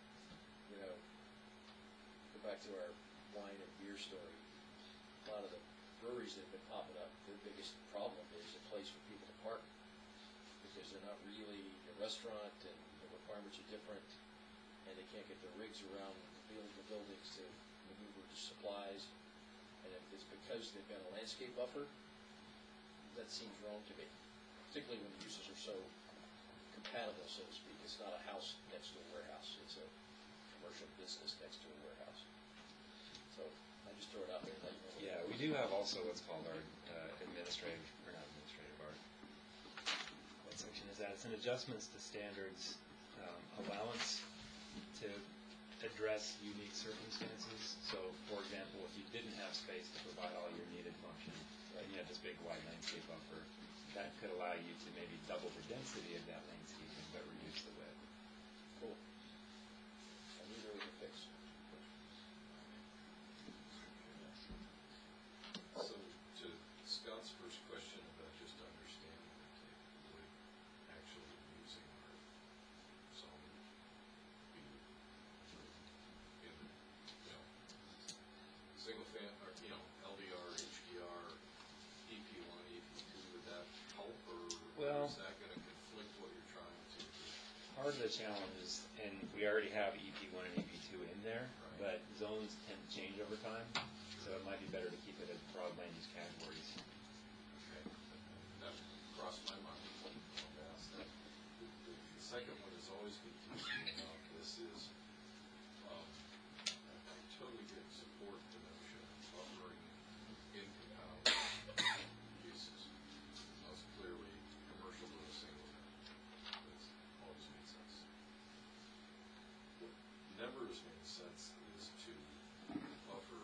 go back to our wine and beer story. A lot of the breweries that have been popping up, their biggest problem is a place for people to park, because they're not really a restaurant, and the requirements are different, and they can't get their rigs around the buildings to maneuver supplies. And if it's because they've got a landscape buffer, that seems wrong to me, particularly when the uses are so compatible, so to speak. It's not a house next to a warehouse, it's a commercial business next to a warehouse. So I just throw it out there and let you know. Yeah, we do have also what's called our administrative, or not that it's an adjustments to standards allowance to address unique circumstances. So, for example, if you didn't have space to provide all your needed function, and you had this big wide landscape buffer, that could allow you to maybe double the density of that landscaping but reduce the width. Cool. And these are the fix. So to Scott's first question about just understanding the capability, actually using our zoning, be in, single or, LDR, HDR, EP1, EP2, would that help, or Well, is that gonna conflict what you're trying to do? part of the challenge is, and we already have EP1 and EP2 in there, but zones tend to change over time, so it might be better to keep it as broad land use categories. Okay, that crossed my mind when I asked that. The second one has always confused me about this is, I totally get support the notion of buffering incompatible uses. Most clearly, commercial to a single family. That's always made sense. What never has made sense is to buffer.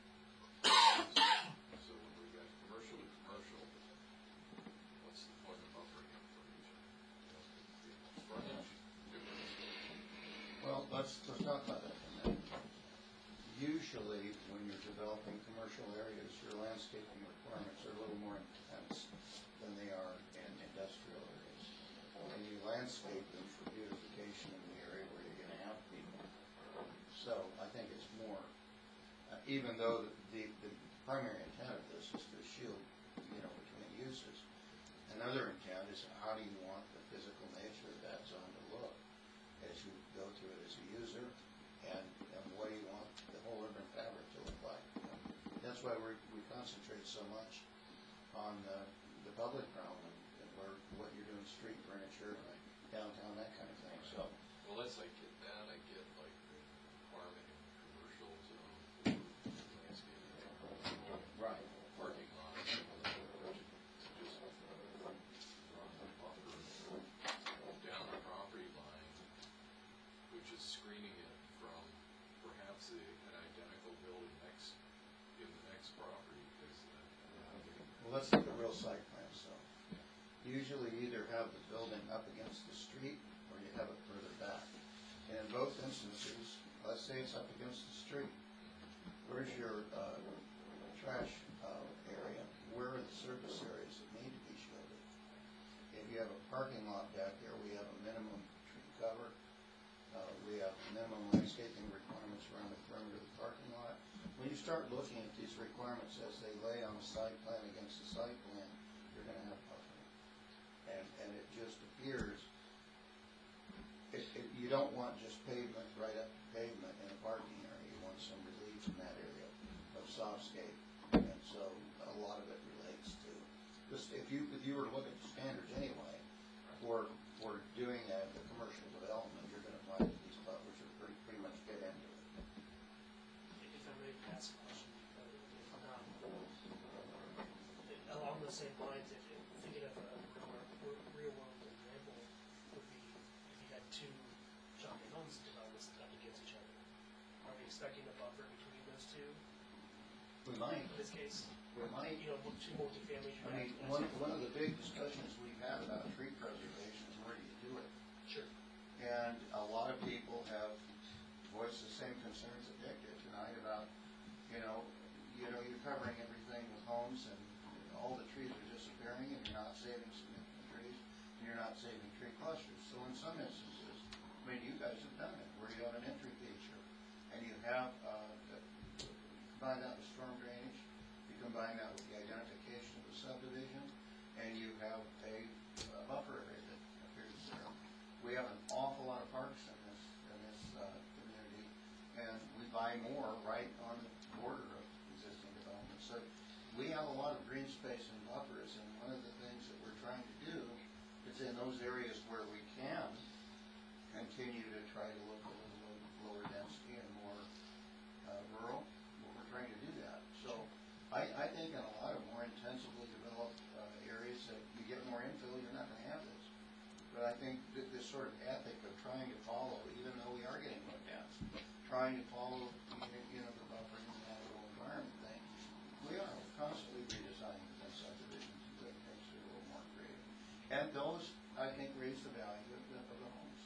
So when we got commercial to commercial, what's the point of buffering it for each other? Frontage, difference. Well, let's talk about that for a minute. Usually, when you're developing commercial areas, your landscaping requirements are a little more intense than they are in industrial areas. And you landscape them for beautification in the area where you're gonna have people. So, I think it's more, even though the primary intent of this is to shield, between uses. Another intent is how do you want the physical nature of that zone to look as you go through it as a user, and what do you want the whole urban fabric to look like? That's why we concentrate so much on the public realm and where what you're doing, street furniture, downtown, that kind of thing. So, Well, I get that, I get like the requirement in commercial zone for landscaping, right. parking lots, just run a buffer down the property line, which is screening it from perhaps an identical building in the next property, because Well, let's look at real site plans, so. Usually you either have the building up against the street, or you have it further back. And in both instances, let's say it's up against the street. Where's your trash area? Where are the surface areas that need to be shielded? If you have a parking lot back there, we have a minimum tree cover. We have minimum landscaping requirements around the perimeter of the parking lot. When you start looking at these requirements as they lay on the site plan against the site plan, you're going to have buffering. And it just appears, you don't want just pavement right up to pavement in a parking area. You want some relief in that area of softscape. And so a lot of it relates to, just if you were to look at the standards anyway, for doing the commercial development, you're going to find that these buffers are pretty much fit into it. If I may ask a question, along those same lines, if thinking of a real world example would be if you had two shopping homes developments up against each other. Are we expecting a buffer between those two? We might. In this case, We might. Two multifamilies. I mean, one of the big discussions we've had about tree preservation is where do you do it? Sure. And a lot of people have voiced the same concerns that Dick did tonight about, you're covering everything with homes and all the trees are disappearing and you're not saving significant trees and you're not saving tree clusters. So in some instances, you guys have done it, where you have an entry feature and you have, combine that with storm drainage, you combine that with the identification of the subdivision, and you have a buffer area that appears there. We have an awful lot of parks in this community, and we buy more right on the border of existing development. So we have a lot of green space and buffers, and one of the things that we're trying to do is in those areas where we can continue to try to look a little lower density and more rural. We're trying to do that. So I think in a lot of more intensively developed areas that you get more infill, you're not going to have this. trying to follow, you know, the buffer and natural environment thing. We are constantly redesigning the subdivisions and doing things that are a little more creative. And those, I think, raise the value of the homes.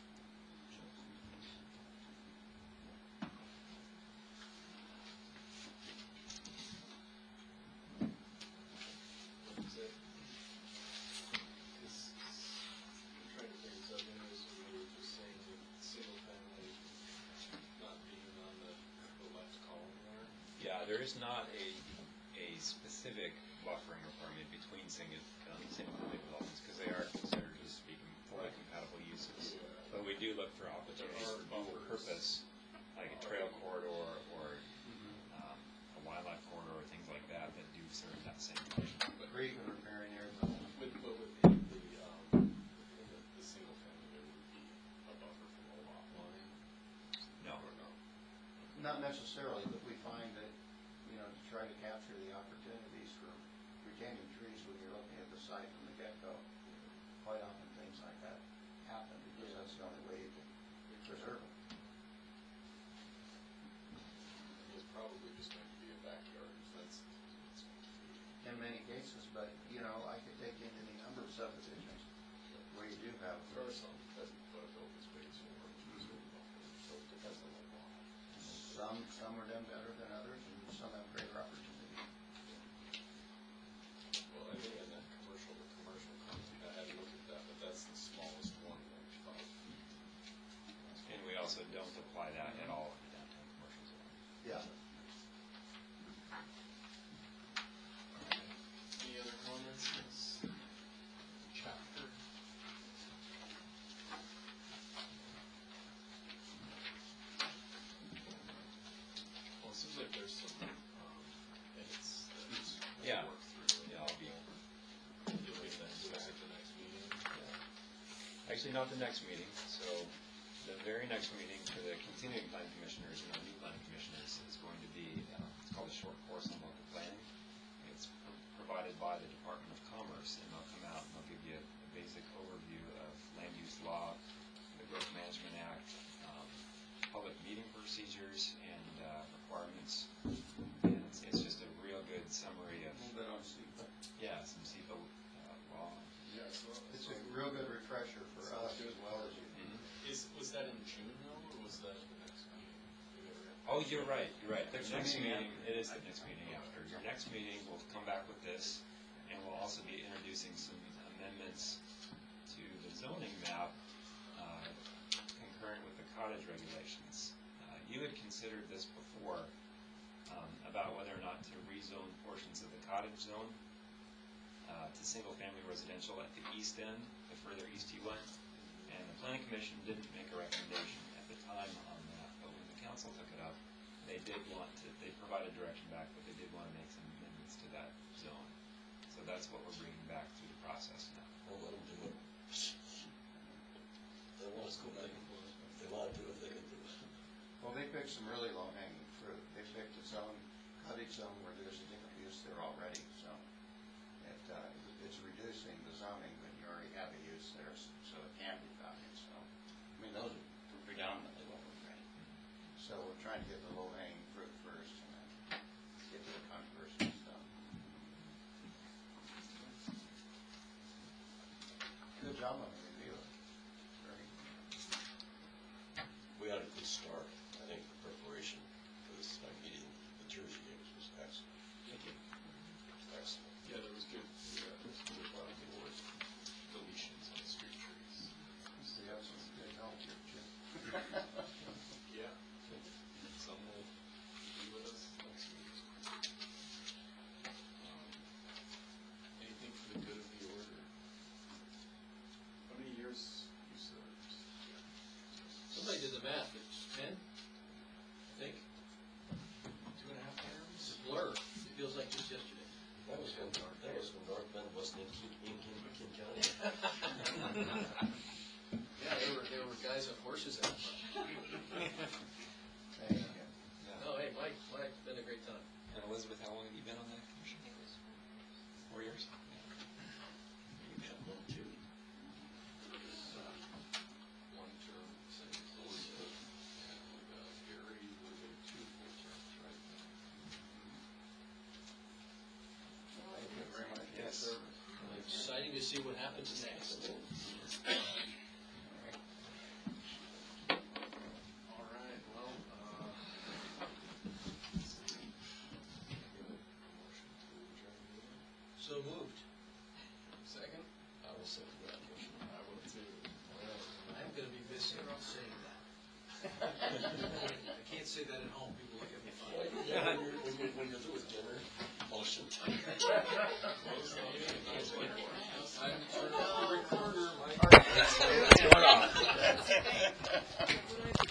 Is it? Because I'm trying to think, so I mean, we were just saying that single family not being on the left column there. Yeah, there is not a specific buffering requirement between single family developments because they are considered, just speaking, fully compatible uses. Yeah. But we do look for opportunities are for dual buffers. purpose, like a trail corridor or a wildlife corridor or things like that that do serve that same function. Creek and repairing Arizona. But within the single family, there would be a buffer from a lot line. No. Or no? Not necessarily, but we find that, you know, to try to capture the opportunities for retaining trees when you're looking at the site from the get-go, quite often things like that happen because that's the only way you can preserve them. It's probably just going to be a backyard fence. In many cases, but, you know, I could take in any number of subdivisions where you do have, There are some that put up open space or reserve buffer, so it depends on the law. some are done better than others, and some have greater opportunity. Well, I think in that commercial, the commercial company, I had to look at that, but that's the smallest one, like five. And we also don't apply that at all in the downtown commercial zone. Yeah. Any other comments in this chapter? Well, it seems like there's some edits that we'll Yeah. work through. Yeah, I'll be. You'll get that back at the next meeting. Actually, not the next meeting, so the very next meeting for the continuing plan commissioners and our new plan commissioners is going to be, it's called a short course on local planning. It's provided by the Department of Commerce, and they'll come out and they'll give you a basic overview of land use law, the Growth Management Act, public meeting procedures and requirements. And it's just a real good summary of, A little bit on SEPA. yeah, some SEPA law. Yeah, so. It's a real good refresher for us as well as you. Was that in June though, or was that at the next meeting? Oh, you're right, you're right. The Next next meeting meeting, it is the next meeting after. Your next meeting, we'll come back with this, and we'll also be introducing some amendments to the zoning map concurrent with the cottage regulations. You had considered this before about whether or not to rezone portions of the cottage zone to single-family residential at the east end, the further east you went. And the planning commission didn't make a recommendation at the time on that, but when the council took it up, they provided direction back, but they did want to make some amendments to that zone. So that's what we're bringing back through the process now. Well, let them do it. They want us to go back and forth. If they want to do it, they can do it. Well, they picked some really low-hanging fruit. They picked a zone, cottage zone, where there's a different use there already, so it's reducing the zoning when you already have a use there, so it can be valued, so. I mean, those are predominantly what we're getting. So we're trying to get the low-hanging fruit first, and then get to the controversial stuff. Good job on the review. Very. We had a good start. I think the preparation for this meeting, the materials you gave us was excellent. Thank you. Excellent. Yeah, there was good, a lot of good work. Deletions on street trees. We have some good help here, Jim. Yeah. Some will be with us next week. Anything for the good of the order? Let me see what happens next. All right, well, So moved. second? I will second that motion. I will too. I'm gonna be missing saying that. I can't say that at home, people look at me funny.